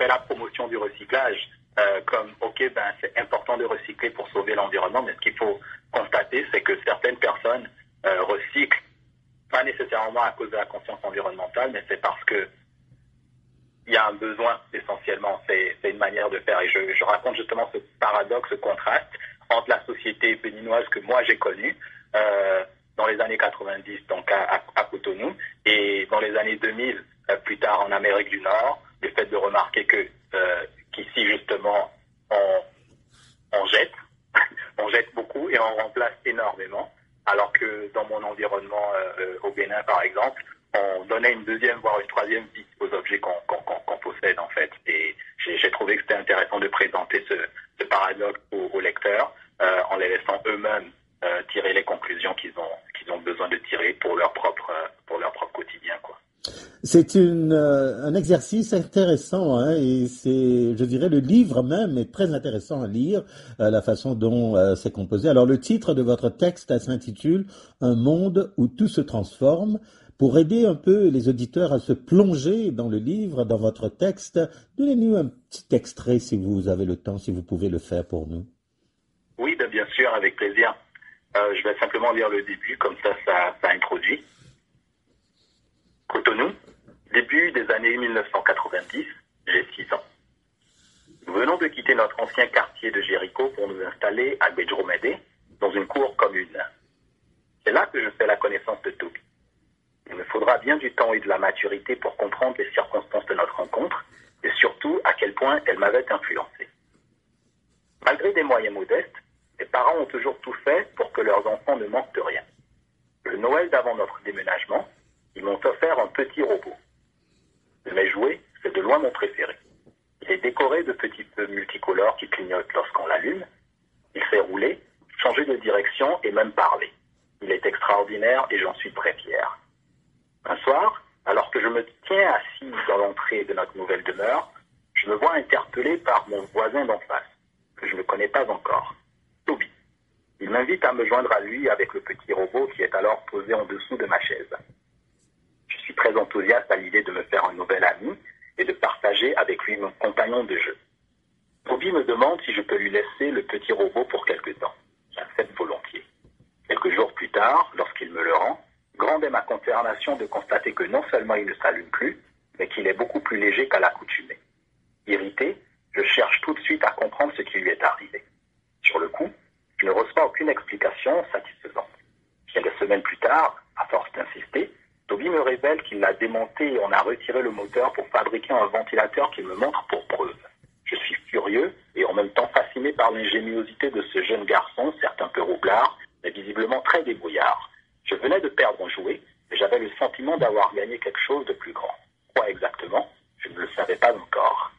fait la promotion du recyclage euh, comme, ok, ben c'est important de recycler pour sauver l'environnement, mais ce qu'il faut constater, c'est que certaines personnes euh, recyclent, pas nécessairement à cause de la conscience environnementale, mais c'est parce que il y a un besoin essentiellement, c'est, c'est une manière de faire. Et je, je raconte justement ce paradoxe, ce contraste entre la société béninoise que moi j'ai connue euh, dans les années quatre-vingt-dix, donc à, à, à Cotonou, et dans les années deux mille, euh, plus tard en Amérique du Nord, le fait de remarquer que euh, qu'ici justement on, on jette, on jette beaucoup et on remplace énormément, alors que dans mon environnement euh, au Bénin par exemple, on donnait une deuxième voire une troisième vie aux objets qu'on, qu'on, qu'on, qu'on possède en fait. Et j'ai, j'ai trouvé que c'était intéressant de présenter ce, ce paradoxe aux, aux lecteurs euh, en les laissant eux-mêmes euh, tirer les conclusions qu'ils ont qu'ils ont besoin de tirer pour leur propre euh, pour leur propre quotidien quoi. C'est une, euh, un exercice intéressant, hein, et c'est, je dirais, le livre même est très intéressant à lire, euh, la façon dont euh, c'est composé. Alors, le titre de votre texte s'intitule « Un monde où tout se transforme ». Pour aider un peu les auditeurs à se plonger dans le livre, dans votre texte, donnez-nous un petit extrait si vous avez le temps, si vous pouvez le faire pour nous. Oui, ben bien sûr, avec plaisir. Euh, je vais simplement lire le début, comme ça, ça, ça introduit. Cotonou, début des années mille neuf cent quatre-vingt-dix, j'ai six ans. Nous venons de quitter notre ancien quartier de Jéricho pour nous installer à Bedjromede, dans une cour commune. C'est là que je fais la connaissance de Toby. Il me faudra bien du temps et de la maturité pour comprendre les circonstances de notre rencontre et surtout à quel point elle m'avait influencé. Malgré des moyens modestes, mes parents ont toujours tout fait pour que leurs enfants ne manquent de rien. Le Noël d'avant notre déménagement, ils m'ont offert un petit robot. De mes jouets, c'est de loin mon préféré. Il est décoré de petits feux multicolores qui clignotent lorsqu'on l'allume. Il fait rouler, changer de direction et même parler. Il est extraordinaire et j'en suis très fier. Un soir, alors que je me tiens assis dans l'entrée de notre nouvelle demeure, je me vois interpellé par mon voisin d'en face, que je ne connais pas encore, Toby. Il m'invite à me joindre à lui avec le petit robot qui est alors posé en dessous de ma chaise. Je suis très enthousiaste à l'idée de me faire un nouvel ami et de partager avec lui mon compagnon de jeu. Toby me demande si je peux lui laisser le petit robot pour quelque temps. J'accepte volontiers. Quelques jours plus tard, lorsqu'il me le rend, grande est ma consternation de constater que non seulement il ne s'allume plus, mais qu'il est beaucoup plus léger qu'à l'accoutumée. Irrité, je cherche tout de suite à comprendre ce qui lui est arrivé. Sur le coup, je ne reçois aucune explication satisfaisante. Quelques semaines plus tard, à force d'insister, Toby me révèle qu'il l'a démonté et on a retiré le moteur pour fabriquer un ventilateur qu'il me montre pour preuve. Je suis furieux et en même temps fasciné par l'ingéniosité de ce jeune garçon, certes un peu roublard, mais visiblement très débrouillard. Je venais de perdre un jouet, et j'avais le sentiment d'avoir gagné quelque chose de plus grand. Quoi exactement? Je ne le savais pas encore.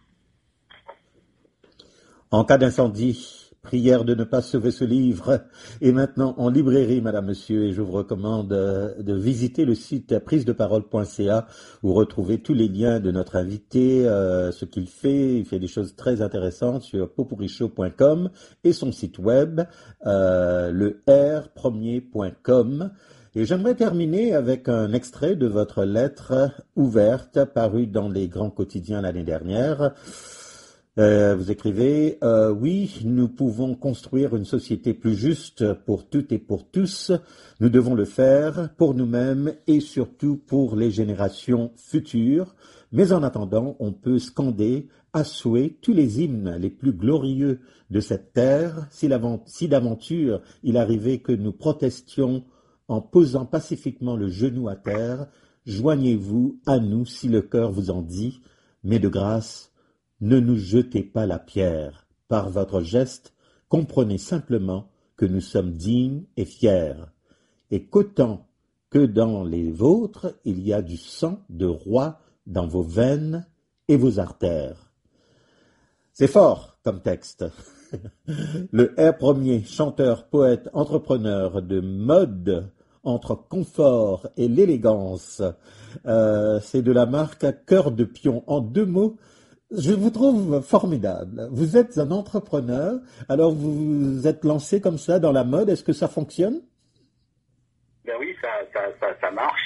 En cas d'incendie, prière de ne pas sauver ce livre est maintenant en librairie, madame, monsieur, et je vous recommande de visiter le site prise de parole point c a où retrouvez tous les liens de notre invité, euh, ce qu'il fait. Il fait des choses très intéressantes sur popurichaud point com et son site web, euh, le r premier point com. Et j'aimerais terminer avec un extrait de votre lettre ouverte parue dans les grands quotidiens l'année dernière. Euh, vous écrivez euh, « Oui, nous pouvons construire une société plus juste pour toutes et pour tous. Nous devons le faire pour nous-mêmes et surtout pour les générations futures. Mais en attendant, on peut scander à souhait tous les hymnes les plus glorieux de cette terre. Si, si d'aventure il arrivait que nous protestions en posant pacifiquement le genou à terre, joignez-vous à nous si le cœur vous en dit, mais de grâce, ne nous jetez pas la pierre. Par votre geste, comprenez simplement que nous sommes dignes et fiers, et qu'autant que dans les vôtres, il y a du sang de roi dans vos veines et vos artères. » C'est fort comme texte. Le R premier, chanteur, poète, entrepreneur de mode, entre confort et l'élégance. Euh, c'est de la marque Cœur de Pion. En deux mots, je vous trouve formidable. Vous êtes un entrepreneur, alors vous vous êtes lancé comme ça dans la mode. Est-ce que ça fonctionne? Ben oui, ça, ça, ça, ça marche.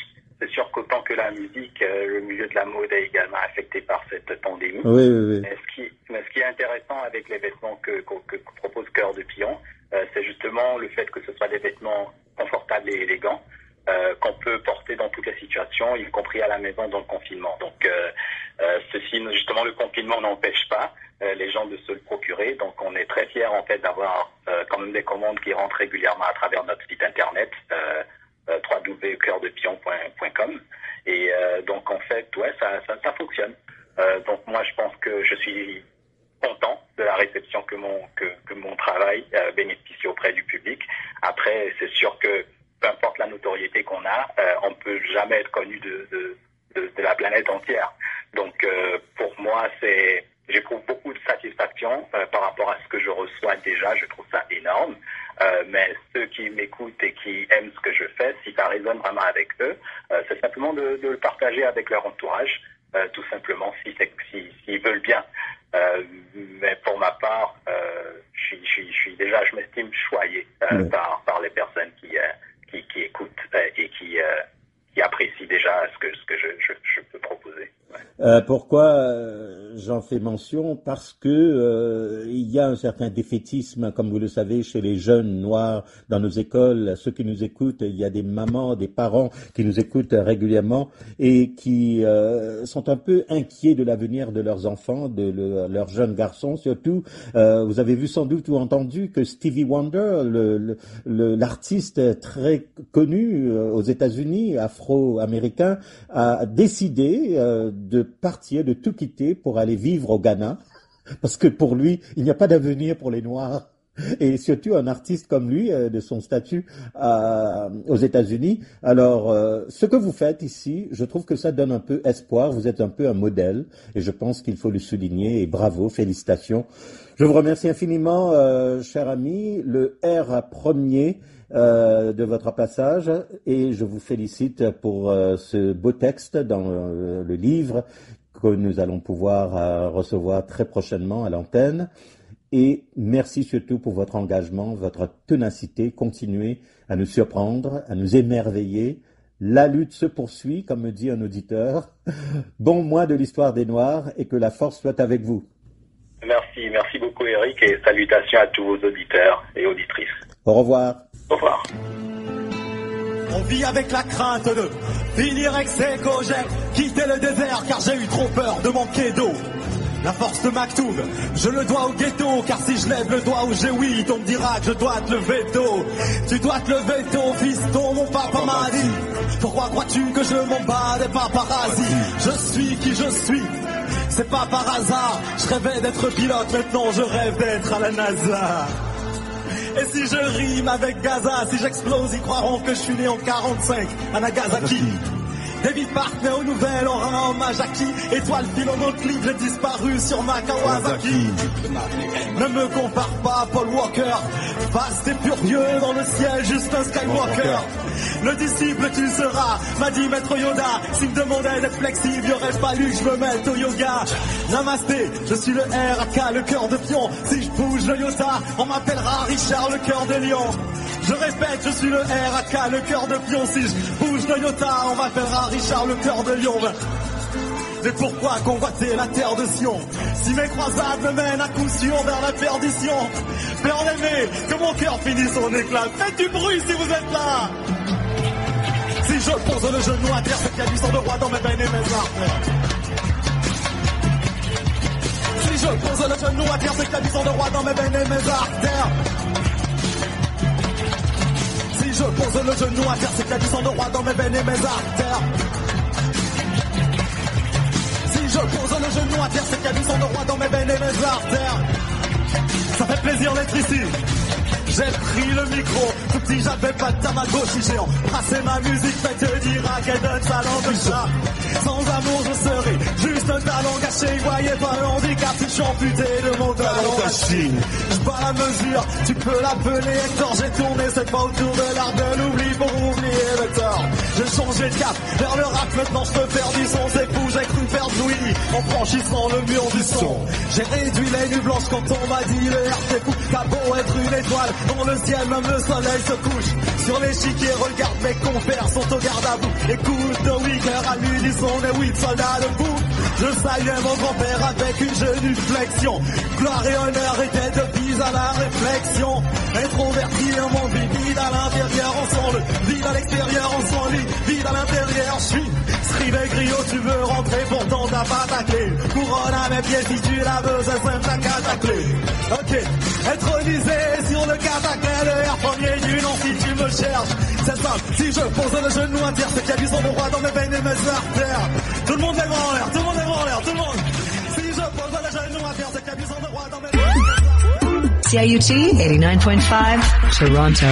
c'est sûr qu'autant que la musique, euh, le milieu de la mode est également affecté par cette pandémie. Oui, oui, oui. Mais ce qui, mais ce qui est intéressant avec les vêtements que, que, que propose Cœur de Pion, euh, c'est justement le fait que ce soit des vêtements confortables et élégants, euh, qu'on peut porter dans toutes les situations, y compris à la maison dans le confinement. Donc, euh, euh, ceci, justement, le confinement n'empêche pas euh, les gens de se le procurer. Donc, on est très fiers, en fait, d'avoir euh, quand même des commandes qui rentrent régulièrement à travers notre site internet, euh, euh, w w w point cœur de pion point com. Et euh, donc, en fait, ouais, ça, ça, ça fonctionne. Euh, donc, moi, je pense que je suis content de la réception que mon que, que mon travail euh, bénéficie auprès du public. Après, c'est sûr que peu importe la notoriété qu'on a, euh, on peut jamais être connu de de, de, de la planète entière. Donc, euh, pour moi, c'est j'éprouve beaucoup de satisfaction euh, par rapport à ce que je reçois déjà. Je trouve ça énorme. Euh, mais ceux qui m'écoutent et qui aiment ce que je fais, si ça résonne vraiment avec eux, euh, c'est simplement de, de le partager avec leur entourage, euh, tout simplement, si c'est, si, s'ils veulent bien. Euh, mais pour ma part, euh, je suis, je suis, je suis déjà, je m'estime choyé euh, oui. par, par les personnes qui, euh, qui, qui écoutent euh, et qui, euh, qui apprécient déjà ce que, ce que je, je, je peux proposer. Ouais. Euh, pourquoi euh, j'en fais mention? Parce que euh, il y a un certain défaitisme, comme vous le savez, chez les jeunes noirs dans nos écoles. Ceux qui nous écoutent, il y a des mamans, des parents qui nous écoutent régulièrement et qui euh, sont un peu inquiets de l'avenir de leurs enfants, de le, leurs jeunes garçons surtout. Euh, vous avez vu sans doute ou entendu que Stevie Wonder, le, le, le, l'artiste très connu euh, aux États-Unis, afro-américain, a décidé euh, de partir, de tout quitter pour aller vivre au Ghana, parce que pour lui, il n'y a pas d'avenir pour les Noirs. Et surtout un artiste comme lui, euh, de son statut euh, aux États-Unis. Alors, euh, ce que vous faites ici, je trouve que ça donne un peu espoir. Vous êtes un peu un modèle, et je pense qu'il faut le souligner. Et bravo, félicitations. Je vous remercie infiniment, euh, cher ami, le R premier euh, de votre passage, et je vous félicite pour euh, ce beau texte dans euh, le livre que nous allons pouvoir euh, recevoir très prochainement à l'antenne. Et merci surtout pour votre engagement, votre ténacité. Continuez à nous surprendre, à nous émerveiller. La lutte se poursuit, comme me dit un auditeur. Bon mois de l'histoire des Noirs et que la force soit avec vous. Merci, merci beaucoup Eric et salutations à tous vos auditeurs et auditrices. Au revoir. Au revoir. On vit avec la crainte de finir ex aequo, j'ai quitté le désert car j'ai eu trop peur de manquer d'eau. La force de Maktoum, je le dois au ghetto, car si je lève le doigt où j'ai oui, on me dira que je dois te lever tôt. Tu dois te lever tôt, fiston, mon papa m'a dit. Pourquoi crois-tu que je m'en bats des paparazzis? Je suis qui je suis, c'est pas par hasard. Je rêvais d'être pilote, maintenant je rêve d'être à la NASA. Et si je rime avec Gaza, si j'explose, ils croiront que je suis né en quarante-cinq à Nagasaki. David Parkney aux nouvelles, on rend hommage à qui? Étoile filon dans le clip, j'ai disparu sur ma Kawasaki. Ne me compare pas à Paul Walker, vaste et furieux dans le ciel, juste un Skywalker. Le disciple tu seras, m'a dit maître Yoda. S'il me demandait d'être flexible, y'aurait fallu que je me mette au yoga. Namasté, je suis le R A K, le cœur de pion. Si je bouge le Yota, on m'appellera Richard, le cœur de lion. Je répète, je suis le R A K, le cœur de pion. Si je bouge le Yota, on m'appellera Richard, le cœur de lion. Mais pourquoi convoiter la terre de Sion? Si mes croisades me mènent à coup sûr vers la perdition, bien-aimé, que mon cœur finisse en éclat. Faites du bruit si vous êtes là. Si je pose le genou à terre, c'est qu'il y a du sang de roi dans mes veines et mes artères. Si je pose le genou à terre, c'est qu'il y a du sang de roi dans mes veines et mes artères. Si je pose le genou à terre, c'est qu'il y a du sang de roi dans mes veines et mes artères. Si je pose le genou à terre, c'est qu'il y a du sang de roi dans mes veines et mes artères. Ça fait plaisir d'être ici. J'ai pris le micro, tout petit j'avais pas de Tamagotchi géant. Brasser ma musique fait te dire à quel donne talent de chat. Sans amour je serai juste un talent gâché. Voyez pas l'handicap, je suis amputé de mon talent d'Achille. J'bats la mesure, tu peux l'appeler Hector. J'ai tourné cette fois autour de l'arbre de l'oubli pour oublier le tort. J'ai changé de cap vers le rap, maintenant je peux faire du son. C'est fou, j'ai cru perdre Louis en franchissant le mur du son. J'ai réduit les nuits blanches quand on m'a dit le R c'est fou. T'as beau être une étoile, dans le ciel même le soleil se couche. Sur l'échiquier, regarde mes confrères sont au garde à vous. Écoute de Wicker à l'unisson des huit soldats debout. Je saluais mon grand-père avec une genuflexion. Gloire et honneur étaient de bise à la réflexion. Introverti, un monde vide à l'intérieur, on sent le vide à l'extérieur, on sent le vide à l'intérieur. Je suis scribe griot, tu veux rentrer, pourtant t'as pas ta clé. Couronne à mes pieds, si tu la veux, c'est simple, t'as qu'à ta clé. Ok, intronisé sur le cataclé, le R premier du nom si tu me cherches. C'est simple, si je pose le genou à terre, c'est qu'il y a du sang de roi dans mes veines et mes artères. Tout le monde est en l'air, tout le monde est en l'air, tout le monde. Si je pose le genou à terre, c'est qu'il y a du sang de roi dans mes veines. C I U T eighty-nine point five, Toronto.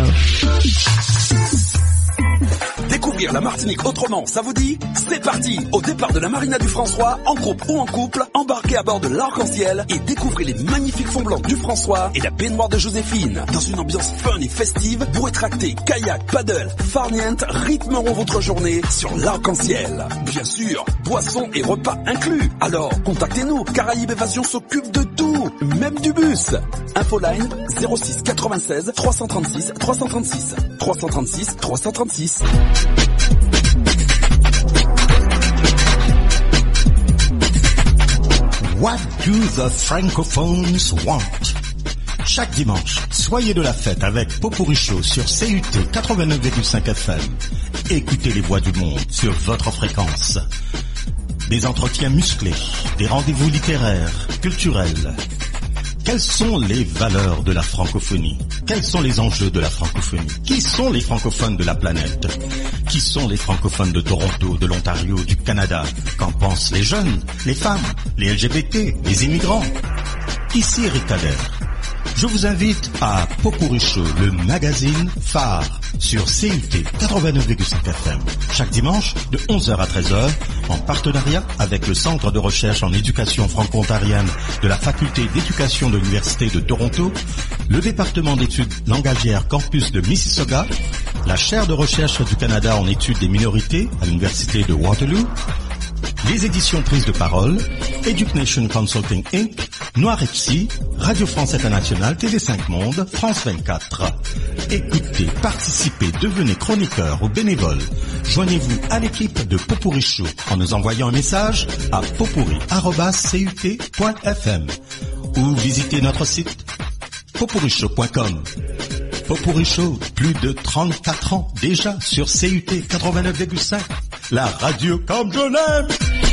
Découvrir la Martinique autrement, ça vous dit? C'est parti! Au départ de la Marina du François, en groupe ou en couple, embarquez à bord de l'Arc-en-Ciel et découvrez les magnifiques fonds blancs du François et la baignoire de Joséphine. Dans une ambiance fun et festive, bouée tractée, kayak, paddle, farniente rythmeront votre journée sur l'Arc-en-Ciel. Bien sûr, boissons et repas inclus. Alors, contactez-nous, Caraïbes Évasion s'occupe de tout, même du bus. Infoline zéro six quatre-vingt-seize trois cent trente-six trois cent trente-six trois cent trente-six trois cent trente-six. What do the francophones want? Chaque dimanche, soyez de la fête avec Popurrí Show sur C U T quatre-vingt-neuf virgule cinq F M. Écoutez les voix du monde sur votre fréquence. Des entretiens musclés, des rendez-vous littéraires, culturels. Quelles sont les valeurs de la francophonie? Quels sont les enjeux de la francophonie? Qui sont les francophones de la planète? Qui sont les francophones de Toronto, de l'Ontario, du Canada? Qu'en pensent les jeunes, les femmes, les L G B T, les immigrants? Ici Eric Kader. Je vous invite à Popurrí Show, le magazine phare sur C U T quatre-vingt-neuf virgule cinq F M. Chaque dimanche de onze heures à treize heures en partenariat avec le Centre de recherche en éducation franco-ontarienne de la Faculté d'éducation de l'Université de Toronto, le département d'études langagières campus de Mississauga, la chaire de recherche du Canada en études des minorités à l'Université de Waterloo, les éditions Prise de Parole, Education Consulting Incorporée, Noir F C, Radio France Internationale, T V cinq Monde, France vingt-quatre. Écoutez, participez, devenez chroniqueur ou bénévole. Joignez-vous à l'équipe de Popurrí Show en nous envoyant un message à popurrí arobase c u t point f m ou visitez notre site popurrí show point com. Popurrí Show, plus de trente-quatre ans déjà sur C U T quatre-vingt-neuf virgule cinq, la radio comme je l'aime.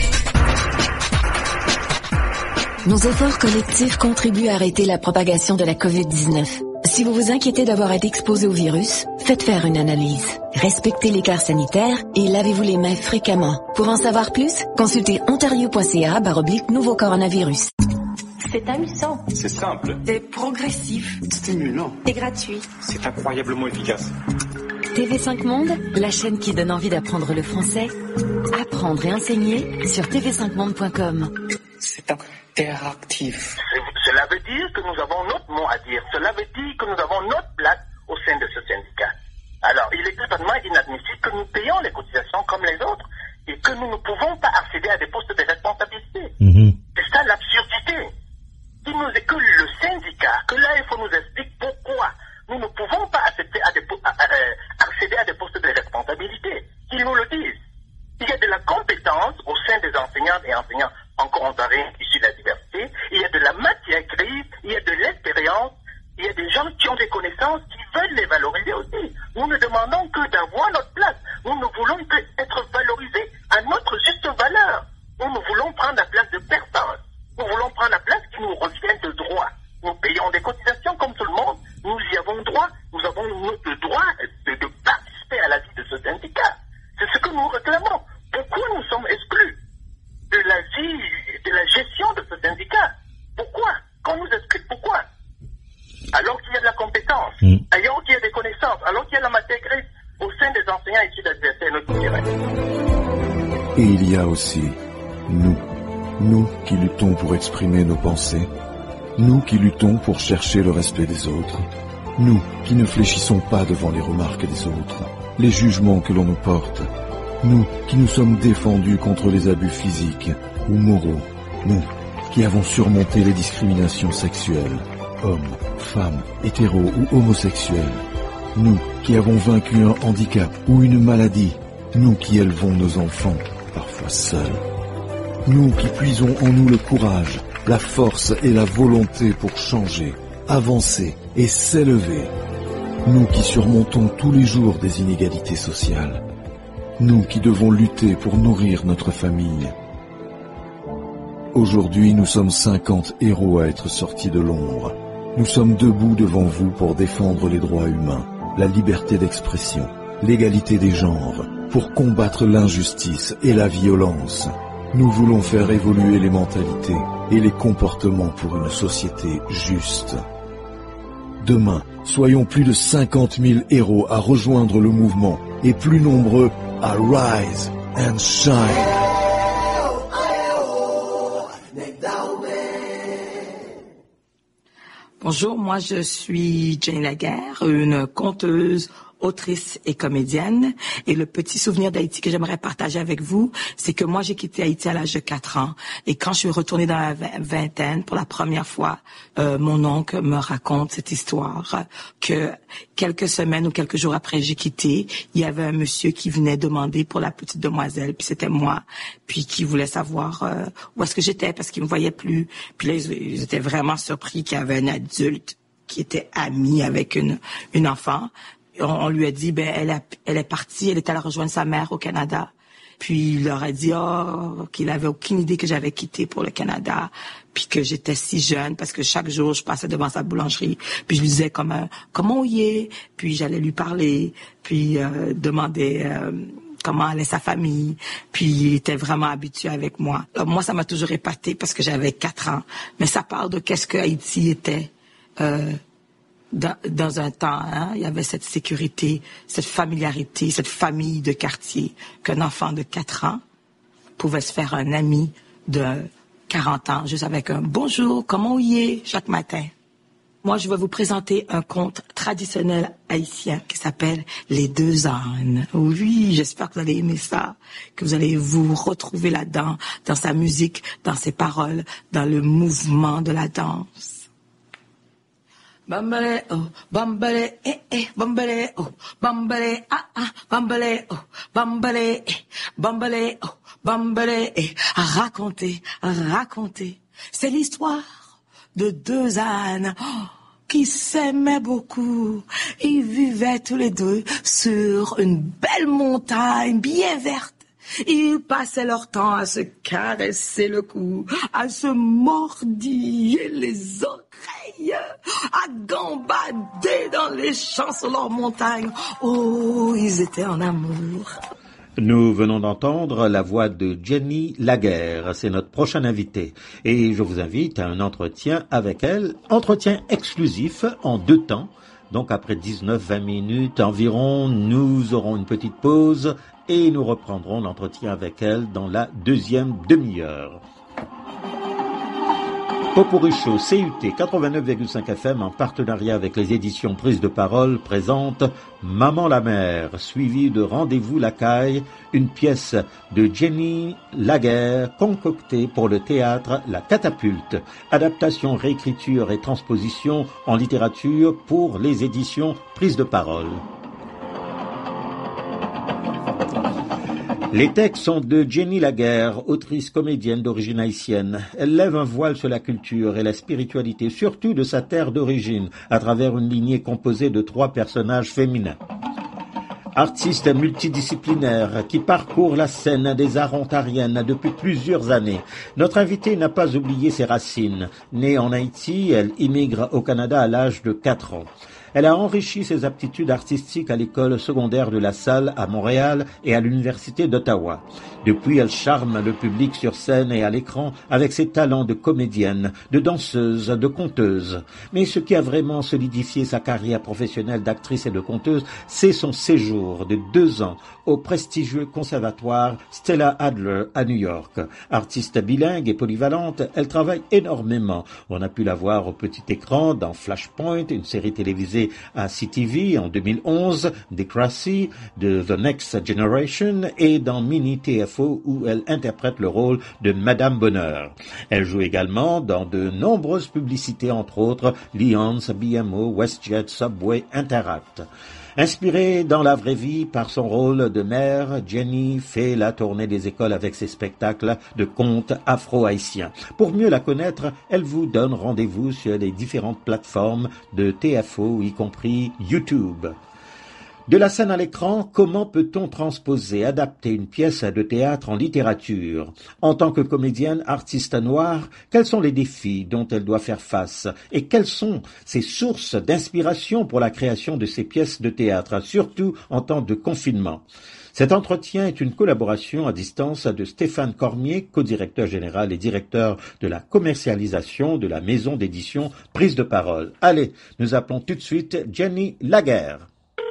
Nos efforts collectifs contribuent à arrêter la propagation de la covid dix-neuf. Si vous vous inquiétez d'avoir été exposé au virus, faites faire une analyse. Respectez l'écart sanitaire et lavez-vous les mains fréquemment. Pour en savoir plus, consultez ontario point c a barre oblique nouveau coronavirus. C'est amusant. C'est simple. C'est progressif. Stimulant. C'est gratuit. C'est incroyablement efficace. T V cinq Monde, la chaîne qui donne envie d'apprendre le français. Apprendre et enseigner sur t v cinq monde point com. C'est interactif. Cela veut dire que nous avons notre mot à dire. Cela veut dire que nous avons notre place au sein de ce syndicat. Alors, il est totalement inadmissible que nous payons les cotisations comme les autres et que nous ne pouvons pas accéder à des postes de responsabilité. Mmh. C'est ça l'absurdité. Il nous est que le syndicat, que l'A F O nous explique pourquoi nous ne pouvons pas accepter à des, à, à, à, accéder à des postes de responsabilité. Qu'ils nous le disent. Il y a de la compétence au sein des enseignantes et enseignants franco-ontariens issus de la diversité. Il y a de la matière grise, il y a de l'expérience, il y a des gens qui ont des connaissances qui veulent les valoriser aussi. Nous ne demandons que d'avoir notre place. Nous ne voulons que être valorisés à notre juste valeur. Nous ne voulons prendre la place de personne. Nous voulons prendre la place qui nous revient de droit. Nous payons des cotisations comme tout le monde. Nous y avons droit. Nous avons notre droit de, de participer à la vie de ce syndicat. C'est ce que nous réclamons. Pourquoi nous sommes exclus de la vie, de la gestion de ce syndicat? Pourquoi? Qu'on nous explique pourquoi. Alors qu'il y a de la compétence, mmh. alors qu'il y a des connaissances, alors qu'il y a la matière grise au sein des enseignants issus de la diversité et notre direct. Et il y a aussi nous, nous qui luttons pour exprimer nos pensées, nous qui luttons pour chercher le respect des autres, nous qui ne fléchissons pas devant les remarques des autres. les jugements que l'on nous porte. Nous qui nous sommes défendus contre les abus physiques ou moraux. Nous qui avons surmonté les discriminations sexuelles, hommes, femmes, hétéros ou homosexuels. Nous qui avons vaincu un handicap ou une maladie. Nous qui élevons nos enfants, parfois seuls. Nous qui puisons en nous le courage, la force et la volonté pour changer, avancer et s'élever. Nous qui surmontons tous les jours des inégalités sociales. Nous qui devons lutter pour nourrir notre famille. Aujourd'hui, nous sommes cinquante héros à être sortis de l'ombre. Nous sommes debout devant vous pour défendre les droits humains, la liberté d'expression, l'égalité des genres, pour combattre l'injustice et la violence. Nous voulons faire évoluer les mentalités et les comportements pour une société juste. Demain, soyons plus de cinquante mille héros à rejoindre le mouvement et plus nombreux à rise and shine. Bonjour, moi je suis Jenny Laguerre, une conteuse, autrice et comédienne. Et le petit souvenir d'Haïti que j'aimerais partager avec vous, c'est que moi j'ai quitté Haïti à l'âge de quatre ans. Et quand je suis retournée dans la vingtaine pour la première fois, euh, mon oncle me raconte cette histoire que quelques semaines ou quelques jours après j'ai quitté, il y avait un monsieur qui venait demander pour la petite demoiselle, puis c'était moi, puis qui voulait savoir euh, où est-ce que j'étais parce qu'il me voyait plus. Puis là ils, ils étaient vraiment surpris qu'il y avait un adulte qui était ami avec une une enfant. On lui a dit, ben, elle, a, elle est partie, elle est allée rejoindre sa mère au Canada. Puis il leur a dit, oh, qu'il avait aucune idée que j'avais quitté pour le Canada, puis que j'étais si jeune, parce que chaque jour, je passais devant sa boulangerie, puis je lui disais comment, comment on y est, puis j'allais lui parler, puis euh, demander euh, comment allait sa famille, puis il était vraiment habitué avec moi. Alors, moi, ça m'a toujours épaté parce que j'avais quatre ans, mais ça parle de qu'est-ce que Haïti était. Euh, Dans, dans un temps, hein, il y avait cette sécurité, cette familiarité, cette famille de quartier, qu'un enfant de quatre ans pouvait se faire un ami de quarante ans, juste avec un « bonjour, comment on y est » chaque matin. Moi, je vais vous présenter un conte traditionnel haïtien qui s'appelle « Les deux ânes ». Oui, j'espère que vous allez aimer ça, que vous allez vous retrouver là-dedans, dans sa musique, dans ses paroles, dans le mouvement de la danse. Bambale, oh, bambale, eh, eh, bambale, oh, bambale, ah, ah, bambale, oh, bambale, eh, bambale, oh, bambale, eh, racontez, racontez. C'est l'histoire de deux ânes oh, qui s'aimaient beaucoup. Ils vivaient tous les deux sur une belle montagne bien verte. Ils passaient leur temps à se caresser le cou, à se mordiller les oreilles, à gambader dans les champs sur leur montagne. Oh, ils étaient en amour. Nous venons d'entendre la voix de Jenny Laguerre, c'est notre prochaine invitée. Et je vous invite à un entretien avec elle, entretien exclusif en deux temps. Donc après dix-neuf à vingt minutes environ, nous aurons une petite pause et nous reprendrons l'entretien avec elle dans la deuxième demi-heure. Popurrí Show C U T quatre-vingt-neuf virgule cinq F M en partenariat avec les éditions Prise de Parole présente Maman la Mère, suivi de Rendez-vous la Caille, une pièce de Jenny Laguerre concoctée pour le théâtre La Catapulte, adaptation, réécriture et transposition en littérature pour les éditions Prise de Parole. Les textes sont de Jenny Laguerre, autrice comédienne d'origine haïtienne. Elle lève un voile sur la culture et la spiritualité, surtout de sa terre d'origine, à travers une lignée composée de trois personnages féminins. Artiste multidisciplinaire qui parcourt la scène des arts ontariennes depuis plusieurs années, notre invitée n'a pas oublié ses racines. Née en Haïti, elle immigre au Canada à l'âge de quatre ans. Elle a enrichi ses aptitudes artistiques à l'école secondaire de La Salle à Montréal et à l'université d'Ottawa. Depuis, elle charme le public sur scène et à l'écran avec ses talents de comédienne, de danseuse, de conteuse. Mais ce qui a vraiment solidifié sa carrière professionnelle d'actrice et de conteuse, c'est son séjour de deux ans au prestigieux conservatoire Stella Adler à New York. Artiste bilingue et polyvalente, elle travaille énormément. On a pu la voir au petit écran dans Flashpoint, une série télévisée passé à C T V en deux mille onze, Degrassi de The Next Generation et dans Mini T F O où elle interprète le rôle de Madame Bonheur. Elle joue également dans de nombreuses publicités, entre autres Lions, B M O, WestJet, Subway, Interact. Inspirée dans la vraie vie par son rôle de mère, Jenny fait la tournée des écoles avec ses spectacles de contes afro-haïtiens. Pour mieux la connaître, elle vous donne rendez-vous sur les différentes plateformes de T F O, y compris YouTube. De la scène à l'écran, comment peut-on transposer, adapter une pièce de théâtre en littérature? En tant que comédienne, artiste noire, quels sont les défis dont elle doit faire face? Et quelles sont ses sources d'inspiration pour la création de ces pièces de théâtre, surtout en temps de confinement? Cet entretien est une collaboration à distance de Stéphane Cormier, co-directeur général et directeur de la commercialisation de la maison d'édition Prise de Parole. Allez, nous appelons tout de suite Jenny Laguerre.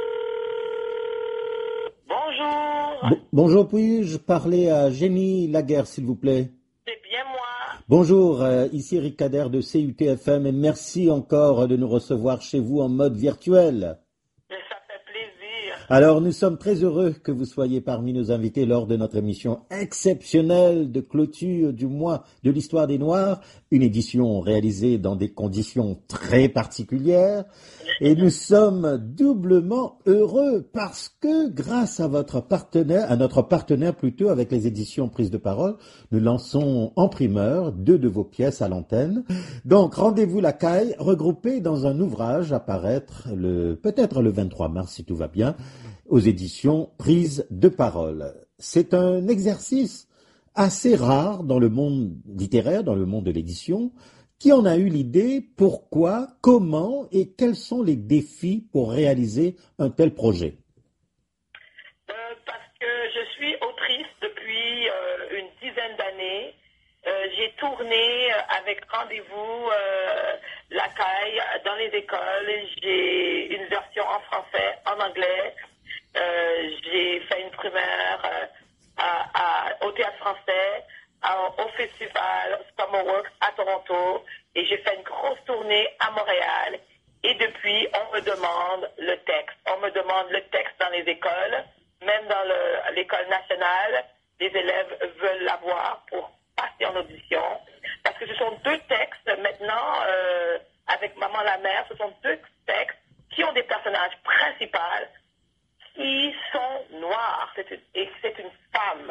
Bonjour. Bonjour, puis-je parler à Jenny Laguerre, s'il vous plaît? C'est bien moi. Bonjour, euh, ici Eric Kader de C U T F M et merci encore de nous recevoir chez vous en mode virtuel. Ça fait plaisir. Alors, nous sommes très heureux que vous soyez parmi nos invités lors de notre émission exceptionnelle de clôture du mois de l'histoire des Noirs, une édition réalisée dans des conditions très particulières. Et nous sommes doublement heureux parce que grâce à votre partenaire, à notre partenaire plutôt avec les éditions Prise de Parole, nous lançons en primeur deux de vos pièces à l'antenne. Donc rendez-vous la caille, regroupés dans un ouvrage à paraître le, peut-être le vingt-trois mars si tout va bien, aux éditions Prise de Parole. C'est un exercice assez rare dans le monde littéraire, dans le monde de l'édition. Qui en a eu l'idée? Pourquoi? Comment? Et quels sont les défis pour réaliser un tel projet? euh, Parce que je suis autrice depuis euh, une dizaine d'années. Euh, j'ai tourné avec Rendez-vous euh, la caille dans les écoles. J'ai une version en français, en anglais. Euh, j'ai fait une première euh, à, à, au théâtre français. Au festival Summerworks à Toronto et j'ai fait une grosse tournée à Montréal et depuis on me demande le texte, on me demande le texte dans les écoles, même dans le, l'école nationale, les élèves veulent l'avoir pour passer en audition parce que ce sont deux textes maintenant euh, avec Maman la mère, ce sont deux textes qui ont des personnages principaux qui sont noirs c'est une, et c'est une femme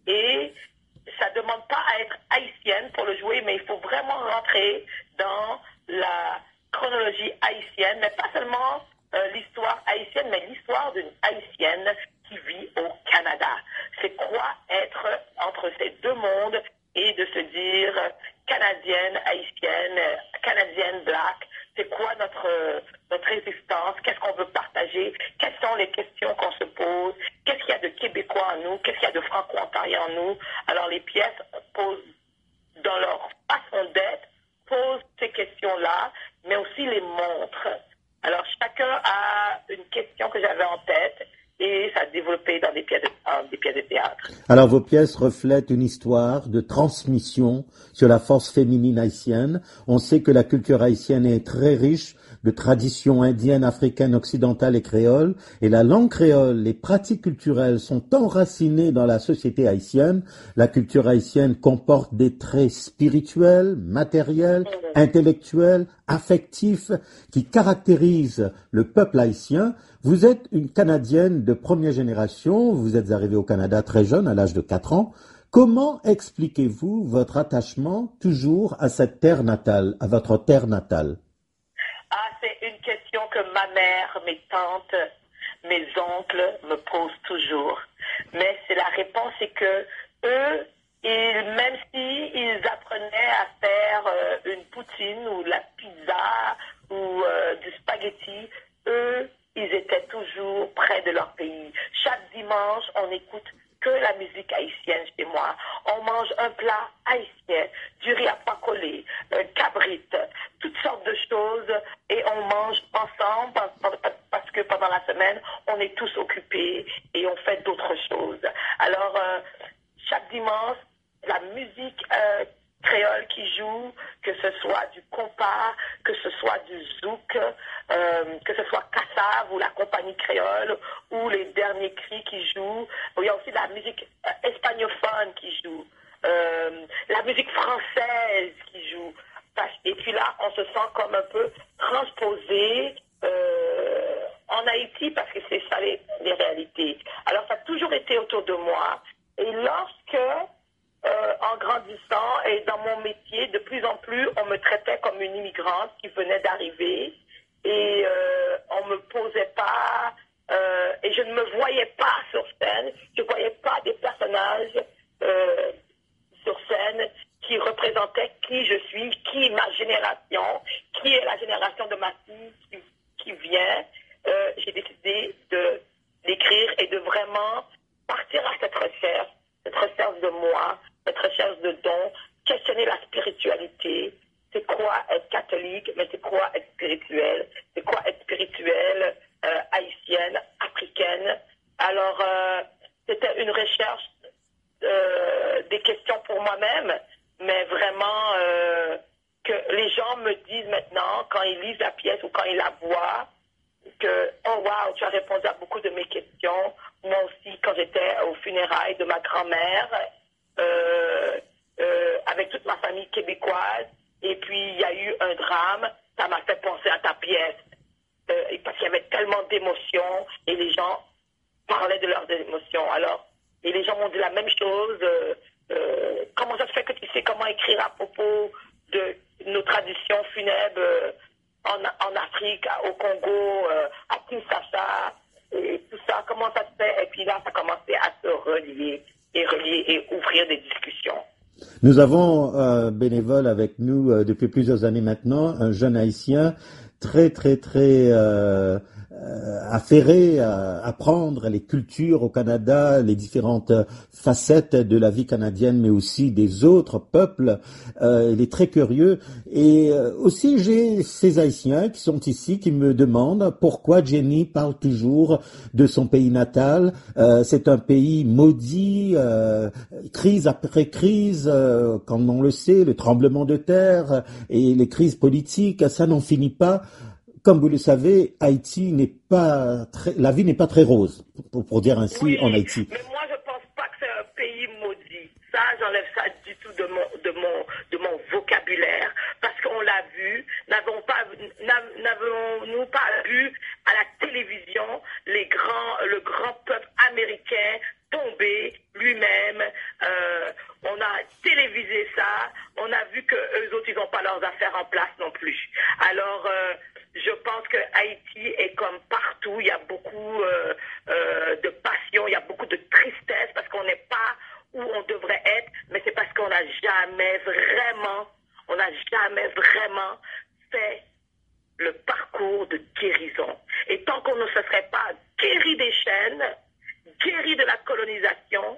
et ça ne demande pas à être haïtienne pour le jouer, mais il faut vraiment rentrer dans la chronologie haïtienne, mais pas seulement euh, l'histoire haïtienne, mais l'histoire d'une haïtienne qui vit au Canada. C'est quoi être entre ces deux mondes et de se dire canadienne, haïtienne, canadienne, black, c'est quoi notre, notre résistance, qu'est-ce qu'on veut partager, quelles sont les questions qu'on se pose, qu'est-ce qu'il y a de québécois en nous, qu'est-ce qu'il y a de franco-ontarien en nous. Alors les pièces posent, dans leur façon d'être, posent ces questions-là, mais aussi les montrent. Alors chacun a une question que j'avais en tête et ça a développé dans des pièces de, dans des pièces de théâtre. Alors vos pièces reflètent une histoire de transmission sur la force féminine haïtienne. On sait que la culture haïtienne est très riche de traditions indiennes, africaines, occidentales et créoles. Et la langue créole, les pratiques culturelles sont enracinées dans la société haïtienne. La culture haïtienne comporte des traits spirituels, matériels, intellectuels, affectifs qui caractérisent le peuple haïtien. Vous êtes une Canadienne de première génération. Vous êtes arrivée au Canada très jeune, à l'âge de quatre ans. Comment expliquez-vous votre attachement toujours à cette terre natale, à votre terre natale? Ah, c'est une question que ma mère, mes tantes, mes oncles me posent toujours. Mais c'est la réponse, c'est que eux, ils, même s'ils apprenaient à faire euh, une poutine ou la pizza ou euh, du spaghetti, eux, ils étaient toujours près de leur pays. Chaque dimanche, on écoute que la musique haïtienne chez moi. On mange un plat haïtien, du riz à pacolé, un cabrit, toutes sortes de choses et on mange ensemble parce que pendant la semaine, on est tous occupés et on fait d'autres choses. Alors, euh, chaque dimanche, la musique euh, créole qui joue, que ce soit du compas, que ce soit du zouk, euh, que ce soit Kassav ou la compagnie créole ou les derniers cris qui jouent. Il y a aussi la musique euh, espagnophone qui joue, euh, la musique française qui joue. Et puis là, on se sent comme un peu transposé euh, en Haïti parce que c'est ça les, les réalités. Alors ça a toujours été autour de moi. Et lorsque, euh, en grandissant et dans mon métier, de plus en plus, on me traitait comme une immigrante qui venait d'arriver et euh, on me posait pas, euh, et je ne me voyais pas sur scène, je ne voyais pas des personnages euh, sur scène qui représentaient qui je suis, qui est ma génération, qui est la génération de ma fille qui, qui vient. Euh, j'ai décidé de d'écrire et de vraiment partir à cette recherche, cette recherche de moi, cette recherche de dons, questionner la spiritualité. C'est quoi être catholique, mais c'est quoi être spirituel? C'est quoi être spirituelle, euh, haïtienne, africaine? Alors, euh, c'était une recherche euh, des questions pour moi-même, mais vraiment euh, que les gens me disent maintenant, quand ils lisent la pièce ou quand ils la voient, que « Oh wow, tu as répondu à beaucoup de mes questions ». Moi aussi, quand j'étais aux funérailles de ma grand-mère, euh, euh, avec toute ma famille québécoise, et puis il y a eu un drame, ça m'a fait penser à ta pièce. Euh, parce qu'il y avait tellement d'émotions, et les gens parlaient de leurs émotions. Alors, et les gens m'ont dit la même chose. Euh, euh, comment ça se fait que tu sais comment écrire à propos de nos traditions funèbres euh, en, en Afrique, au Congo, euh, à Kinshasa, et tout ça, comment ça se fait? Et puis là, ça a commencé à se relier et relier et ouvrir des discussions. Nous avons un bénévole avec nous euh, depuis plusieurs années maintenant, un jeune haïtien très très très euh, euh, affairé à apprendre les cultures au Canada, les différentes facettes de la vie canadienne, mais aussi des autres peuples. Euh, il est très curieux. Et euh, aussi, j'ai ces Haïtiens qui sont ici, qui me demandent pourquoi Jenny parle toujours de son pays natal. Euh, c'est un pays maudit, euh, crise après crise, euh, comme on le sait, le tremblement de terre et les crises politiques, ça n'en finit pas. Comme vous le savez, Haïti n'est pas très, la vie n'est pas très rose, pour, pour dire ainsi, oui, en Haïti. Mais moi, je pense pas que c'est un pays maudit. Ça, j'enlève ça du tout de mon, de mon, de mon vocabulaire, parce qu'on l'a vu. N'avons pas, n'avons-nous pas vu à la télévision les grands, le grand peuple américain tomber lui-même. Euh, on a télévisé ça. On a vu que eux autres, ils n'ont pas leurs affaires en place non plus. Alors, euh, je pense que Haïti est comme partout. Il y a beaucoup euh, euh, de passion, il y a beaucoup de tristesse parce qu'on n'est pas où on devrait être, mais c'est parce qu'on n'a jamais vraiment, on n'a jamais vraiment fait le parcours de guérison. Et tant qu'on ne se serait pas guéri des chaînes, guéri de la colonisation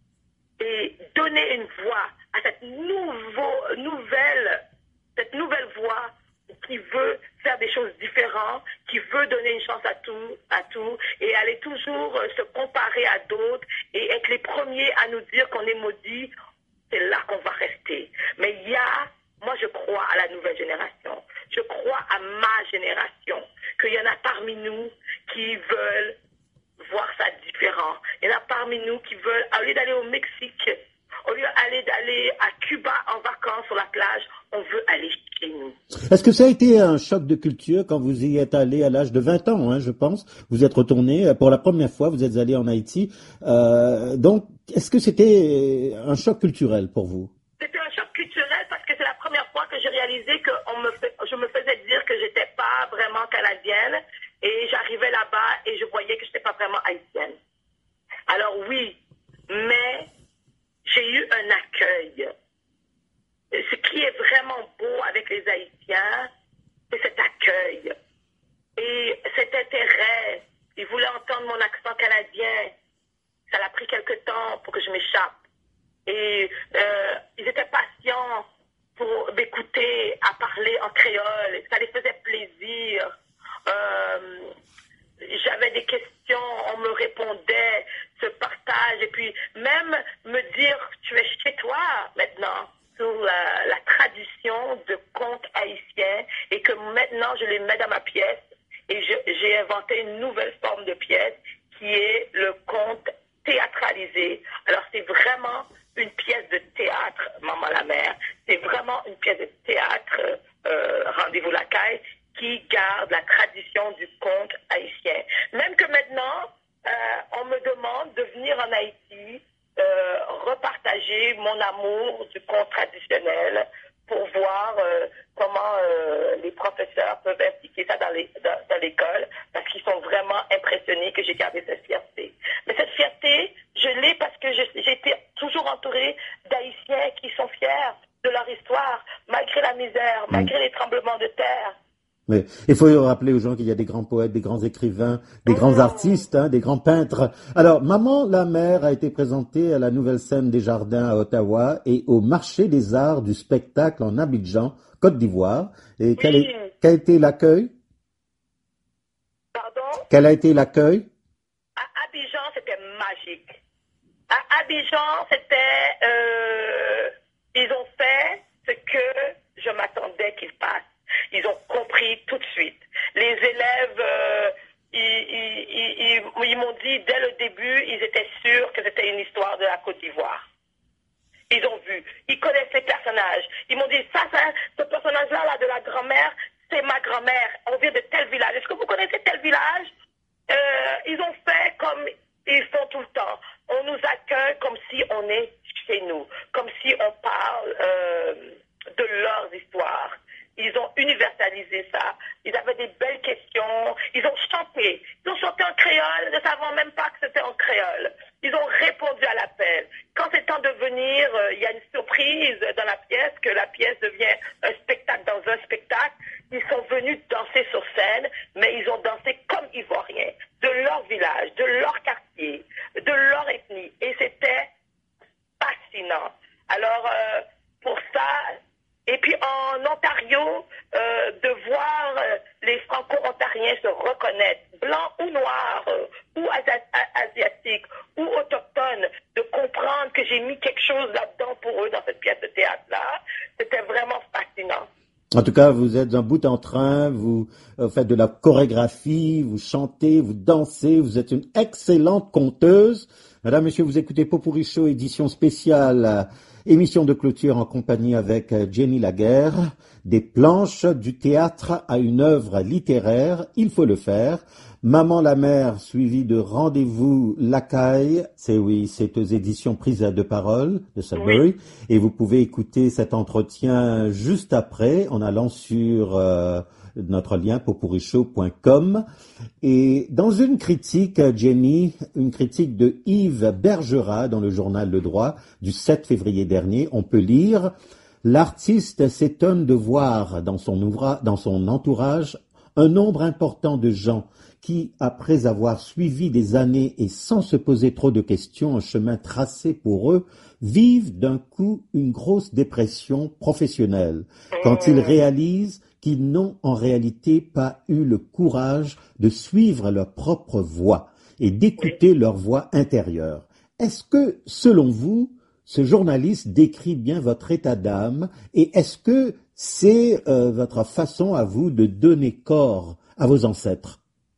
et donner une voix à cette nouveau, nouvelle, cette nouvelle voix qui veut faire des choses différentes, qui veut donner une chance à tout, à tout, et aller toujours se comparer à d'autres et être les premiers à nous dire qu'on est maudit, c'est là qu'on va rester. Mais il y a, moi je crois à la nouvelle génération, je crois à ma génération, qu'il y en a parmi nous qui veulent voir ça différent. Il y en a parmi nous qui veulent, au lieu d'aller au Mexique, au lieu d'aller d'aller à Cuba en vacances sur la plage, on veut aller chez nous. Est-ce que ça a été un choc de culture quand vous y êtes allé à l'âge de vingt ans, hein, je pense? Vous êtes retourné pour la première fois, vous êtes allé en Haïti. Euh, donc, est-ce que c'était un choc culturel pour vous? C'était un choc culturel parce que c'est la première fois que j'ai réalisé que on me fait, je me faisais dire que j'étais pas vraiment canadienne et j'arrivais là-bas et je voyais que j'étais pas vraiment haïtienne. Alors oui, mais j'ai eu un accueil. Ce qui est vraiment beau avec les Haïtiens, c'est cet accueil. Et cet intérêt. Ils voulaient entendre mon accent canadien. Ça a pris quelque temps pour que je m'échappe. Et euh, ils étaient patients pour m'écouter à parler en créole. Ça les faisait plaisir. Euh, j'avais des questions, on me répondait, ce partage. Et puis même me dire, tu es chez toi maintenant. Sur la, la tradition de contes haïtiens et que maintenant je les mets dans ma pièce et je, j'ai inventé une nouvelle forme de pièce qui est le conte théâtralisé. Alors c'est vraiment une pièce de théâtre, Maman la mère. C'est vraiment une pièce de théâtre, euh, Rendez-vous la caille, qui garde la tradition du conte haïtien. Même que maintenant, euh, on me demande de venir en Haïti, euh, repartager mon amour du conte traditionnel pour voir euh, comment euh, les professeurs peuvent impliquer ça dans, les, dans, dans l'école, parce qu'ils sont vraiment impressionnés que j'ai gardé cette fierté. Mais cette fierté, je l'ai parce que je, j'ai été toujours entourée d'Haïtiens qui sont fiers de leur histoire, malgré la misère, malgré mmh. les tremblements de terre. Mais il faut rappeler aux gens qu'il y a des grands poètes, des grands écrivains, des mmh. grands artistes, hein, des grands peintres. Alors, Maman la mère a été présentée à la Nouvelle Scène des Jardins à Ottawa et au Marché des Arts du Spectacle en Abidjan, Côte d'Ivoire. Et oui. quel, est, quel a été l'accueil? Pardon? Quel a été l'accueil? À Abidjan, c'était magique. À Abidjan, c'était... Euh, ils ont fait ce que je m'attendais qu'ils fassent. Ils ont compris tout de suite. Les élèves, euh, ils, ils, ils, ils, ils m'ont dit dès le début, ils étaient sûrs que c'était une histoire de la Côte d'Ivoire. Ils ont vu, ils connaissent les personnages. Ils m'ont dit, ça, ça ce personnage-là, là, de la grand-mère, c'est ma grand-mère. On vient de tel village. Est-ce que vous connaissez tel village? euh, Ils ont fait comme ils font tout le temps. On nous accueille comme si on est chez nous, comme si on parle euh, de leurs histoires. Ils ont universalisé ça. Ils avaient des belles questions. Ils ont chanté. Ils ont chanté en créole, ne savant même pas que c'était en créole. Ils ont répondu à l'appel. Quand c'est temps de venir, euh, il y a une surprise dans la pièce, que la pièce devient un spectacle dans un spectacle. Ils sont venus danser sur scène, mais ils ont dansé comme Ivoiriens, de leur village, de leur quartier, de leur ethnie. Et c'était fascinant. Alors, euh, pour ça... Et puis en Ontario, euh, de voir euh, les Franco-Ontariens se reconnaître, blancs ou noirs, euh, ou asi- asiatiques, ou autochtones, de comprendre que j'ai mis quelque chose là-dedans pour eux dans cette pièce de théâtre-là, c'était vraiment fascinant. En tout cas, vous êtes un bout en train, vous faites de la chorégraphie, vous chantez, vous dansez, vous êtes une excellente conteuse. Madame, Monsieur, vous écoutez Popurrí Show, édition spéciale, émission de clôture en compagnie avec Jenny Laguerre. Des planches du théâtre à une œuvre littéraire, il faut le faire. Maman la mère, suivi de Rendez-vous la caille, c'est oui, c'est aux éditions Prise de Parole de Sudbury. Oui. Et vous pouvez écouter cet entretien juste après en allant sur euh, notre lien popurrí show point com. Et dans une critique, Jenny, une critique de Yves Bergerat dans le journal Le Droit du sept février dernier, on peut lire « L'artiste s'étonne de voir dans son, ouvra- dans son entourage un nombre important de gens qui, après avoir suivi des années et sans se poser trop de questions, un chemin tracé pour eux, vivent d'un coup une grosse dépression professionnelle quand ils réalisent qu'ils n'ont en réalité pas eu le courage de suivre leur propre voie et d'écouter leur voix intérieure. Est-ce que, selon vous, ce journaliste décrit bien votre état d'âme et est-ce que c'est euh, votre façon à vous de donner corps à vos ancêtres?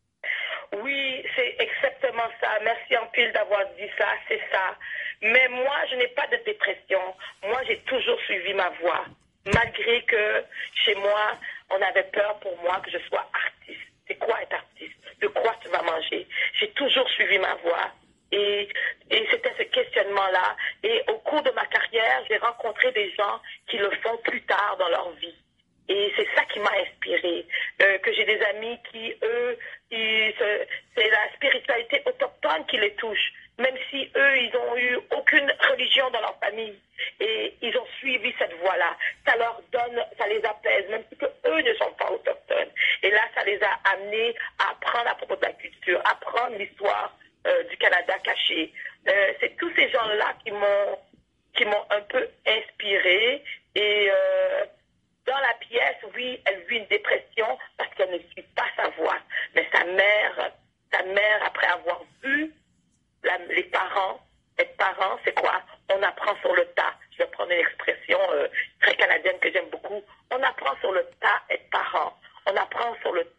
Oui, c'est exactement ça. Merci en pile d'avoir dit ça, c'est ça. Mais moi, je n'ai pas de dépression. Moi, j'ai toujours suivi ma voie. Malgré que, chez moi, on avait peur pour moi que je sois artiste. C'est quoi être artiste? De quoi tu vas manger? J'ai toujours suivi ma voie. Et, et c'était ce questionnement-là. Et au cours de ma carrière, j'ai rencontré des gens qui le font plus tard dans leur vie. Et c'est ça qui m'a inspirée. Euh, que j'ai des amis qui, eux, ils, c'est la spiritualité autochtone qui les touche. Même si eux, ils n'ont eu aucune religion dans leur famille. Et ils ont suivi cette voie-là. Ça leur donne, ça les apaise, même si que eux ne sont pas autochtones. Et là, ça les a amenés à apprendre à propos de la culture, à apprendre l'histoire euh, du Canada caché. Euh, c'est tous ces gens-là qui m'ont, qui m'ont un peu inspirée. Et euh, dans la pièce, oui, elle vit une dépression parce qu'elle ne suit pas sa voie. Mais sa mère, sa mère, après avoir vu la, les parents, être parent, c'est quoi? On apprend sur le tas. Je vais prendre une expression euh, très canadienne que j'aime beaucoup. On apprend sur le tas être parent. On apprend sur le tas être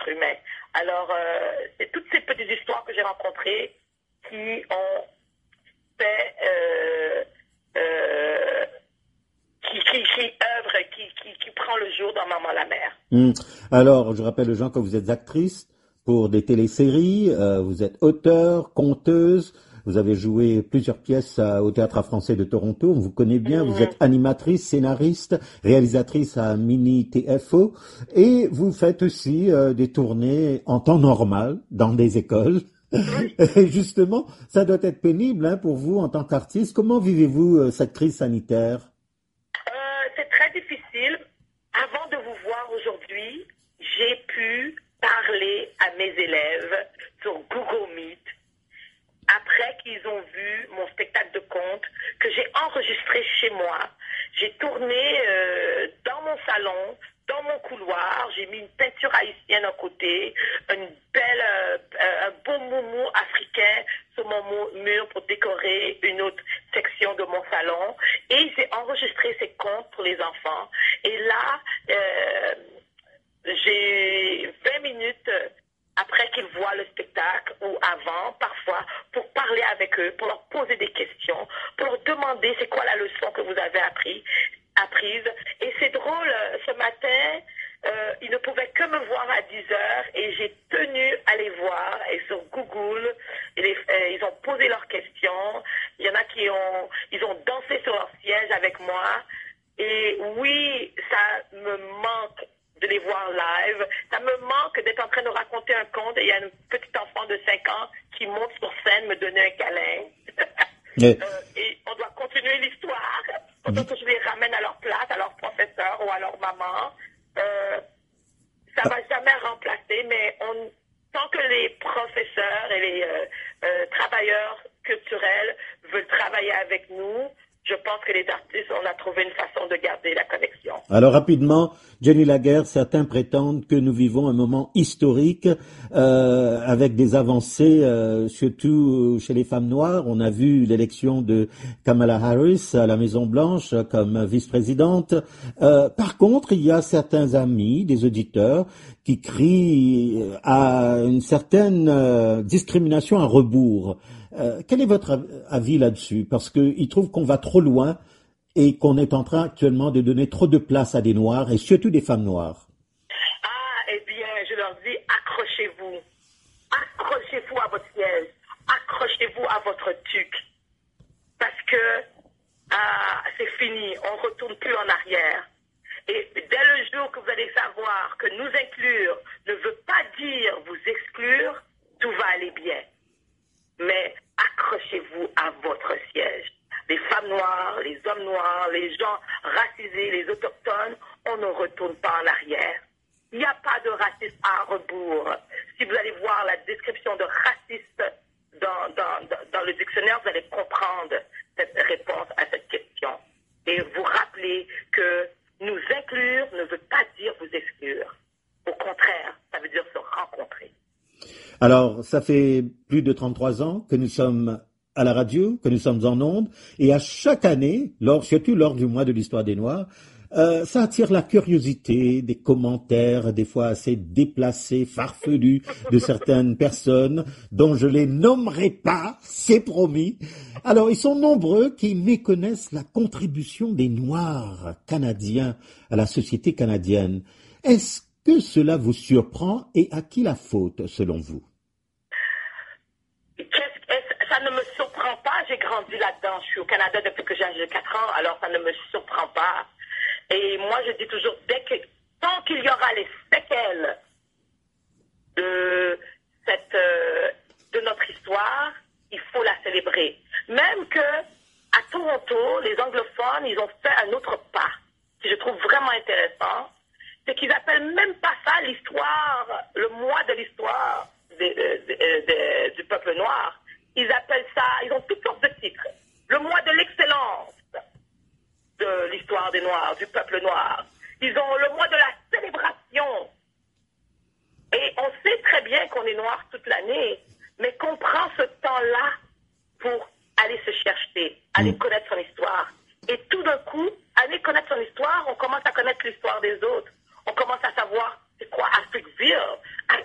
être humain. Alors, euh, c'est toutes ces petites histoires que j'ai rencontrées qui ont fait, euh, euh, qui, qui, qui œuvre, qui, qui, qui prend le jour dans Maman la Mère. Mmh. Alors, je rappelle aux gens que vous êtes actrice pour des téléséries, euh, vous êtes auteure, conteuse, vous avez joué plusieurs pièces à, au Théâtre Français de Toronto, on vous connaît bien, mmh. vous êtes animatrice, scénariste, réalisatrice à Mini T F O, et vous faites aussi euh, des tournées en temps normal dans des écoles. Oui. Et justement, ça doit être pénible hein, pour vous en tant qu'artiste. Comment vivez-vous euh, cette crise sanitaire? euh, C'est très difficile. Avant de vous voir aujourd'hui, j'ai pu parler à mes élèves sur Google Meet après qu'ils ont vu mon spectacle de conte que j'ai enregistré chez moi. J'ai tourné euh, dans mon salon, dans mon couloir, j'ai mis une peinture haïtienne à côté, une belle, euh, un beau moumou africain sur mon mur pour décorer une autre section de mon salon. Et j'ai enregistré ces contes pour les enfants. Et là, euh, j'ai vingt minutes après qu'ils voient le spectacle ou avant, parfois, pour parler avec eux, pour leur poser des questions, pour leur demander c'est quoi la leçon que vous avez appris, apprise. Et c'est drôle, ce matin, euh, ils ne pouvaient que me voir à dix heures et j'ai tenu à les voir. Et sur Google, les, euh, ils ont posé leurs questions. Il y en a qui ont, ils ont dansé sur leur siège avec moi. Et oui, ça me manque de les voir live. Ça me manque d'être en train de raconter un conte et il y a une petite enfant de cinq ans qui monte sur scène me donner un câlin. Mais... euh, et on doit continuer l'histoire. On doit que je les ramène à leur place, à leur professeur ou à leur maman. Euh, ça va jamais remplacer, mais on, tant que les professeurs et les euh, euh, travailleurs culturels veulent travailler avec nous, je pense que les artistes, on a trouvé une façon de garder la connexion. Alors rapidement, Jenny Laguerre, certains prétendent que nous vivons un moment historique euh, avec des avancées, euh, surtout chez les femmes noires. On a vu l'élection de Kamala Harris à la Maison-Blanche comme vice-présidente. Euh, par contre, il y a certains amis, des auditeurs, qui crient à une certaine euh, discrimination à rebours. Euh, quel est votre avis là-dessus? Parce qu'ils trouvent qu'on va trop loin et qu'on est en train actuellement de donner trop de place à des Noirs et surtout des femmes noires. Ah, eh bien, je leur dis, accrochez-vous. Accrochez-vous à votre siège. Accrochez-vous à votre tuque. Parce que ah, c'est fini. On ne retourne plus en arrière. Et dès le jour que vous allez savoir que nous inclure ne veut pas dire vous exclure, tout va aller bien. Mais accrochez-vous à votre siège. Les femmes noires, les hommes noirs, les gens racisés, les autochtones, on ne retourne pas en arrière. Il n'y a pas de racisme à rebours. Si vous allez voir la description de raciste dans, dans, dans, dans le dictionnaire, vous allez comprendre cette réponse à cette question. Et vous rappelez que nous inclure ne veut pas dire vous exclure. Au contraire, ça veut dire se rencontrer. Alors, ça fait plus de trente-trois ans que nous sommes à la radio, que nous sommes en ondes, et à chaque année, lors, surtout lors du mois de l'histoire des Noirs, euh, ça attire la curiosité, des commentaires, des fois assez déplacés, farfelus, de certaines personnes, dont je les nommerai pas, c'est promis. Alors, ils sont nombreux qui méconnaissent la contribution des Noirs canadiens à la société canadienne. Est-ce que cela vous surprend et à qui la faute, selon vous? Ça ne me surprend pas, j'ai grandi là-dedans, je suis au Canada depuis que j'ai quatre ans, alors ça ne me surprend pas. Et moi je dis toujours, dès que, tant qu'il y aura les séquelles de, cette, euh, de notre histoire, il faut la célébrer. Même que à Toronto, les anglophones, ils ont fait un autre pas, que je trouve vraiment intéressant, c'est qu'ils appellent même pas ça l'histoire, le mois de l'histoire de, de, de, de, du peuple noir. Ils appellent ça, ils ont toutes sortes de titres. Le mois de l'excellence de l'histoire des Noirs, du peuple noir. Ils ont le mois de la célébration. Et on sait très bien qu'on est noir toute l'année, mais qu'on prend ce temps-là pour aller se chercher, aller connaître son histoire. Et tout d'un coup, aller connaître son histoire, on commence à connaître l'histoire des autres. On commence à savoir c'est quoi Africville, à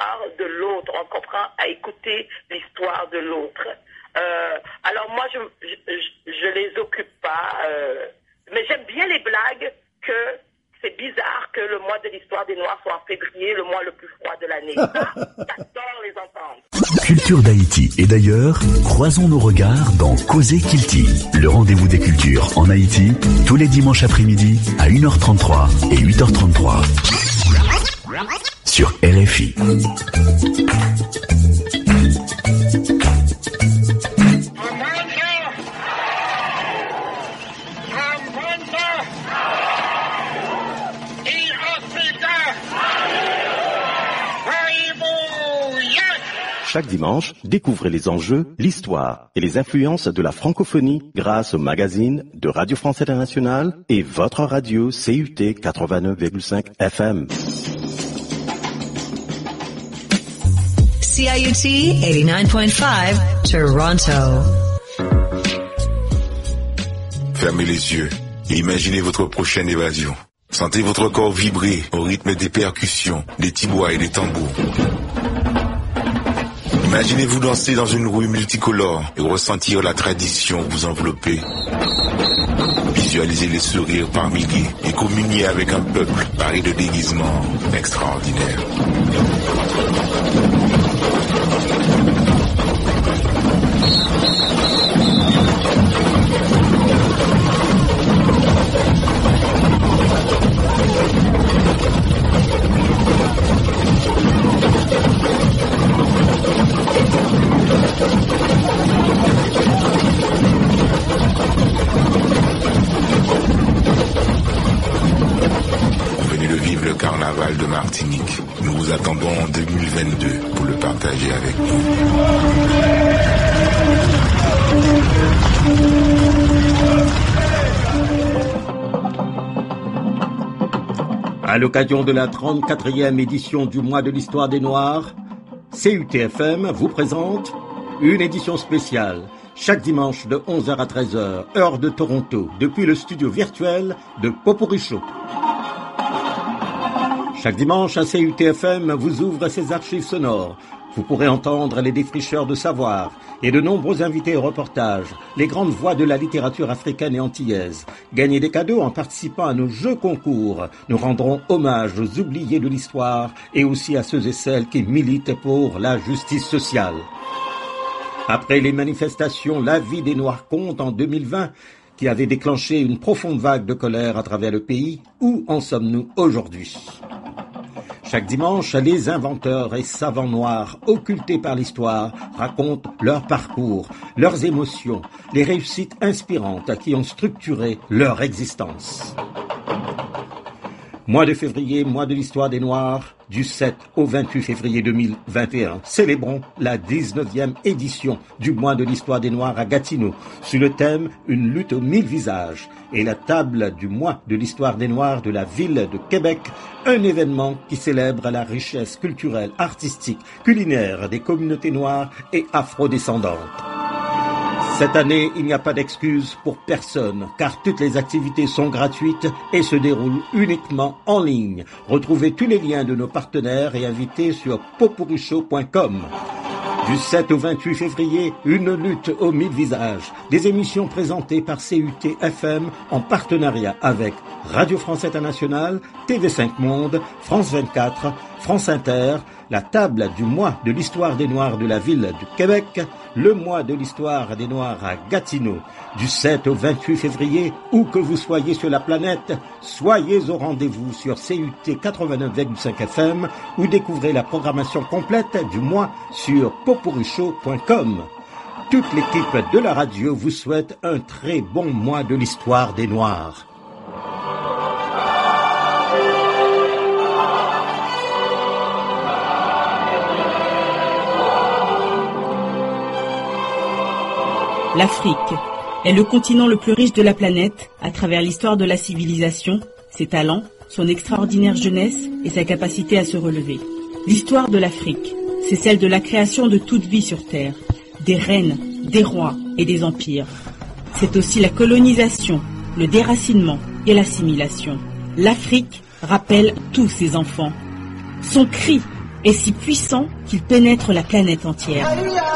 l'histoire de l'autre, on comprend, à écouter l'histoire de l'autre. Euh, alors moi, je je, je les occupe pas, euh, mais j'aime bien les blagues que c'est bizarre que le mois de l'histoire des Noirs soit en février, le mois le plus froid de l'année. Ça, j'adore les entendre. Culture d'Haïti et d'ailleurs, croisons nos regards dans Causer Kilti, le rendez-vous des cultures en Haïti, tous les dimanches après-midi à une heure trente-trois et huit heures trente-trois sur R F I. Chaque dimanche, découvrez les enjeux, l'histoire et les influences de la francophonie grâce au magazine de Radio France Internationale et votre radio C U T quatre-vingt-neuf virgule cinq F M. C I U T eighty-nine point five, Toronto. Fermez les yeux et imaginez votre prochaine évasion. Sentez votre corps vibrer au rythme des percussions, des tibois et des tambours. Imaginez-vous danser dans une rue multicolore et ressentir la tradition vous envelopper. Visualisez les sourires par milliers et communier avec un peuple paré de déguisements extraordinaires. De Martinique. Nous vous attendons en deux mille vingt-deux pour le partager avec nous. À l'occasion de la trente-quatrième édition du mois de l'histoire des Noirs, C U T F M vous présente une édition spéciale chaque dimanche de onze heures à treize heures, heure de Toronto, depuis le studio virtuel de Poporicho. Chaque dimanche, un C U T F M vous ouvre ses archives sonores. Vous pourrez entendre les défricheurs de savoir et de nombreux invités au reportage, les grandes voix de la littérature africaine et antillaise. Gagner des cadeaux en participant à nos jeux concours. Nous rendrons hommage aux oubliés de l'histoire et aussi à ceux et celles qui militent pour la justice sociale. Après les manifestations La vie des Noirs compte en deux mille vingt, qui avait déclenché une profonde vague de colère à travers le pays, où en sommes-nous aujourd'hui ? Chaque dimanche, les inventeurs et savants noirs, occultés par l'histoire, racontent leur parcours, leurs émotions, les réussites inspirantes qui ont structuré leur existence. Mois de février, mois de l'histoire des Noirs, du sept au vingt-huit février deux mille vingt et un. Célébrons la dix-neuvième édition du mois de l'histoire des Noirs à Gatineau, sous le thème « Une lutte aux mille visages » et la table du mois de l'histoire des Noirs de la ville de Québec, un événement qui célèbre la richesse culturelle, artistique, culinaire des communautés noires et afrodescendantes. Cette année, il n'y a pas d'excuse pour personne, car toutes les activités sont gratuites et se déroulent uniquement en ligne. Retrouvez tous les liens de nos partenaires et invités sur poporicho point com. Du sept au vingt-huit février, une lutte aux mille visages. Des émissions présentées par C U T F M en partenariat avec Radio France Internationale, T V cinq Monde, France vingt-quatre, France Inter, la table du mois de l'histoire des Noirs de la ville de Québec, le mois de l'histoire des Noirs à Gatineau, du sept au vingt-huit février, où que vous soyez sur la planète, soyez au rendez-vous sur C U T quatre-vingt-neuf virgule cinq F M ou découvrez la programmation complète du mois sur poporicho point com. Toute l'équipe de la radio vous souhaite un très bon mois de l'histoire des Noirs. L'Afrique est le continent le plus riche de la planète à travers l'histoire de la civilisation, ses talents, son extraordinaire jeunesse et sa capacité à se relever. L'histoire de l'Afrique, c'est celle de la création de toute vie sur Terre, des reines, des rois et des empires. C'est aussi la colonisation, le déracinement et l'assimilation. L'Afrique rappelle tous ses enfants. Son cri est si puissant qu'il pénètre la planète entière.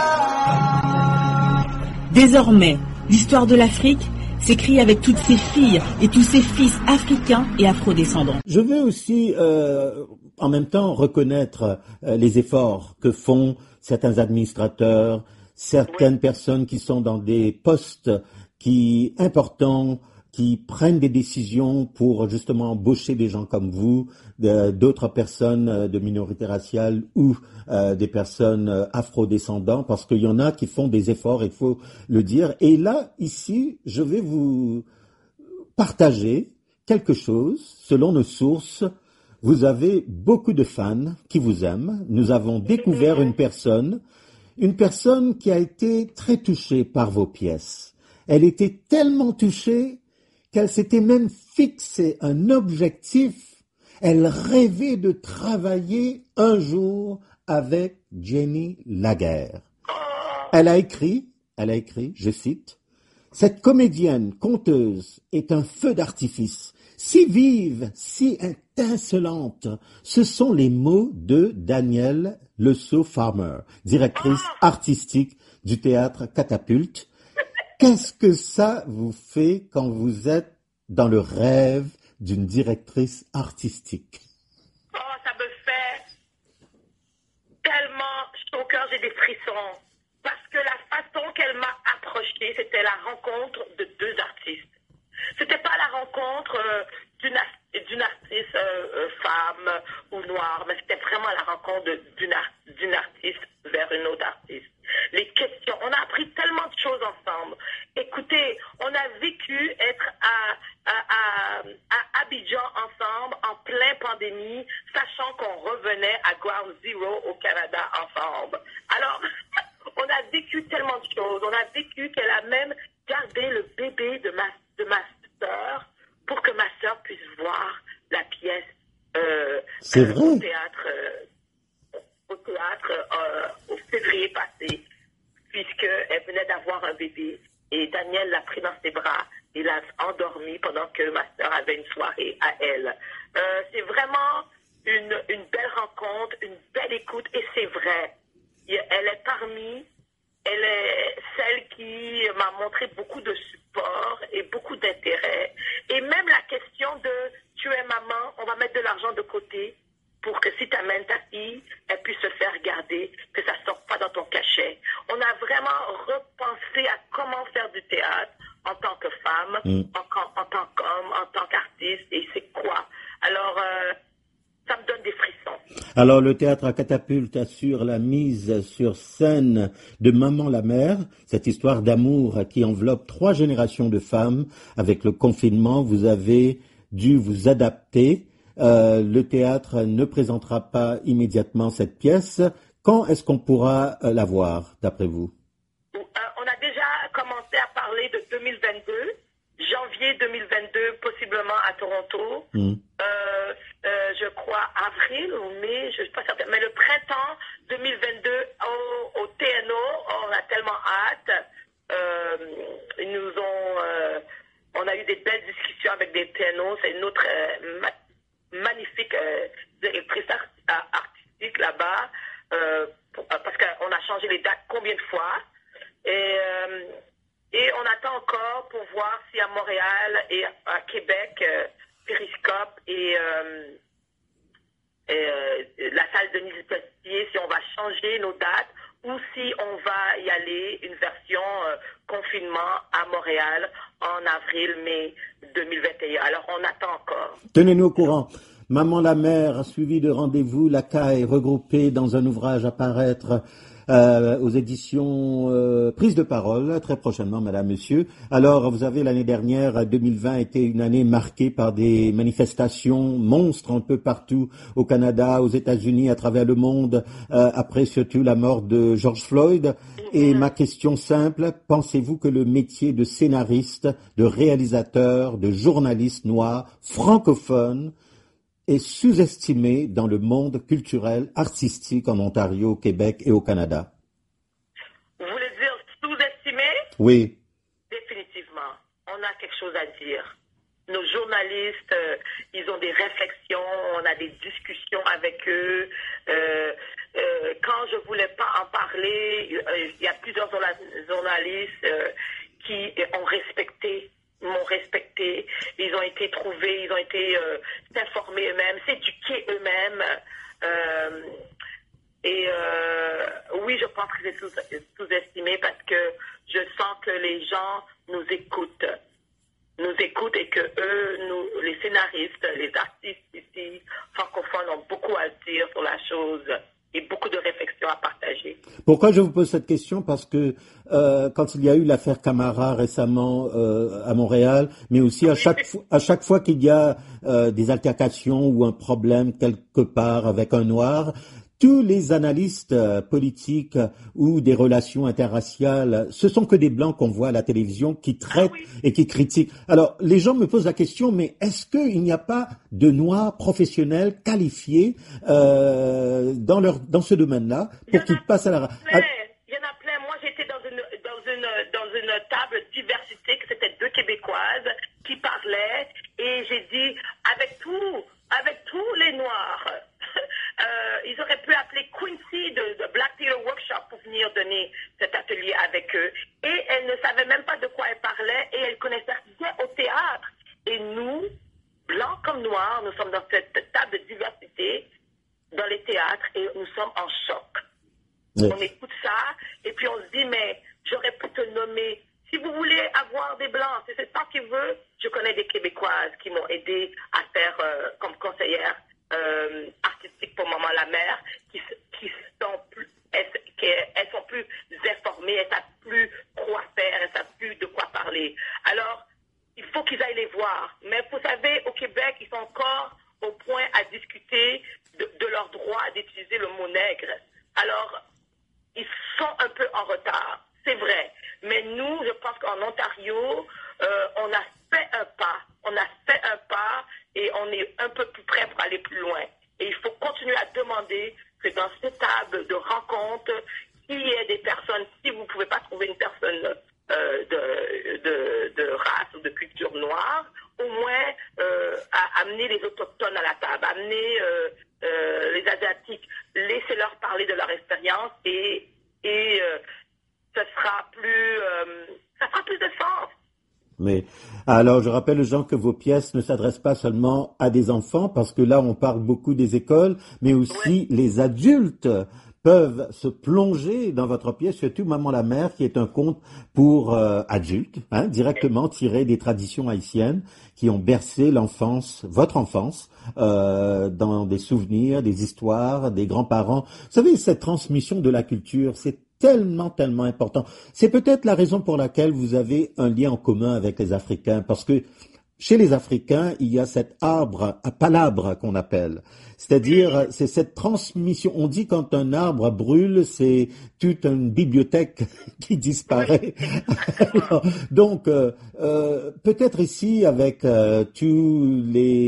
Désormais, l'histoire de l'Afrique s'écrit avec toutes ses filles et tous ses fils africains et afrodescendants. Je veux aussi, euh, en même temps, reconnaître euh, les efforts que font certains administrateurs, certaines oui. personnes qui sont dans des postes qui importants, qui prennent des décisions pour justement embaucher des gens comme vous, de, d'autres personnes de minorité raciale ou euh, des personnes euh, afrodescendantes, parce qu'il y en a qui font des efforts, il faut le dire. Et là, ici, je vais vous partager quelque chose. Selon nos sources, vous avez beaucoup de fans qui vous aiment. Nous avons découvert une personne, une personne qui a été très touchée par vos pièces. Elle était tellement touchée qu'elle s'était même fixé un objectif. Elle rêvait de travailler un jour avec Jenny Laguerre. Elle a écrit, elle a écrit, je cite, « Cette comédienne, conteuse, est un feu d'artifice, si vive, si étincelante. » Ce sont les mots de Danielle Lesaut-Farmer, directrice artistique du théâtre Catapulte. Qu'est-ce que ça vous fait quand vous êtes dans le rêve d'une directrice artistique? Oh, ça me fait tellement chaud au cœur, j'ai des frissons. Parce que la façon qu'elle m'a approchée, c'était la rencontre de deux artistes. C'était pas la rencontre euh, d'une, d'une artiste euh, euh, femme ou noire, mais c'était vraiment la rencontre de, d'une, d'une artiste vers une autre artiste. Les questions, on a appris tellement de choses ensemble. Écoutez, on a vécu être à, à, à, à Abidjan ensemble en plein pandémie, sachant qu'on revenait à Ground Zero au Canada ensemble. Alors, on a vécu tellement de choses. On a vécu qu'elle a même gardé le bébé de ma, de ma sœur pour que ma sœur puisse voir la pièce euh, C'est euh, vrai. au théâtre. Euh, au théâtre euh, au février passé, puisqu'elle venait d'avoir un bébé, et Daniel l'a pris dans ses bras et l'a endormi pendant que ma sœur avait une soirée à elle. Euh, c'est vraiment une, une belle rencontre, une belle écoute, et c'est vrai. Elle est parmi, elle est celle qui m'a montré beaucoup de support et beaucoup d'intérêt. Et même la question de « tu es maman, on va mettre de l'argent de côté », pour que si tu amènes ta fille, elle puisse se faire garder, que ça ne sorte pas dans ton cachet. On a vraiment repensé à comment faire du théâtre en tant que femme, mm. en, en tant qu'homme, en tant qu'artiste, et c'est quoi. Alors, euh, ça me donne des frissons. Alors, le théâtre à Catapulte assure la mise sur scène de Maman la mère, cette histoire d'amour qui enveloppe trois générations de femmes. Avec le confinement, vous avez dû vous adapter. Euh, le théâtre ne présentera pas immédiatement cette pièce. Quand est-ce qu'on pourra euh, la voir, d'après vous? euh, On a déjà commencé à parler de deux mille vingt-deux, janvier deux mille vingt-deux, possiblement à Toronto. Mm. Euh, euh, je crois avril ou mai, je ne suis pas certaine. Mais le printemps deux mille vingt-deux au, au T N O, on a tellement hâte. Euh, ils nous ont, euh, on a eu des belles discussions avec des T N O. C'est une autre euh, magnifique euh, directrice art- artistique là-bas, euh, pour, euh, parce qu'on a changé les dates combien de fois, et, euh, et on attend encore pour voir si à Montréal et à Québec, euh, Périscope et, euh, et euh, la salle de Denise Pelletier, si on va changer nos dates ou si on va y aller une version euh, confinement à Montréal en avril-mai deux mille vingt et un. Alors, on attend encore. Tenez-nous au courant. Maman la mère, suivi de rendez-vous, la caille regroupée dans un ouvrage à paraître euh, aux éditions euh, Prise de parole, très prochainement, madame, monsieur. Alors, vous avez l'année dernière, deux mille vingt, été une année marquée par des manifestations monstres un peu partout au Canada, aux États-Unis, à travers le monde, euh, après surtout la mort de George Floyd. Et ma question simple, pensez-vous que le métier de scénariste, de réalisateur, de journaliste noir, francophone, est sous-estimé dans le monde culturel, artistique en Ontario, au Québec et au Canada? Vous voulez dire sous-estimé? Oui. Définitivement. On a quelque chose à dire. nos journalistes, euh, ils ont des réflexions, on a des discussions avec eux. Euh, euh, quand je voulais pas en parler, euh, il y a plusieurs journalistes euh, qui ont respecté, m'ont respecté. Ils ont été trouvés, ils ont été euh, s'informer eux-mêmes, s'éduquer eux-mêmes. Euh, et euh, oui, je pense que c'est sous- sous-estimé parce que je sens que les gens nous écoutent. nous écoutent et que eux, nous, les scénaristes, les artistes ici, francophones, ont beaucoup à dire sur la chose et beaucoup de réflexions à partager. Pourquoi je vous pose cette question? Parce que euh, quand il y a eu l'affaire Camara récemment euh, à Montréal, mais aussi à chaque, fo- à chaque fois qu'il y a euh, des altercations ou un problème quelque part avec un noir, tous les analystes euh, politiques ou des relations interraciales, ce sont que des blancs qu'on voit à la télévision qui traitent et qui critiquent. Alors, les gens me posent la question, mais est-ce qu'il n'y a pas de noirs professionnels qualifiés euh, dans leur dans ce domaine-là pour qu'ils passent à la... Plein. Il y en a plein. Moi, j'étais dans une, dans une, dans une table diversité, que c'était deux Québécoises qui parlaient, et j'ai dit, avec tout, avec tous les noirs, Euh, ils auraient pu appeler Quincy de, de Black Theater Workshop pour venir donner cet atelier avec eux. Et elle ne savait même pas de quoi elle parlait et elle connaissait rien au théâtre. Et nous, blancs comme noirs, nous sommes dans cette table de diversité dans les théâtres et nous sommes en choc. Oui. On écoute ça et puis on se dit, mais j'aurais pu te nommer. Si vous voulez avoir des blancs, si c'est ça qu'il veut, je connais des Québécoises qui m'ont aidé à faire euh, comme conseillère Euh, artistique pour Maman la Mère, qui, qui sont plus, elles, qui, elles sont plus informées, elles savent plus quoi faire, elles savent plus de quoi parler. Alors, il faut qu'ils aillent les voir. Mais vous savez, au Québec, ils sont encore au point à discuter de, de leur droit d'utiliser le mot nègre. Alors, ils sont un peu en retard, c'est vrai. Mais nous, je pense qu'en Ontario, euh, on a fait un pas. On a fait un pas et on est un peu plus près pour aller plus loin. Et il faut continuer à demander que dans cette table de rencontre, qu'il y ait des personnes, si vous ne pouvez pas trouver une personne euh, de, de, de race ou de culture noire, au moins euh, à amener les autochtones à la table, amener euh, euh, les Asiatiques, laissez-leur parler de leur expérience et, et euh, ça sera plus, euh, ça fera plus de sens. Mais alors, je rappelle aux gens que vos pièces ne s'adressent pas seulement à des enfants, parce que là, on parle beaucoup des écoles, mais aussi ouais. les adultes peuvent se plonger dans votre pièce, surtout Maman la Mère, qui est un conte pour euh, adultes, hein, directement tiré des traditions haïtiennes qui ont bercé l'enfance, votre enfance, euh, dans des souvenirs, des histoires, des grands-parents. Vous savez, cette transmission de la culture, c'est tellement, tellement important. C'est peut-être la raison pour laquelle vous avez un lien en commun avec les Africains, parce que chez les Africains, il y a cet arbre à palabre qu'on appelle. C'est-à-dire, c'est cette transmission. On dit quand un arbre brûle, c'est toute une bibliothèque qui disparaît. Alors, donc, euh, euh, peut-être ici, avec euh, tous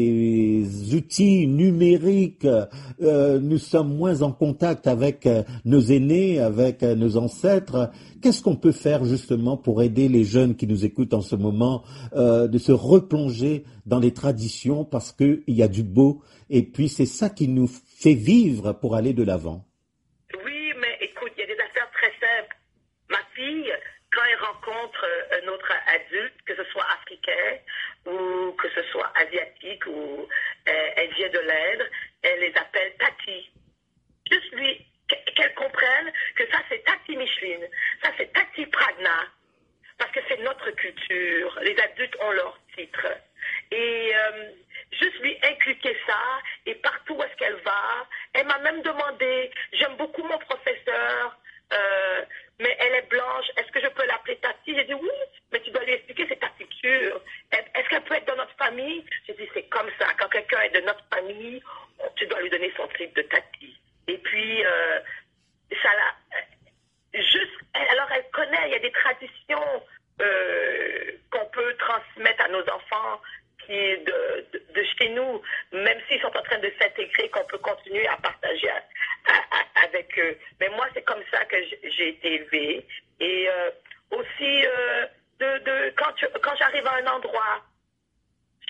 les outils numériques, euh, nous sommes moins en contact avec euh, nos aînés, avec euh, nos ancêtres. Qu'est-ce qu'on peut faire justement pour aider les jeunes qui nous écoutent en ce moment euh, de se replonger dans les traditions, parce qu'il y a du beau et puis c'est ça qui nous fait vivre pour aller de l'avant. Oui, mais écoute, il y a des affaires très simples. Ma fille, quand elle rencontre un autre adulte, que ce soit africain ou que ce soit asiatique ou euh, elle vient de l'Inde, elle les appelle Tati. Juste lui, qu'elle comprenne que ça c'est Tati Micheline, ça c'est Tati Pragna, parce que c'est notre culture. Les adultes ont leur titre. Et euh, juste lui inculquer ça, et partout où est-ce qu'elle va, elle m'a même demandé, j'aime beaucoup mon professeur, euh, mais elle est blanche, est-ce que je peux l'appeler Tati? J'ai dit oui, mais tu dois lui expliquer c'est ta culture. Est-ce qu'elle peut être dans notre famille? J'ai dit c'est comme ça, quand quelqu'un est de notre famille, tu dois lui donner son titre de Tati. Et puis, euh, ça l'a... Juste, alors elle connaît, il y a des traditions euh, qu'on peut transmettre à nos enfants qui est de, de, de chez nous, même s'ils sont en train de s'intégrer, qu'on peut continuer à partager à, à, à, avec eux. Mais moi, c'est comme ça que j'ai été élevée. Et euh, aussi, euh, de, de, quand, tu, quand j'arrive à un endroit,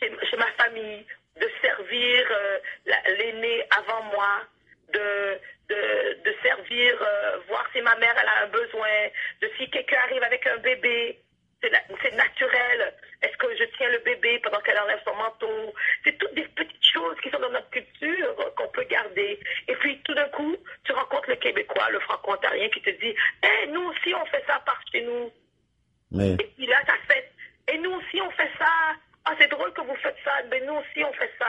chez, chez ma famille, de servir euh, la, l'aîné avant moi, de, de, de servir, euh, voir si ma mère elle a un besoin, de si quelqu'un arrive avec un bébé, c'est, c'est naturel. Est-ce que je tiens le bébé pendant qu'elle enlève son manteau? C'est toutes des petites choses qui sont dans notre culture euh, qu'on peut garder. Et puis tout d'un coup, tu rencontres le Québécois, le Franco-Ontarien qui te dit « Hey, nous aussi on fait ça par chez nous. Mais... » Et puis là, ça fait « Et nous aussi on fait ça. Ah, c'est drôle que vous faites ça. Mais nous aussi on fait ça. »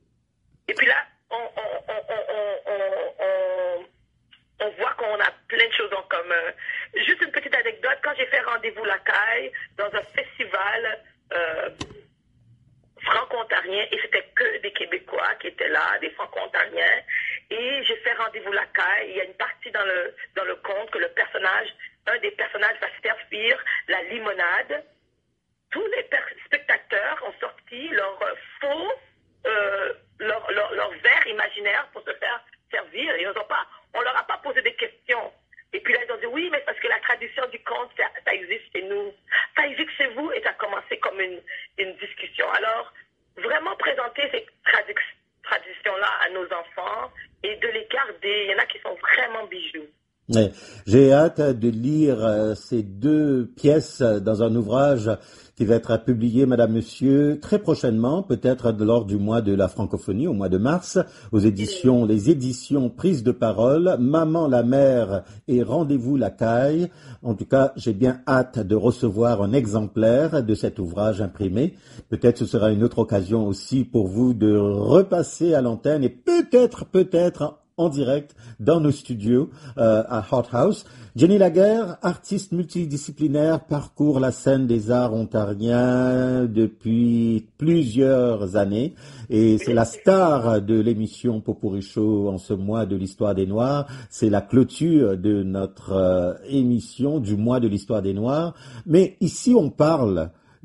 Et puis là, on, on, on, on, on, on, on voit qu'on a plein de choses en commun. Juste une petite anecdote, quand j'ai fait Rendez-vous la Caille dans un festival euh, franco-ontarien, et c'était que des Québécois qui étaient là, des franco-ontariens, et j'ai fait Rendez-vous la Caille, il y a une partie dans le, dans le conte que le personnage, un des personnages va servir la limonade. Tous les per- spectateurs ont sorti leur euh, faux euh, leur, leur, leur verre imaginaire pour se faire servir. Ils ont pas, on leur a pas posé des questions. Et puis là, ils ont dit, oui, mais parce que la tradition du conte, ça, ça existe chez nous. Ça existe chez vous, et ça a commencé comme une, une discussion. Alors, vraiment présenter ces tradu- traditions-là à nos enfants et de les garder. Il y en a qui sont vraiment bijoux. Ouais. J'ai hâte de lire euh, ces deux pièces dans un ouvrage qui va être publié, Madame, Monsieur, très prochainement, peut-être lors du mois de la francophonie, au mois de mars, aux éditions, les éditions Prise de Parole, Maman la Mère et Rendez-vous la Caille. En tout cas, j'ai bien hâte de recevoir un exemplaire de cet ouvrage imprimé. Peut-être ce sera une autre occasion aussi pour vous de repasser à l'antenne et peut-être, peut-être en direct dans nos studios euh, à Hot House. Jenny Laguerre, artiste multidisciplinaire, parcourt la scène des arts ontariens depuis plusieurs années et c'est la star de l'émission Popurrí Show en ce mois de l'Histoire des Noirs. C'est la clôture de notre euh, émission du mois de l'Histoire des Noirs. Mais ici, on parle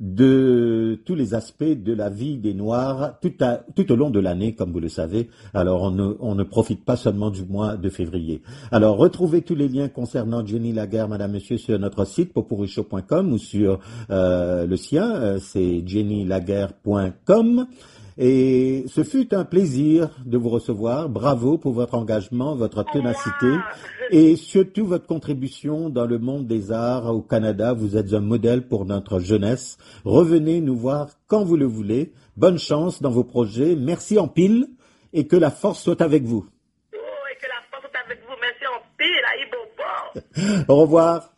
de tous les aspects de la vie des Noirs tout, à, tout au long de l'année, comme vous le savez. Alors, on ne, on ne profite pas seulement du mois de février. Alors, retrouvez tous les liens concernant Jenny Laguerre, Madame, Monsieur, sur notre site popurrí show point com ou sur euh, le sien, euh, c'est jenny laguerre point com. Et ce fut un plaisir de vous recevoir. Bravo pour votre engagement, votre ténacité et surtout votre contribution dans le monde des arts au Canada. Vous êtes un modèle pour notre jeunesse. Revenez nous voir quand vous le voulez. Bonne chance dans vos projets. Merci en pile et que la force soit avec vous. Oh, et que la force soit avec vous. Merci en pile, à Ibo. Au revoir.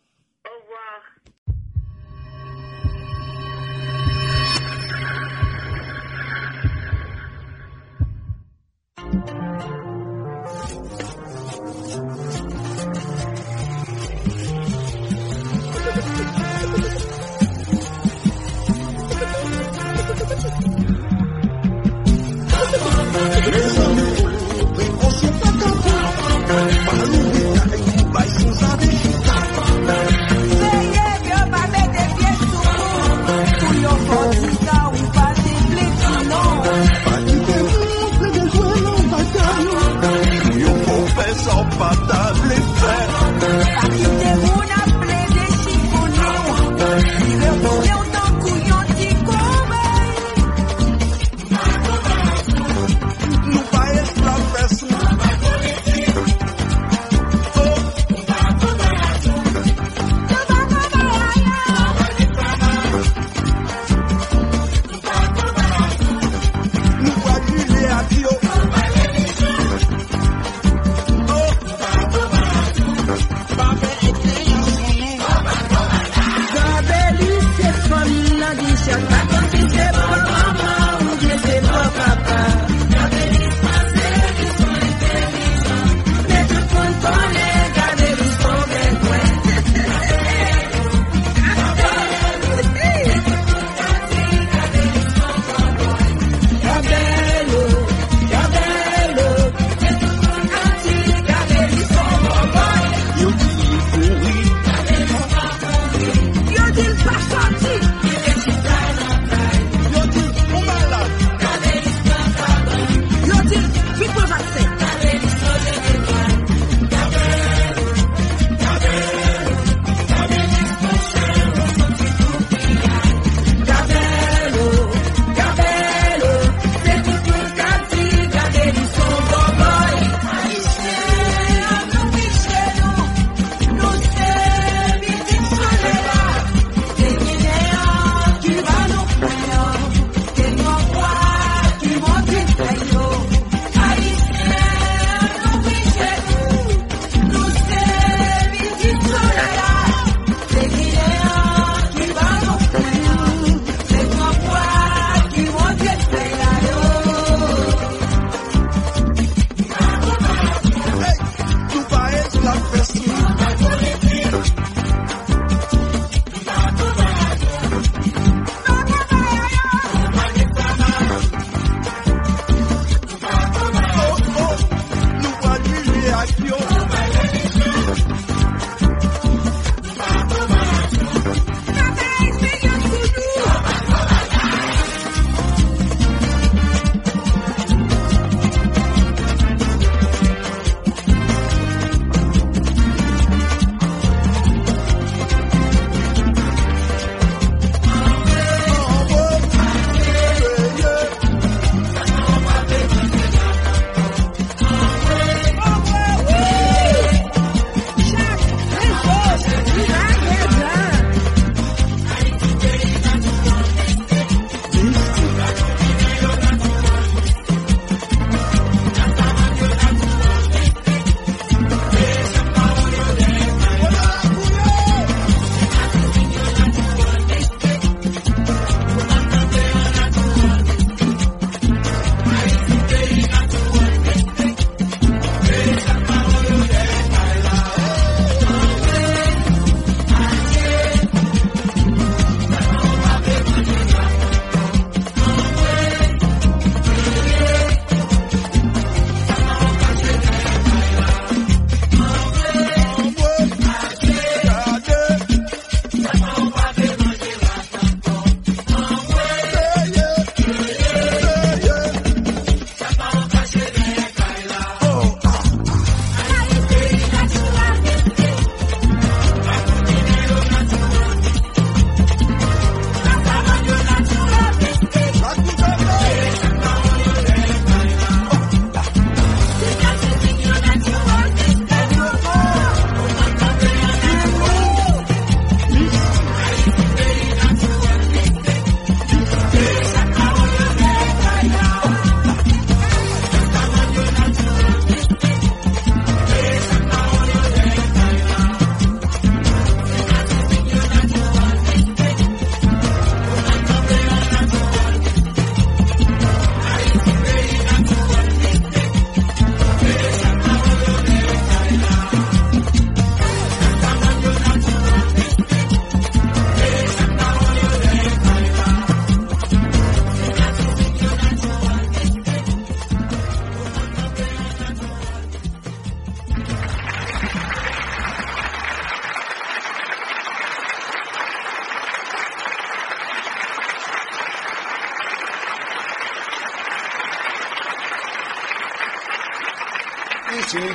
Para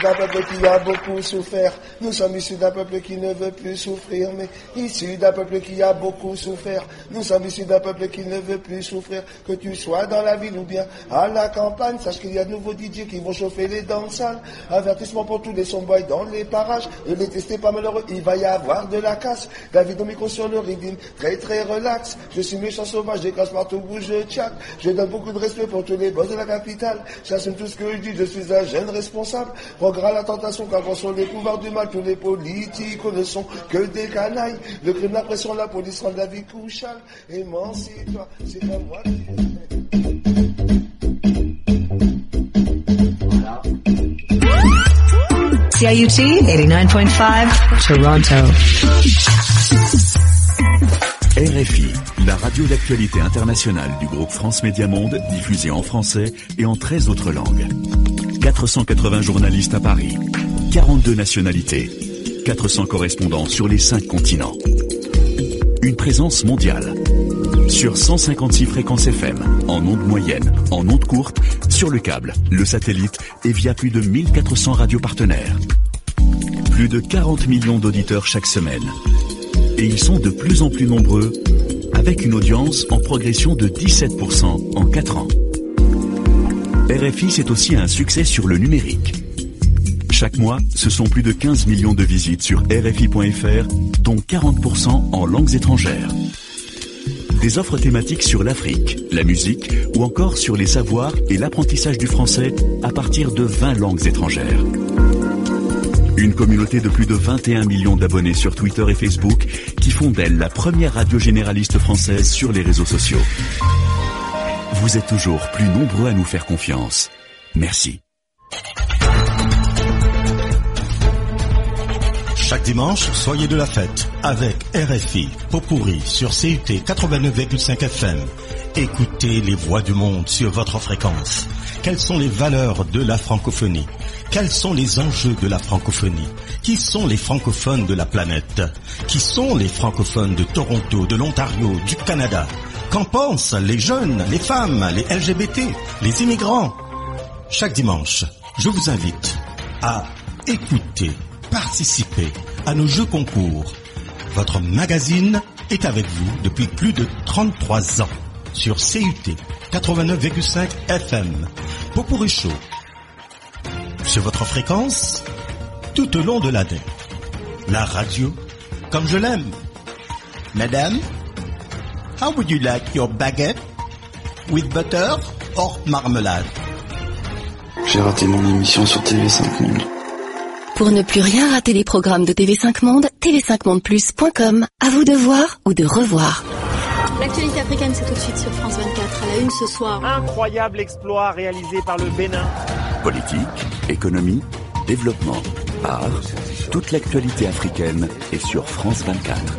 d'un peuple qui a beaucoup souffert. Nous sommes issus d'un peuple qui ne veut plus souffrir, mais issus d'un peuple qui a beaucoup souffert. Nous sommes issus d'un peuple qui ne veut plus souffrir. Que tu sois dans la ville ou bien à la campagne, sache qu'il y a de nouveaux D J qui vont chauffer les dents sales. Avertissement pour tous les someboys dans les parages. Ne les testez pas malheureux, il va y avoir de la casse. David au micro sur le rythme, très très relax. Je suis méchant sauvage, je casse partout où je tchatte. Je donne beaucoup de respect pour tous les boss de la capitale. J'assume tout ce que je dis, je suis un jeune responsable. Regarde la tentation car quand sont les pouvoirs du mal, tous les politiques ne sont que des canailles. Le crime, la pression, la police rend la vie couchale. Émancipe-toi, c'est pas moi qui... C I U T eighty-nine point five, Toronto. R F I, la radio d'actualité internationale du groupe France Média Monde, diffusée en français et en treize autres langues. quatre cent quatre-vingts journalistes à Paris, quarante-deux nationalités, quatre cents correspondants sur les cinq continents. Une présence mondiale. Sur cent cinquante-six fréquences F M, en ondes moyennes, en ondes courtes, sur le câble, le satellite et via plus de mille quatre cents radios partenaires. Plus de quarante millions d'auditeurs chaque semaine. Et ils sont de plus en plus nombreux, avec une audience en progression de dix-sept pour cent en quatre ans. R F I, c'est aussi un succès sur le numérique. Chaque mois, ce sont plus de quinze millions de visites sur R F I point F R, dont quarante pour cent en langues étrangères. Des offres thématiques sur l'Afrique, la musique ou encore sur les savoirs et l'apprentissage du français à partir de vingt langues étrangères. Une communauté de plus de vingt et un millions d'abonnés sur Twitter et Facebook qui font d'elle la première radio généraliste française sur les réseaux sociaux. Vous êtes toujours plus nombreux à nous faire confiance. Merci. Chaque dimanche, soyez de la fête avec R F I, Pot-pourri sur C U T quatre-vingt-neuf virgule cinq F M. Écoutez les voix du monde sur votre fréquence. Quelles sont les valeurs de la francophonie? Quels sont les enjeux de la francophonie? Qui sont les francophones de la planète? Qui sont les francophones de Toronto, de l'Ontario, du Canada? Qu'en pensent les jeunes, les femmes, les L G B T, les immigrants? Chaque dimanche, je vous invite à écouter, participer à nos jeux concours. Votre magazine est avec vous depuis plus de trente-trois ans sur C U T quatre-vingt-neuf virgule cinq F M. Pot-pourri chaud sur votre fréquence tout au long de l'année. La radio comme je l'aime. Madame, how would you like your baguette? With butter or marmelade? J'ai raté mon émission sur T V cinq Monde. Pour ne plus rien rater des programmes de T V cinq Monde, T V cinq monde plus point com. À vous de voir ou de revoir. L'actualité africaine, c'est tout de suite sur France vingt-quatre. À la une ce soir. Incroyable exploit réalisé par le Bénin. Politique, économie, développement, art, toute l'actualité africaine est sur France vingt-quatre.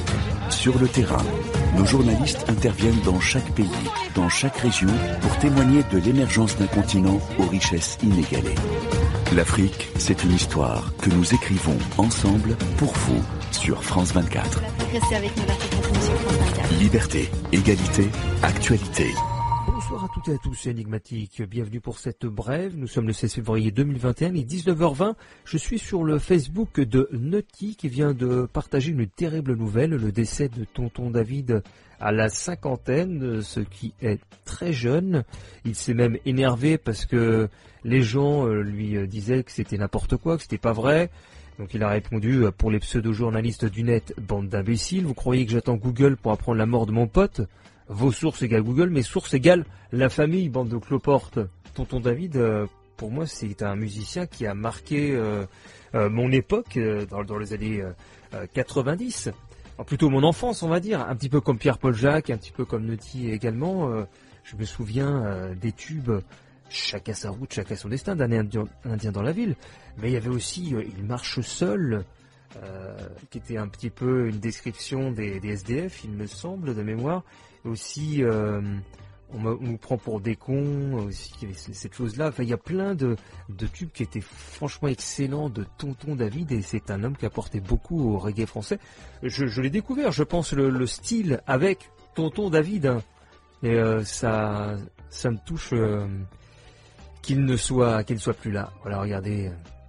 Sur le terrain, nos journalistes interviennent dans chaque pays, dans chaque région, pour témoigner de l'émergence d'un continent aux richesses inégalées. L'Afrique, c'est une histoire que nous écrivons ensemble pour vous sur France vingt-quatre. Restez avec nous, l'Afrique continue sur France vingt-quatre. Liberté, égalité, actualité. Bonsoir à toutes et à tous, c'est Enigmatique. Bienvenue pour cette brève. Nous sommes le seize février deux mille vingt et un, il est dix-neuf heures vingt. Je suis sur le Facebook de Nutty qui vient de partager une terrible nouvelle, le décès de tonton David à la cinquantaine, ce qui est très jeune. Il s'est même énervé parce que les gens lui disaient que c'était n'importe quoi, que c'était pas vrai. Donc il a répondu, pour les pseudo-journalistes du net, bande d'imbéciles, vous croyez que j'attends Google pour apprendre la mort de mon pote? Vos sources égale Google, mes sources égale la famille, bande de cloportes. Tonton David, euh, pour moi, c'est un musicien qui a marqué euh, euh, mon époque, euh, dans, dans les années euh, quatre-vingt-dix. Enfin, plutôt mon enfance, on va dire. Un petit peu comme Pierre-Paul Jacques, un petit peu comme Nutty également. Euh, je me souviens euh, des tubes, chacun sa route, chacun son destin, d'un indien, indien dans la ville. Mais il y avait aussi euh, Il marche seul, euh, qui était un petit peu une description des, des S D F, il me semble, de mémoire. Aussi, euh, on, me, on nous prend pour des cons, aussi, il y avait cette chose-là. Enfin, il y a plein de, de tubes qui étaient franchement excellents de Tonton David, et c'est un homme qui apportait beaucoup au reggae français. Je, je l'ai découvert, je pense, le, le style avec Tonton David, hein. Et euh, ça, ça me touche euh, qu'il ne soit, qu'il ne soit plus là. Voilà, regardez,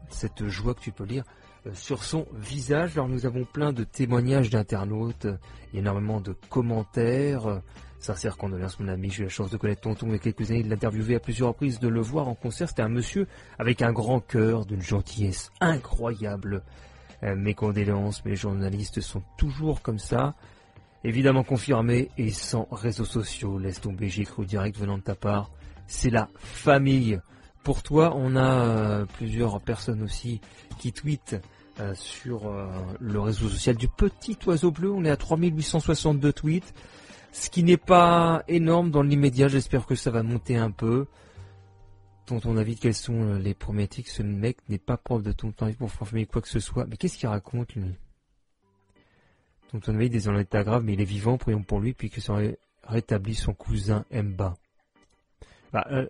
cette joie que tu peux lire euh, sur son visage. Alors nous avons plein de témoignages d'internautes, euh, énormément de commentaires. Euh, sincère condoléance mon ami, j'ai eu la chance de connaître Tonton il y a quelques années, de l'interviewer à plusieurs reprises, de le voir en concert. C'était un monsieur avec un grand cœur, d'une gentillesse incroyable. Euh, mes condoléances, mais les journalistes sont toujours comme ça. Évidemment confirmé et sans réseaux sociaux. Laisse tomber, j'ai cru direct venant de ta part. C'est la famille. Pour toi, on a euh, plusieurs personnes aussi qui tweetent euh, sur euh, le réseau social du Petit Oiseau Bleu. On est à trois mille huit cent soixante-deux tweets. Ce qui n'est pas énorme dans l'immédiat. J'espère que ça va monter un peu. Tonton David, quels sont les premiers tics? Ce mec n'est pas prof de Tonton David pour faire famille quoi que ce soit. Mais qu'est-ce qu'il raconte, lui? Tonton David est en état grave, mais il est vivant. Prions pour lui, puis que ça rétablit son cousin Mba. Bah, euh...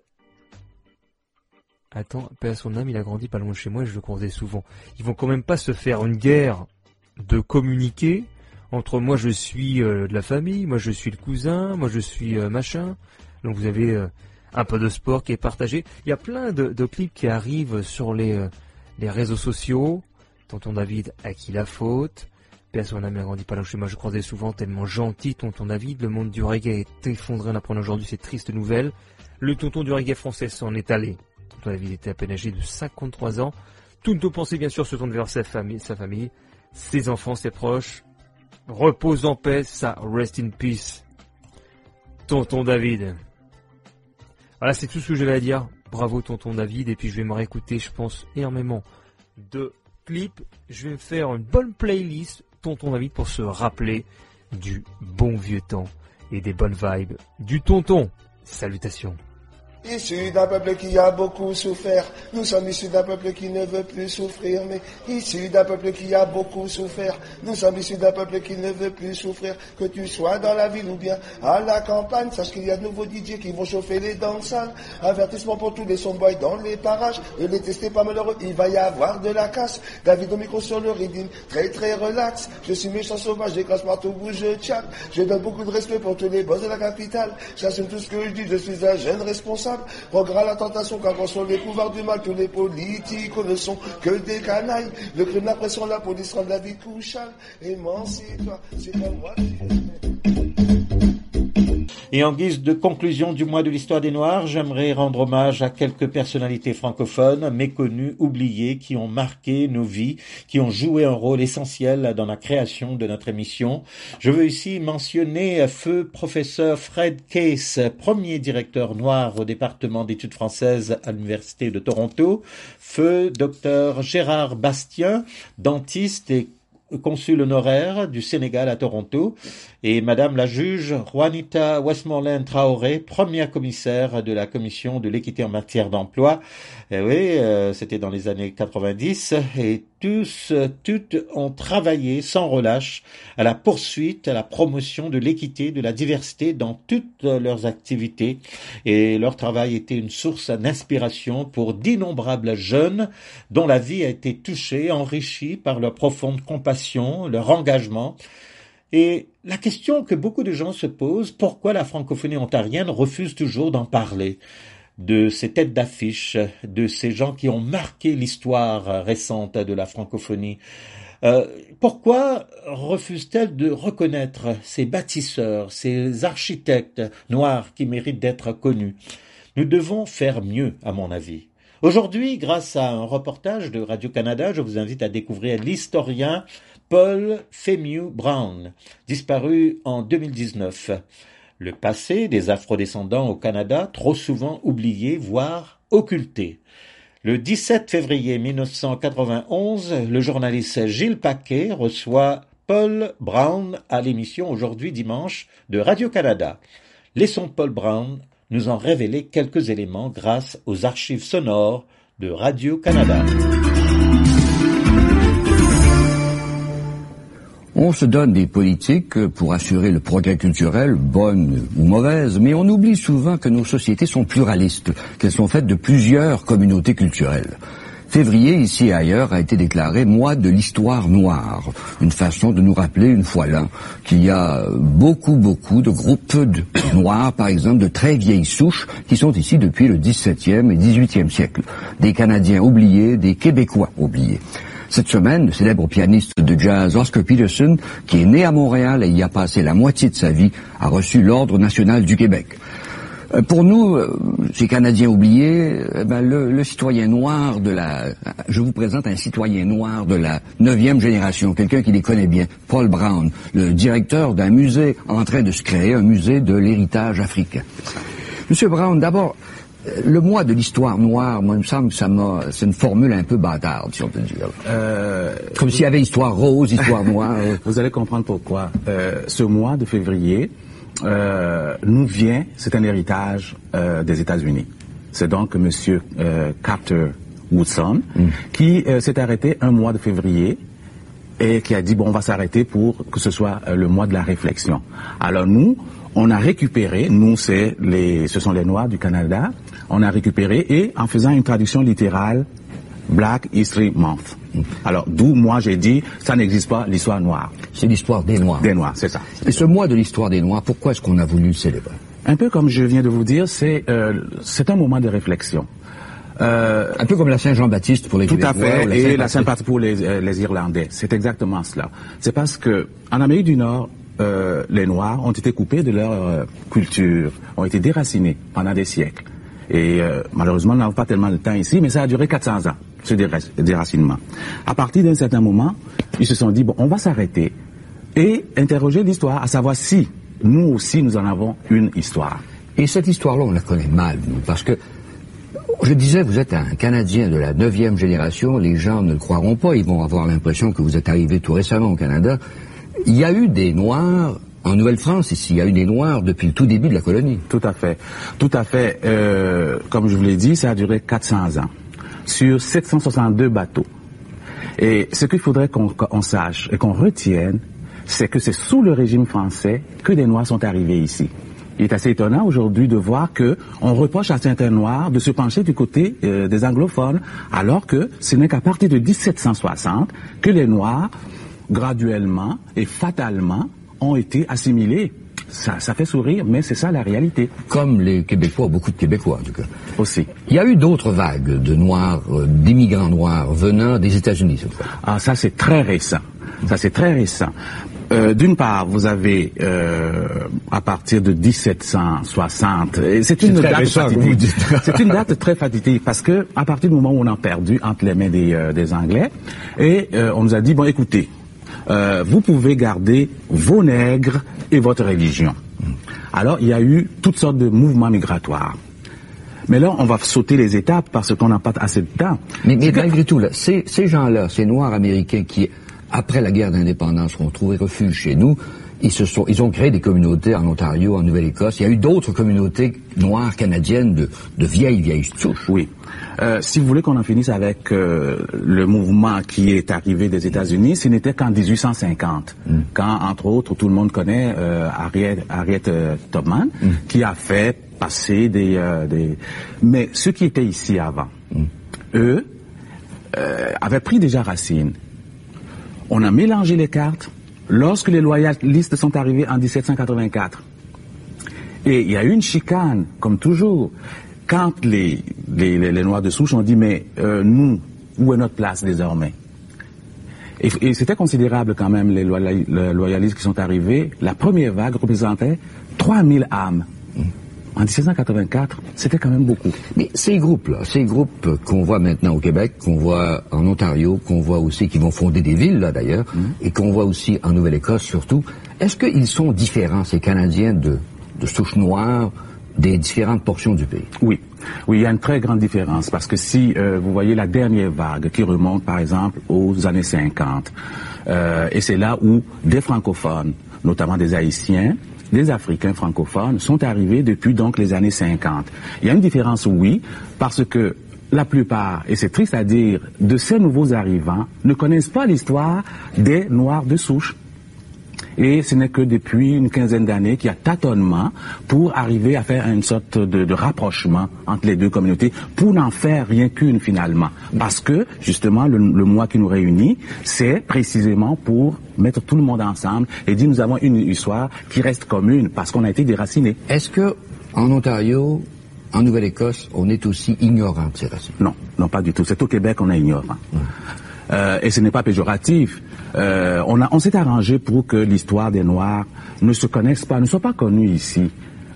Attends, paix à son âme, il a grandi pas loin de chez moi et je le croisais souvent. Ils vont quand même pas se faire une guerre de communiquer entre moi je suis euh, de la famille, moi je suis le cousin, moi je suis euh, machin. Donc vous avez euh, un peu de sport qui est partagé. Il y a plein de, de clips qui arrivent sur les, euh, les réseaux sociaux. Tonton David, à qui la faute? Paix à son âme, il a grandi pas loin de chez moi, je le croisais souvent, tellement gentil Tonton David. Le monde du reggae est effondré en apprenant aujourd'hui cette triste nouvelle. Le tonton du reggae français s'en est allé. Tonton David était à peine âgé de cinquante-trois ans. Toutes nos pensées, bien sûr, se tournent vers sa famille, sa famille, ses enfants, ses proches. Repose en paix, ça, rest in peace. Tonton David. Voilà, c'est tout ce que j'avais à dire. Bravo, Tonton David. Et puis, je vais me réécouter, je pense, énormément de clips. Je vais me faire une bonne playlist, Tonton David, pour se rappeler du bon vieux temps et des bonnes vibes du tonton. Salutations. Issus d'un peuple qui a beaucoup souffert, nous sommes issus d'un peuple qui ne veut plus souffrir, mais issus d'un peuple qui a beaucoup souffert, nous sommes issus d'un peuple qui ne veut plus souffrir, que tu sois dans la ville ou bien à la campagne, sache qu'il y a de nouveaux D J qui vont chauffer les dents sales, avertissement pour tous les sonboys dans les parages, ne les testez pas malheureux, il va y avoir de la casse, David au micro sur le rythme, très très relax, je suis méchant sauvage, j'écrase partout où je tchappe, je donne beaucoup de respect pour tous les boss de la capitale, j'assume tout ce que je dis, je suis un jeune responsable. Regarde la tentation quand on sont les pouvoirs du mal, tous les politiques ne sont que des canailles. Le crime, la pression, la police rend la vie couchale. Émancipe-toi, c'est pas moi. Et en guise de conclusion du mois de l'histoire des Noirs, j'aimerais rendre hommage à quelques personnalités francophones, méconnues, oubliées, qui ont marqué nos vies, qui ont joué un rôle essentiel dans la création de notre émission. Je veux ici mentionner feu professeur Fred Case, premier directeur noir au département d'études françaises à l'Université de Toronto, feu docteur Gérard Bastien, dentiste et consul honoraire du Sénégal à Toronto, et Madame la juge Juanita Westmoreland Traoré, première commissaire de la commission de l'équité en matière d'emploi. Et oui, euh, c'était dans les années quatre-vingt-dix, et tous, toutes ont travaillé sans relâche à la poursuite, à la promotion de l'équité, de la diversité dans toutes leurs activités, et leur travail était une source d'inspiration pour d'innombrables jeunes dont la vie a été touchée, enrichie par leur profonde compassion, leur engagement. Et la question que beaucoup de gens se posent, pourquoi la francophonie ontarienne refuse toujours d'en parler? De ces têtes d'affiche, de ces gens qui ont marqué l'histoire récente de la francophonie. Euh, pourquoi refuse-t-elle de reconnaître ces bâtisseurs, ces architectes noirs qui méritent d'être connus? Nous devons faire mieux, à mon avis. Aujourd'hui, grâce à un reportage de Radio-Canada, je vous invite à découvrir l'historien Paul Femiu Brown, disparu en deux mille dix-neuf. Le passé des Afro-descendants au Canada, trop souvent oublié, voire occulté. Le dix-sept février mille neuf cent quatre-vingt-onze, le journaliste Gilles Paquet reçoit Paul Brown à l'émission Aujourd'hui dimanche de Radio-Canada. Laissons Paul Brown nous en révéler quelques éléments grâce aux archives sonores de Radio-Canada. On se donne des politiques pour assurer le progrès culturel, bonnes ou mauvaises, mais on oublie souvent que nos sociétés sont pluralistes, qu'elles sont faites de plusieurs communautés culturelles. Février, ici et ailleurs, a été déclaré mois de l'histoire noire. Une façon de nous rappeler, une fois là, qu'il y a beaucoup, beaucoup de groupes de noirs, par exemple, de très vieilles souches, qui sont ici depuis le dix-septième et dix-huitième siècle. Des Canadiens oubliés, des Québécois oubliés. Cette semaine, le célèbre pianiste de jazz Oscar Peterson, qui est né à Montréal et y a passé la moitié de sa vie, a reçu l'Ordre national du Québec. Pour nous, ces Canadiens oubliés, ben le, le citoyen noir de la... Je vous présente un citoyen noir de la neuvième génération, quelqu'un qui les connaît bien, Paul Brown, le directeur d'un musée en train de se créer, un musée de l'héritage africain. Monsieur Brown, d'abord, le mois de l'histoire noire, moi, il me semble que ça m'a... C'est une formule un peu bâtarde, si on peut dire. Euh... Comme s'il y avait histoire rose, histoire noire. Vous allez comprendre pourquoi. Euh, ce mois de février... Euh, nous vient, c'est un héritage euh, des États-Unis. C'est donc Monsieur euh, Carter Woodson mm. qui euh, s'est arrêté un mois de février et qui a dit bon, on va s'arrêter pour que ce soit euh, le mois de la réflexion. Alors nous, on a récupéré, nous c'est les, ce sont les Noirs du Canada, on a récupéré et en faisant une traduction littérale, Black History Month. Alors, d'où moi j'ai dit, ça n'existe pas, l'histoire noire. C'est l'histoire des Noirs. Des Noirs, c'est ça. Et ce mois de l'histoire des Noirs, pourquoi est-ce qu'on a voulu le célébrer? Un peu comme je viens de vous dire, c'est euh, c'est un moment de réflexion. Euh, un peu comme la Saint-Jean-Baptiste pour les Québécois. Tout à fait, la et la Saint-Patrick pour les, euh, les Irlandais. C'est exactement cela. C'est parce que en Amérique du Nord, euh, les Noirs ont été coupés de leur euh, culture, ont été déracinés pendant des siècles. Et euh, malheureusement, on n'a pas tellement de temps ici, mais ça a duré quatre cents ans, ce déracinement. À partir d'un certain moment, ils se sont dit, bon, on va s'arrêter et interroger l'histoire, à savoir si nous aussi, nous en avons une histoire. Et cette histoire-là, on la connaît mal, nous, parce que, je disais, vous êtes un Canadien de la neuvième génération, les gens ne le croiront pas, ils vont avoir l'impression que vous êtes arrivé tout récemment au Canada. Il y a eu des Noirs en Nouvelle-France, ici, il y a eu des Noirs depuis le tout début de la colonie. Tout à fait. Tout à fait. Euh, comme je vous l'ai dit, ça a duré quatre cents ans. Sur sept cent soixante-deux bateaux. Et ce qu'il faudrait qu'on qu'on sache et qu'on retienne, c'est que c'est sous le régime français que des Noirs sont arrivés ici. Il est assez étonnant aujourd'hui de voir que on reproche à certains Noirs de se pencher du côté euh, des anglophones, alors que ce n'est qu'à partir de dix-sept cent soixante que les Noirs, graduellement et fatalement, ont été assimilés. Ça, ça fait sourire, mais c'est ça la réalité. Comme les Québécois, beaucoup de Québécois en tout cas. Aussi. Il y a eu d'autres vagues de Noirs, euh, d'immigrants noirs venant des États-Unis cette fois. Ah, ça c'est très récent. Ça c'est très récent. Euh, D'une part, vous avez euh, à partir de dix-sept cent soixante, et c'est une date récent, fatidique. C'est une date très fatidique parce que à partir du moment où on a perdu entre les mains des, euh, des Anglais, et euh, on nous a dit bon, écoutez. Euh, vous pouvez garder vos nègres et votre religion. Alors, il y a eu toutes sortes de mouvements migratoires. Mais là, on va sauter les étapes parce qu'on n'a pas assez de temps. Mais, mais malgré tout, là, ces, ces gens-là, ces Noirs américains qui, après la guerre d'indépendance, ont trouvé refuge chez nous, ils se sont, ils ont créé des communautés en Ontario, en Nouvelle-Écosse. Il y a eu d'autres communautés noires canadiennes de, de vieilles, vieilles souches. Oui. Euh, si vous voulez qu'on en finisse avec euh, le mouvement qui est arrivé des États-Unis, ce n'était qu'en dix-huit cent cinquante, mm. quand, entre autres, tout le monde connaît euh, Harriet, Harriet euh, Tubman, mm. qui a fait passer des, euh, des... Mais ceux qui étaient ici avant, mm. eux, euh, avaient pris déjà racine. On a mélangé les cartes lorsque les loyalistes sont arrivés en dix-sept cent quatre-vingt-quatre. Et il y a eu une chicane, comme toujours. Quand les, les, les, les Noirs de souche ont dit, mais euh, nous, où est notre place désormais? Et, et c'était considérable quand même, les, loya, les loyalistes qui sont arrivés. La première vague représentait trois mille âmes. Mmh. En dix-sept cent quatre-vingt-quatre, c'était quand même beaucoup. Mais ces groupes-là, ces groupes qu'on voit maintenant au Québec, qu'on voit en Ontario, qu'on voit aussi, qui vont fonder des villes, là d'ailleurs, mmh. et qu'on voit aussi en Nouvelle-Écosse surtout, est-ce qu'ils sont différents, ces Canadiens de, de souche noire, des différentes portions du pays? Oui, oui, il y a une très grande différence parce que si euh, vous voyez la dernière vague qui remonte par exemple aux années cinquante, euh, et c'est là où des francophones, notamment des Haïtiens, des Africains francophones sont arrivés depuis donc les années cinquante. Il y a une différence, oui, parce que la plupart, et c'est triste à dire, de ces nouveaux arrivants ne connaissent pas l'histoire des Noirs de souche. Et ce n'est que depuis une quinzaine d'années qu'il y a tâtonnement pour arriver à faire une sorte de, de rapprochement entre les deux communautés, pour n'en faire rien qu'une finalement. Parce que, justement, le, le mois qui nous réunit, c'est précisément pour mettre tout le monde ensemble et dire nous avons une histoire qui reste commune parce qu'on a été déracinés. Est-ce que, en Ontario, en Nouvelle-Écosse, on est aussi ignorant de ces racines? Non, non pas du tout. C'est au Québec qu'on est ignorant. Mmh. Euh, et ce n'est pas péjoratif. Euh, on, a, on s'est arrangé pour que l'histoire des Noirs ne se connaisse pas, ne soit pas connue ici.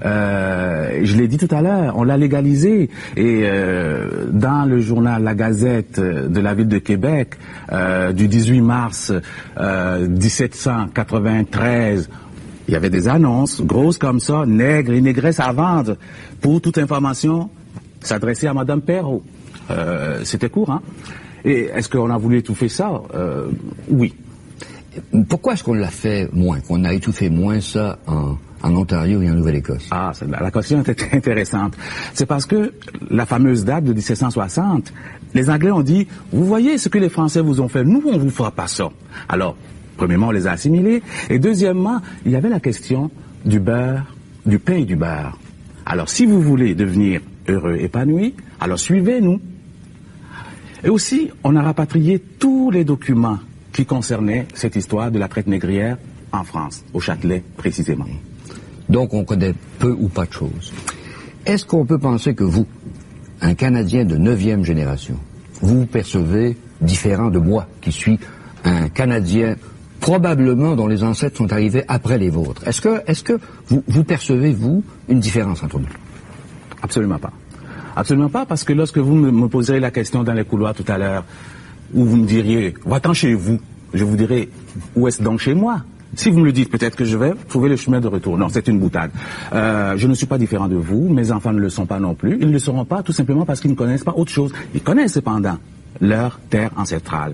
Euh, je l'ai dit tout à l'heure, on l'a légalisé. Et euh, dans le journal La Gazette de la ville de Québec, euh, du dix-huit mars euh, dix-sept cent quatre-vingt-treize, il y avait des annonces grosses comme ça, nègres et négresses à vendre. Pour toute information, s'adresser à Madame Perrault. Euh, c'était courant. Et est-ce qu'on a voulu étouffer ça? euh, Oui. Pourquoi est-ce qu'on l'a fait moins, qu'on a étouffé moins ça en, en Ontario et en Nouvelle-Écosse? Ah, la question était intéressante. C'est parce que la fameuse date de dix-sept cent soixante, les Anglais ont dit, vous voyez ce que les Français vous ont fait, nous on vous fera pas ça. Alors, premièrement, on les a assimilés, et deuxièmement, il y avait la question du beurre, du pain et du beurre. Alors, si vous voulez devenir heureux, épanoui, alors suivez-nous. Et aussi, on a rapatrié tous les documents qui concernaient cette histoire de la traite négrière en France, au Châtelet précisément. Donc on connaît peu ou pas de choses. Est-ce qu'on peut penser que vous, un Canadien de neuvième génération, vous vous percevez différent de moi, qui suis un Canadien probablement dont les ancêtres sont arrivés après les vôtres? Est-ce que, est-ce que vous, vous percevez, vous, une différence entre nous? Absolument pas. Absolument pas, parce que lorsque vous me poserez la question dans les couloirs tout à l'heure, où vous me diriez, va-t'en chez vous, je vous dirai, où est-ce donc chez moi? Si vous me le dites, peut-être que je vais trouver le chemin de retour. Non, c'est une boutade. Euh, je ne suis pas différent de vous, mes enfants ne le sont pas non plus. Ils ne le seront pas tout simplement parce qu'ils ne connaissent pas autre chose. Ils connaissent cependant leur terre ancestrale.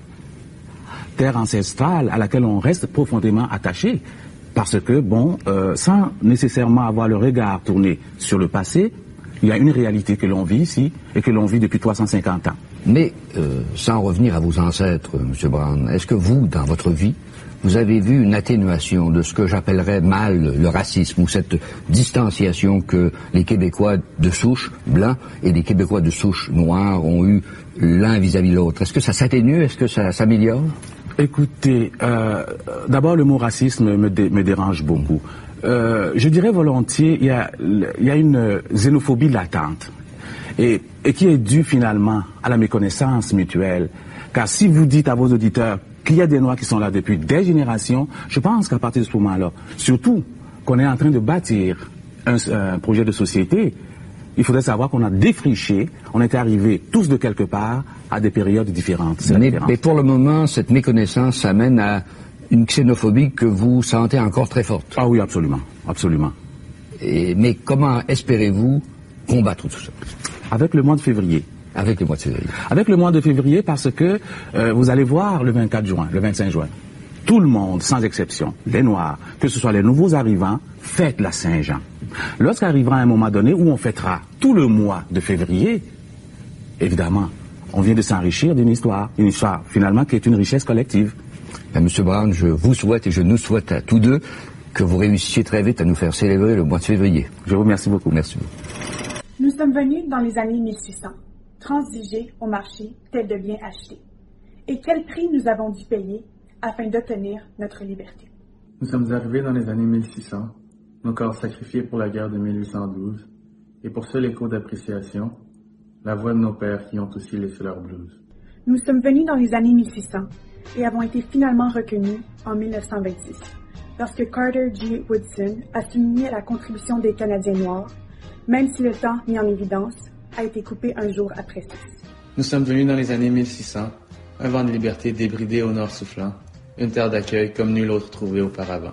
Terre ancestrale à laquelle on reste profondément attaché. Parce que, bon, euh, sans nécessairement avoir le regard tourné sur le passé, il y a une réalité que l'on vit ici et que l'on vit depuis trois cent cinquante ans. Mais, euh, sans revenir à vos ancêtres, M. Brown, est-ce que vous, dans votre vie, vous avez vu une atténuation de ce que j'appellerais mal le racisme, ou cette distanciation que les Québécois de souche blancs et les Québécois de souche noire ont eu l'un vis-à-vis de l'autre? Est-ce que ça s'atténue? Est-ce que ça s'améliore? Écoutez, euh, d'abord le mot racisme me, dé, me dérange beaucoup. Euh, je dirais volontiers, il y a, il y a une xénophobie latente et, et qui est due finalement à la méconnaissance mutuelle. Car si vous dites à vos auditeurs qu'il y a des Noirs qui sont là depuis des générations, je pense qu'à partir de ce moment-là, surtout qu'on est en train de bâtir un, un projet de société, il faudrait savoir qu'on a défriché, on est arrivés tous de quelque part à des périodes différentes. Mais, mais pour le moment, cette méconnaissance amène à une xénophobie que vous sentez encore très forte. Ah oui, absolument, absolument. Et, mais comment espérez-vous combattre tout ça? Avec le mois de février. Avec le mois de février. Avec le mois de février parce que euh, vous allez voir le vingt-quatre juin, le vingt-cinq juin, tout le monde, sans exception, les Noirs, que ce soit les nouveaux arrivants, fêtent la Saint-Jean. Lorsqu'arrivera un moment donné où on fêtera tout le mois de février, évidemment, on vient de s'enrichir d'une histoire, une histoire finalement qui est une richesse collective. Ben, Monsieur Brown, je vous souhaite et je nous souhaite à tous deux que vous réussissiez très vite à nous faire célébrer le mois de février. Je vous remercie beaucoup. Merci beaucoup. Nous sommes venus dans les années mille six cents, transigés au marché tel de biens achetés. Et quel prix nous avons dû payer afin d'obtenir notre liberté? Nous sommes arrivés dans les années mille six cents, nos corps sacrifiés pour la guerre de mille huit cent douze, et pour seul écho d'appréciation, la voix de nos pères qui ont aussi laissé leur blouse. Nous sommes venus dans les années mille six cents et avons été finalement reconnus en mille neuf cent vingt-six, lorsque Carter G. Woodson a souligné la contribution des Canadiens noirs, même si le temps mis en évidence a été coupé un jour après six. Nous sommes venus dans les années mille six cents, un vent de liberté débridé au nord soufflant, une terre d'accueil comme nulle autre trouvée auparavant.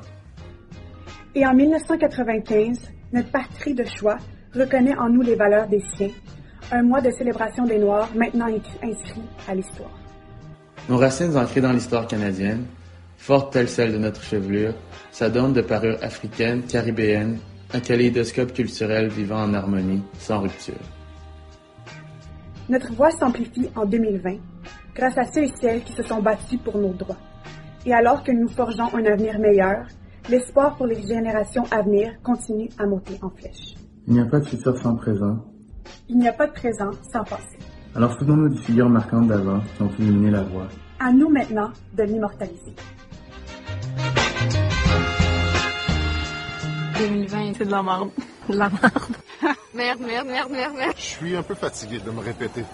Et en mille neuf cent quatre-vingt-quinze, notre patrie de choix reconnaît en nous les valeurs des siens, un mois de célébration des Noirs maintenant inscrit à l'histoire. Nos racines ancrées dans l'histoire canadienne, fortes telles celles de notre chevelure, s'adornent de parures africaines, caribéennes, un kaléidoscope culturel vivant en harmonie, sans rupture. Notre voix s'amplifie en deux mille vingt, grâce à ceux et celles qui se sont battus pour nos droits. Et alors que nous forgeons un avenir meilleur, l'espoir pour les générations à venir continue à monter en flèche. Il n'y a pas de futur sans présent. Il n'y a pas de présent sans passé. Alors souvenons-nous des figures marquantes d'avant qui ont illuminé la voie. À nous maintenant de l'immortaliser. deux mille vingt, c'est de la merde. De la merde. Merde, merde, merde, merde, merde. Je suis un peu fatigué de me répéter.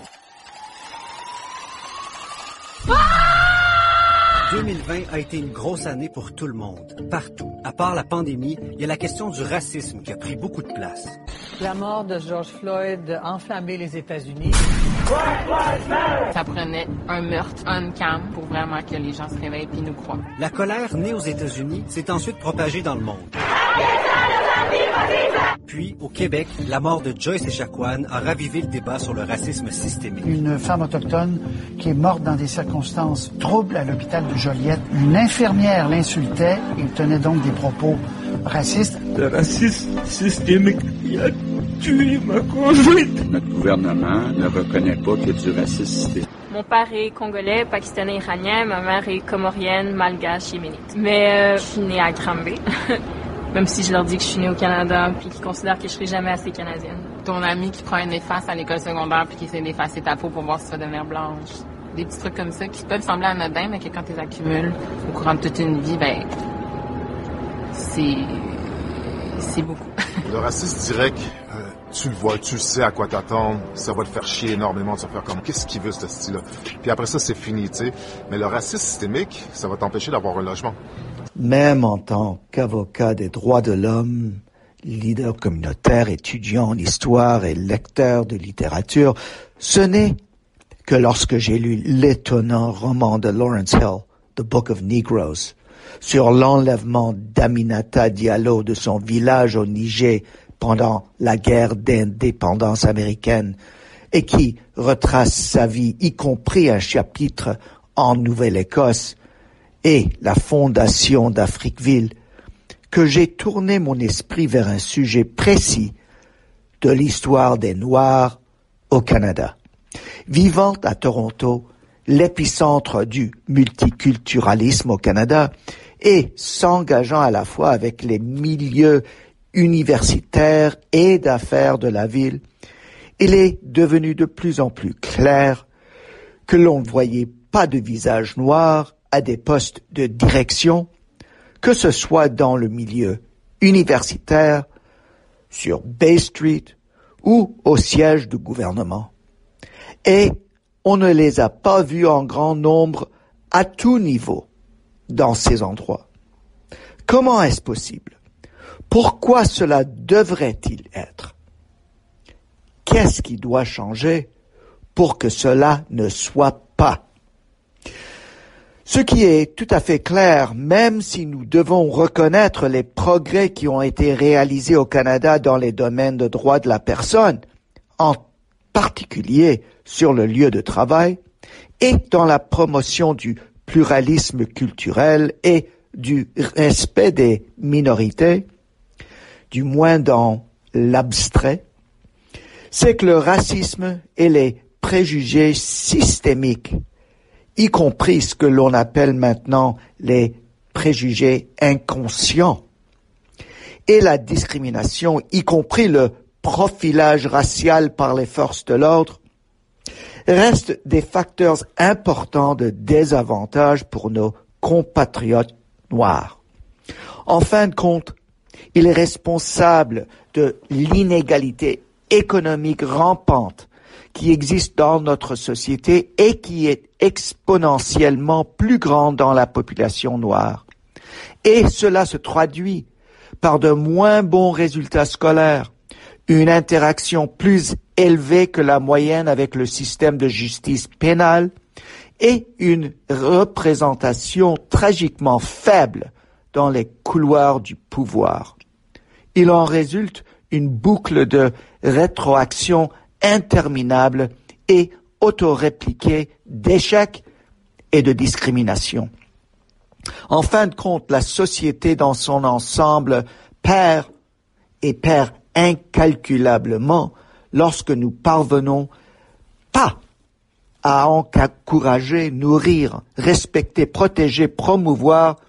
deux mille vingt a été une grosse année pour tout le monde, partout. À part la pandémie, il y a la question du racisme qui a pris beaucoup de place. La mort de George Floyd a enflammé les États-Unis. Ça prenait un meurtre on cam pour vraiment que les gens se réveillent et nous croient. La colère née aux États-Unis s'est ensuite propagée dans le monde. Puis, au Québec, la mort de Joyce Echaquan a ravivé le débat sur le racisme systémique. Une femme autochtone qui est morte dans des circonstances troubles à l'hôpital de Joliette. Une infirmière l'insultait et tenait donc des propos racistes. Le racisme systémique, il a tué ma conjointe. Notre gouvernement ne reconnaît pas qu'il y a du racisme systémique. Mon père est congolais, pakistanais, iranien. Ma mère est comorienne, malgache, yéménite. Mais euh, je suis née à Granby. Même si je leur dis que je suis née au Canada puis qu'ils considèrent que je serai jamais assez canadienne. Ton ami qui prend une efface à l'école secondaire puis qui essaie d'effacer ta peau pour voir si tu vas devenir blanche. Des petits trucs comme ça qui peuvent sembler anodins, mais que quand tu les accumules au courant de toute une vie, ben c'est c'est beaucoup. Le racisme direct, euh, tu le vois, tu sais à quoi t'attendre, ça va te faire chier énormément de se faire comme qu'est-ce qu'il veut ce style-là. Puis après ça, c'est fini, tu sais. Mais le racisme systémique, ça va t'empêcher d'avoir un logement. Même en tant qu'avocat des droits de l'homme, leader communautaire, étudiant en histoire et lecteur de littérature, ce n'est que lorsque j'ai lu l'étonnant roman de Lawrence Hill, The Book of Negroes, sur l'enlèvement d'Aminata Diallo de son village au Niger pendant la guerre d'indépendance américaine, et qui retrace sa vie, y compris un chapitre en Nouvelle-Écosse, et la fondation d'Afriqueville, que j'ai tourné mon esprit vers un sujet précis de l'histoire des Noirs au Canada. Vivant à Toronto, l'épicentre du multiculturalisme au Canada, et s'engageant à la fois avec les milieux universitaires et d'affaires de la ville, il est devenu de plus en plus clair que l'on ne voyait pas de visage noir à des postes de direction, que ce soit dans le milieu universitaire, sur Bay Street ou au siège du gouvernement. Et on ne les a pas vus en grand nombre à tout niveau dans ces endroits. Comment est-ce possible? Pourquoi cela devrait-il être? Qu'est-ce qui doit changer pour que cela ne soit pas? Ce qui est tout à fait clair, même si nous devons reconnaître les progrès qui ont été réalisés au Canada dans les domaines de droits de la personne, en particulier sur le lieu de travail, et dans la promotion du pluralisme culturel et du respect des minorités, du moins dans l'abstrait, c'est que le racisme et les préjugés systémiques, y compris ce que l'on appelle maintenant les préjugés inconscients, et la discrimination, y compris le profilage racial par les forces de l'ordre, restent des facteurs importants de désavantage pour nos compatriotes noirs. En fin de compte, il est responsable de l'inégalité économique rampante qui existe dans notre société et qui est exponentiellement plus grande dans la population noire. Et cela se traduit par de moins bons résultats scolaires, une interaction plus élevée que la moyenne avec le système de justice pénale et une représentation tragiquement faible dans les couloirs du pouvoir. Il en résulte une boucle de rétroaction interminable et autorépliquée d'échecs et de discrimination. En fin de compte, la société dans son ensemble perd et perd incalculablement lorsque nous parvenons pas à encourager, nourrir, respecter, protéger, promouvoir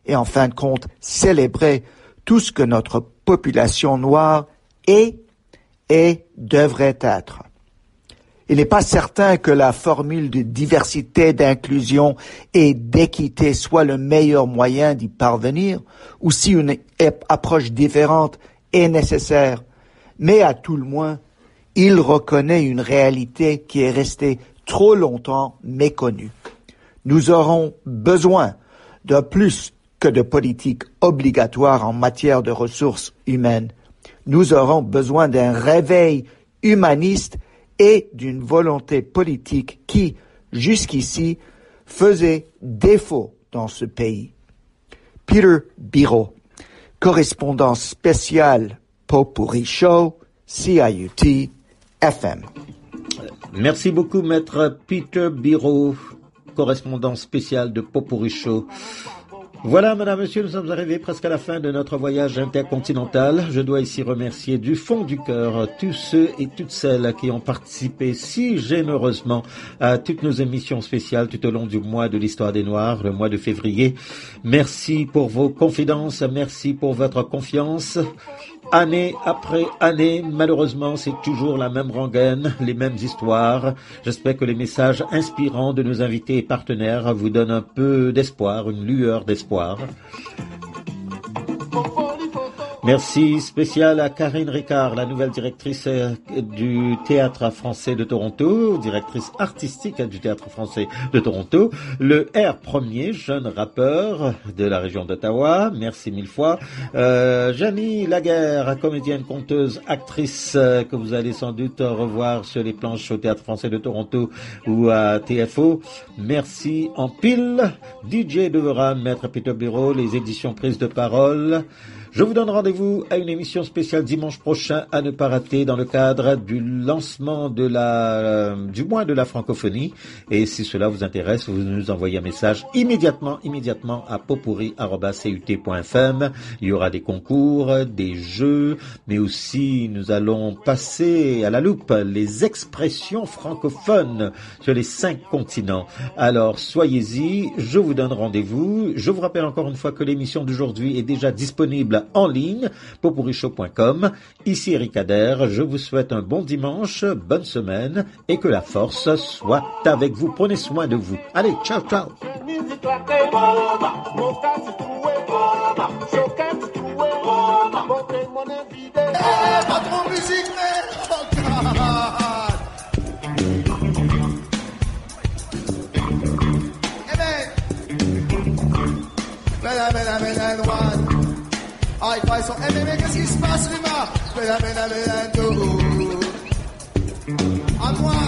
et en fin de compte célébrer tout ce que notre population noire est et devrait être. Il n'est pas certain que la formule de diversité, d'inclusion et d'équité soit le meilleur moyen d'y parvenir, ou si une approche différente est nécessaire. Mais à tout le moins, il reconnaît une réalité qui est restée trop longtemps méconnue. Nous aurons besoin de plus que de politiques obligatoires en matière de ressources humaines. Nous aurons besoin d'un réveil humaniste et d'une volonté politique qui, jusqu'ici, faisait défaut dans ce pays. Peter Biro, correspondant spécial Pot-Pourri Show, C I U T F M. Merci beaucoup, maître Peter Biro, correspondant spécial de Pot-Pourri Show. Voilà, madame, monsieur, nous sommes arrivés presque à la fin de notre voyage intercontinental. Je dois ici remercier du fond du cœur tous ceux et toutes celles qui ont participé si généreusement à toutes nos émissions spéciales tout au long du mois de l'histoire des Noirs, le mois de février. Merci pour vos confidences, merci pour votre confiance. Année après année, malheureusement, c'est toujours la même rengaine, les mêmes histoires. J'espère que les messages inspirants de nos invités et partenaires vous donnent un peu d'espoir, une lueur d'espoir. Merci spécial à Karine Ricard, la nouvelle directrice du Théâtre français de Toronto, directrice artistique du Théâtre français de Toronto. Le R premier, jeune rappeur de la région d'Ottawa, merci mille fois. Euh, Janie Laguerre, comédienne, conteuse, actrice, euh, que vous allez sans doute revoir sur les planches au Théâtre français de Toronto ou à T F O. Merci en pile. D J Deveran, maître Peter Biro, les éditions Prise de Parole. Je vous donne rendez-vous à une émission spéciale dimanche prochain à ne pas rater dans le cadre du lancement de la, euh, du mois de la francophonie. Et si cela vous intéresse, vous nous envoyez un message immédiatement, immédiatement à potpourri arobase c u t point f m. Il y aura des concours, des jeux, mais aussi nous allons passer à la loupe les expressions francophones sur les cinq continents. Alors, soyez-y, je vous donne rendez-vous. Je vous rappelle encore une fois que l'émission d'aujourd'hui est déjà disponible en ligne, potpourri show point com. Ici Eric Adair, je vous souhaite un bon dimanche, bonne semaine et que la force soit avec vous. Prenez soin de vous. Allez, ciao, ciao. I fight so M M A, qu'est-ce qui se passe, Rima? Bella, bella, bella, tout. À moi.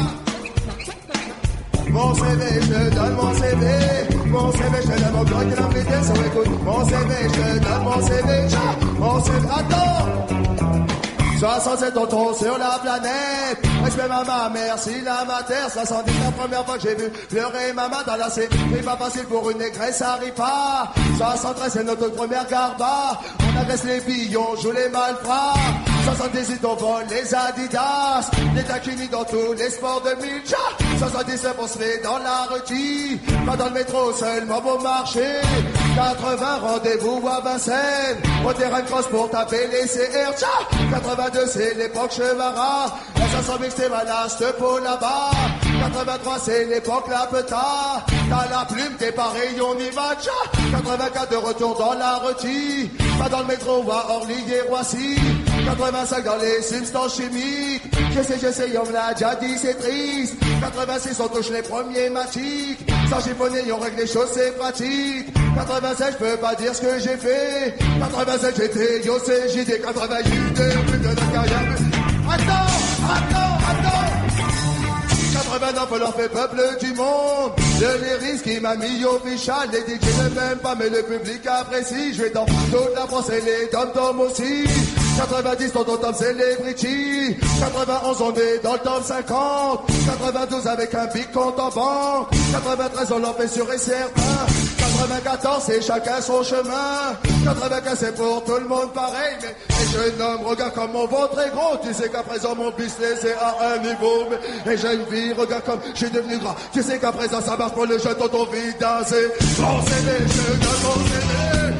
Mon C V, je donne mon C V. Mon C V, je donne mon cœur qui l'a fait sur écoute. Mon C V, je donne mon C V. Mon C V, attends. soixante-sept tontons sur la planète. Respect maman, merci la mater. soixante-dix la première fois que j'ai vu pleurer maman dans la C. C'est pas facile pour une négresse, ça arrive pas. soixante-treize c'est notre première garba. On agresse les billes, on joue les malfrats. soixante-dix-huit on vole les Adidas. Les taquinis dans tous les sports de Milcha. soixante-dix-neuf on se met dans la rôtie. Pas dans le métro seulement pour marcher. quatre-vingts rendez-vous à Vincennes. Au terrain cross pour taper les C R. quatre-vingt-deux c'est l'époque Chevara. La cinq cents mix c'est Valaste pour là-bas. quatre-vingt-trois c'est l'époque La Peta. T'as la plume, t'es pareil, on y va. quatre-vingt-quatre de retour dans la rôtie. Pas dans le métro à Orly et Roissy. quatre-vingt-cinq dans les substances chimiques. J'essaie, j'essaie, on me l'a déjà dit, c'est triste. quatre-vingt-six on touche les premiers matiques. Sans chiffonner, on règle les choses, c'est pratique. quatre-vingt-sept, je peux pas dire ce que j'ai fait. quatre-vingt-sept, j'étais yo, c'est J D. quatre-vingt-huit, plus de notre carrière. Attends, attends, attends. quatre-vingt-neuf, on leur fait peuple du monde. Le lyrisme qui m'a mis au fichal. Les D J ne m'aiment pas, mais le public apprécie. Je vais dans toute la France et les dom-toms aussi. quatre-vingt-dix, ton top celebrity. quatre-vingt-onze, on est dans le top cinquante. quatre-vingt-douze, avec un big compte en banque. quatre-vingt-treize, on l'en fait sûr et certain. quatre-vingt-quatorze, c'est chacun son chemin. quatre-vingt-quinze, c'est pour tout le monde pareil. Mais les jeunes hommes, regarde comme mon ventre est gros. Tu sais qu'à présent, mon business est à un niveau. Mais les jeunes filles, regarde comme je suis devenu gras. Tu sais qu'à présent, ça marche pour le jeune dont on vit danser. Mon C V, je donne mon C V.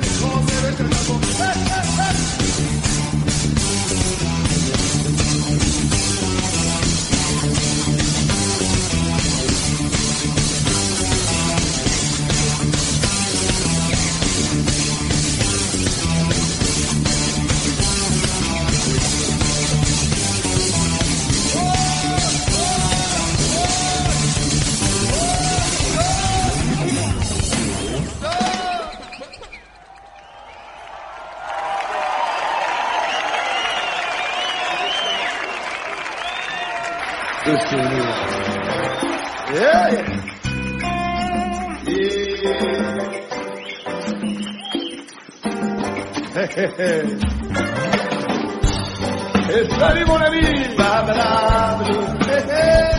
de sourire. Yeah, yeah. Hey, hey, hey. Et salut mon ami, babadabadou, hey, hey.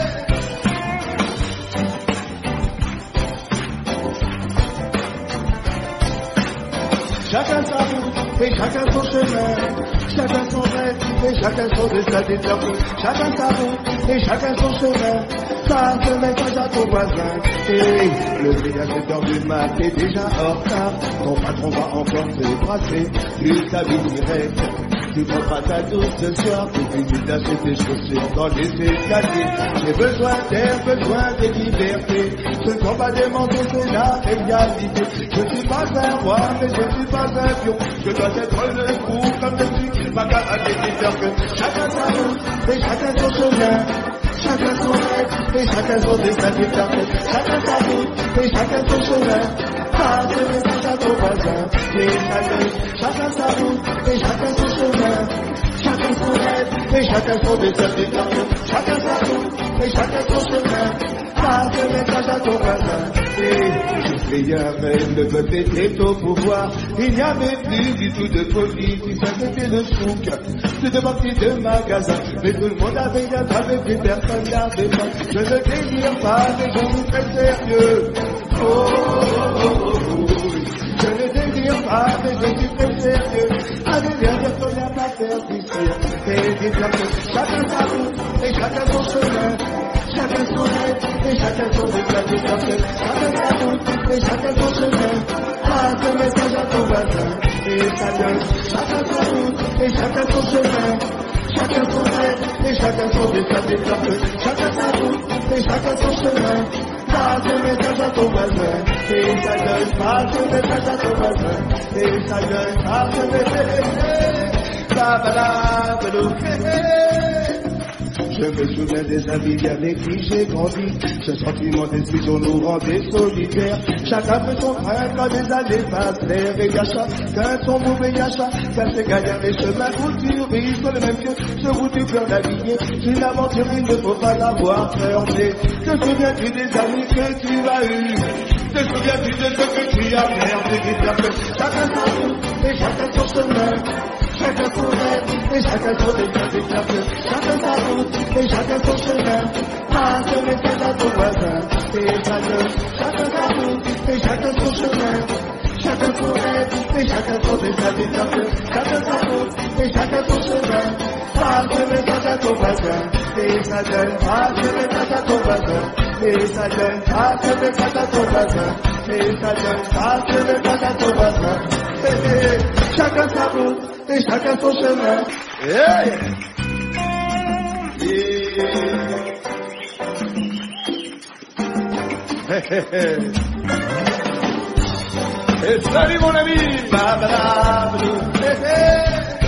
Chacun sa route et chacun son chemin, chacun son rêve et chacun son destin déterminé. Chacun sa route et chacun son chemin, passe le message à ton voisin. Et le grillage est heures du mat, t'es déjà en retard. Ton patron va encore te brasser, plus ta vie directe. Tu prendras ta douce ce soir, tu finis d'acheter tes chaussures dans les escaliers. J'ai besoin d'air, besoin de liberté. Ce ne sont pas des mensonges, c'est la réalité. Je suis pas un roi, mais je suis pas un pion. Je dois être le fou comme je suis, ma camarade est peur que chacun sa route et chacun son chemin. Chacun son rêve et chacun son destin déterminé. Chacun sa route et chacun son chemin. Passe le message à ton voisin et chacun sa route et chacun son chemin. Chacun son rêve et chacun son destin déterminé. Chacun sa route et chacun son chemin. Passe le message à ton voisin. Et les rêve ne veut être au pouvoir. Il n'y avait plus du tout de politique, ça c'était le souk. C'est de partie de magasin, mais tout le monde avait bien travaillé, plus personne n'avait pas. Je ne désire pas, mais je suis très sérieux. Oh, oh, oh, oh, oh. Je ne désire pas, mais je suis très sérieux. Allez, viens dire qu'on n'a pas faire d'ici. Et dis bien que chacun sa route et chacun son chemin. Chacun son rêve et chacun son destin. Chacun sa route et chacun son chemin. Passe le message à ton voisin et ça donne. Chacun sa route et chacun son chemin. Chacun son rêve et chacun son destin. Chacun sa route et chacun son chemin. Passe le message à ton voisin et ça donne. Passe le message à ton voisin et ça donne. Passe le message. Je me souviens des amis avec qui j'ai grandi. Ce sentiment d'exclusion nous rendait solidaires. Chacun fait son train quand les années passent. L'air et y'a chacun son mauvais y'a chacun se gagne les chemins où tu risques le même que ce où tu peux naviguer. Une aventure, il ne faut pas l'avoir fermée. Te souviens-tu des amis que tu as eus? Te souviens-tu de ce que tu as perdu? Chacun sa route et chacun son chemin. Chacun son rêve et chacun son destin. Chacun sa route et chacun son chemin. Passe le message à ton voisin et ça donne. Chacun sa route et chacun son chemin. Chacun son rêve et chacun son destin. Chacun sa route et chacun son chemin. Passe le message à ton voisin et ça donne. Passe le message à ton voisin et ça donne. Passe le message à ton voisin et ça donne. Passe le message à ton voisin. Chacun sa route et chacun son chemin. Yeah, yeah. Hey, hey, hey. Et salut mon ami, babadabadou, hey, hey.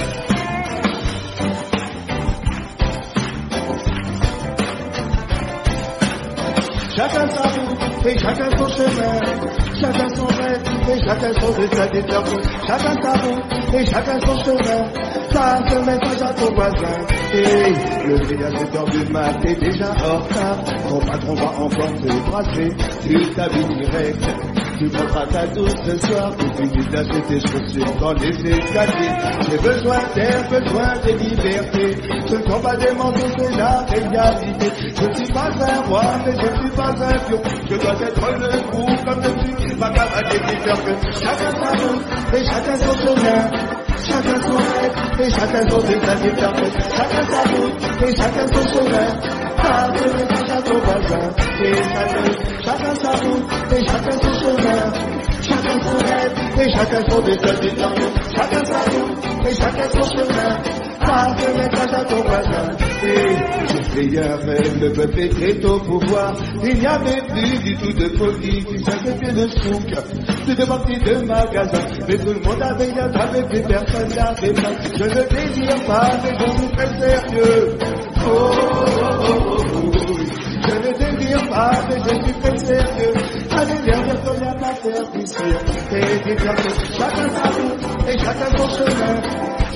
Chacun sa route et chacun son chemin. Chacun son rêve et chacun son destin déterminé. Chacun sa route et chacun son chemin. Passe le message à ton voisin. Et le grillage est heures du mat, t'es déjà en retard. Ton patron va encore te brasser, plus ta vie directe. Tu prendras ta douce ce soir, tu finis d'acheter tes chaussures dans les escaliers. J'ai besoin d'air, besoin de liberté. Ce ne sont pas des mensonges, c'est la réalité. Je ne suis pas un roi, mais je ne suis pas un pion. Je dois être le fou comme je suis, ma camarade est peur que chacun sa route et chacun son chemin. Chacun son rêve et chacun son destin déterminé. Chacun sa route et chacun son chemin. Passe le message à ton voisin et ça donne. Chacun sa route et chacun son chemin. Chacun son rêve et chacun son destin déterminé. Chacun sa route et chacun son chemin. Passe le message à ton voisin. Et les rêve, le peuple est au pouvoir. Il n'y avait plus du tout de politique, ça c'était le souk. C'était partie de magasin, mais tout le monde avait bien travaillé, plus personne n'avait pas. Je ne désire pas, mais je suis très sérieux. Oh, oh, oh, oh, oh. Je ne désire pas, mais je suis très sérieux. Allez, viens dire qu'on n'a pas faire d'ici. Et dis bien que chacun sa route et chacun son chemin.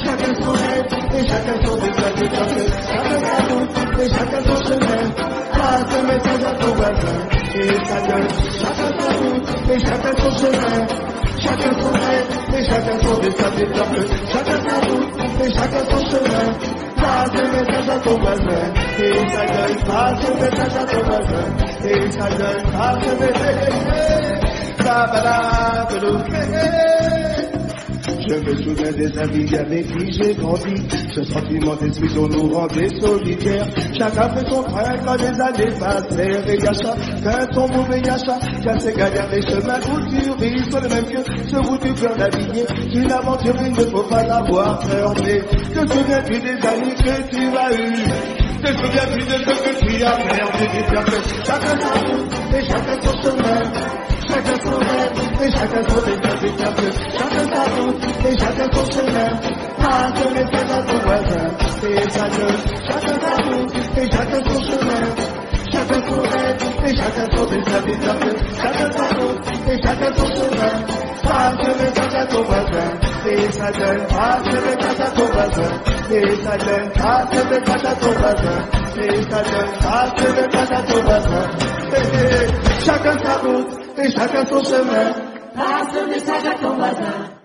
chacun son rêve, et chacun son désir de cœur, chacun sa route, et chacun son chemin, passe le message à ton voisin, et sa gueule, chacun sa route, et chacun son chemin, chacun son rêve, et chacun son désir de cœur, chacun sa route, et chacun son chemin, passe le message à ton voisin, et sa gueule, passe le message à ton voisin, et sa gueule, passe le message, la balade de l'eau. Je me souviens des amis avec qui j'ai grandi, ce sentiment d'exclusion nous rendait solidaires. Chacun fait son train quand les années passent, et y'a chacun son mauvais y'a chacun ses galères, les chemins où tu ris sur le même lieu, ce où tu peux naviguer. Une aventure, il ne faut pas avoir peur, mais te souviens-tu des amis que tu as eus? Te souviens-tu de ce que tu as perdu? Chacun sa route et chacun son chemin, chacun son rêve et chacun son désir, chacun sa route et chacun son chemin, passe le message à ton voisin, et sa gueule, chacun sa route et chacun son chemin, chacun son rêve et chacun son désir, chacun sa route et chacun son chemin, passe le message à ton voisin, et sa gueule, passe le message à ton voisin, et sa gueule, passe le message à ton voisin, et sa gueule, passe le message à ton voisin, et chacun sa route et chacun son chemin, passe le message à ton voisin.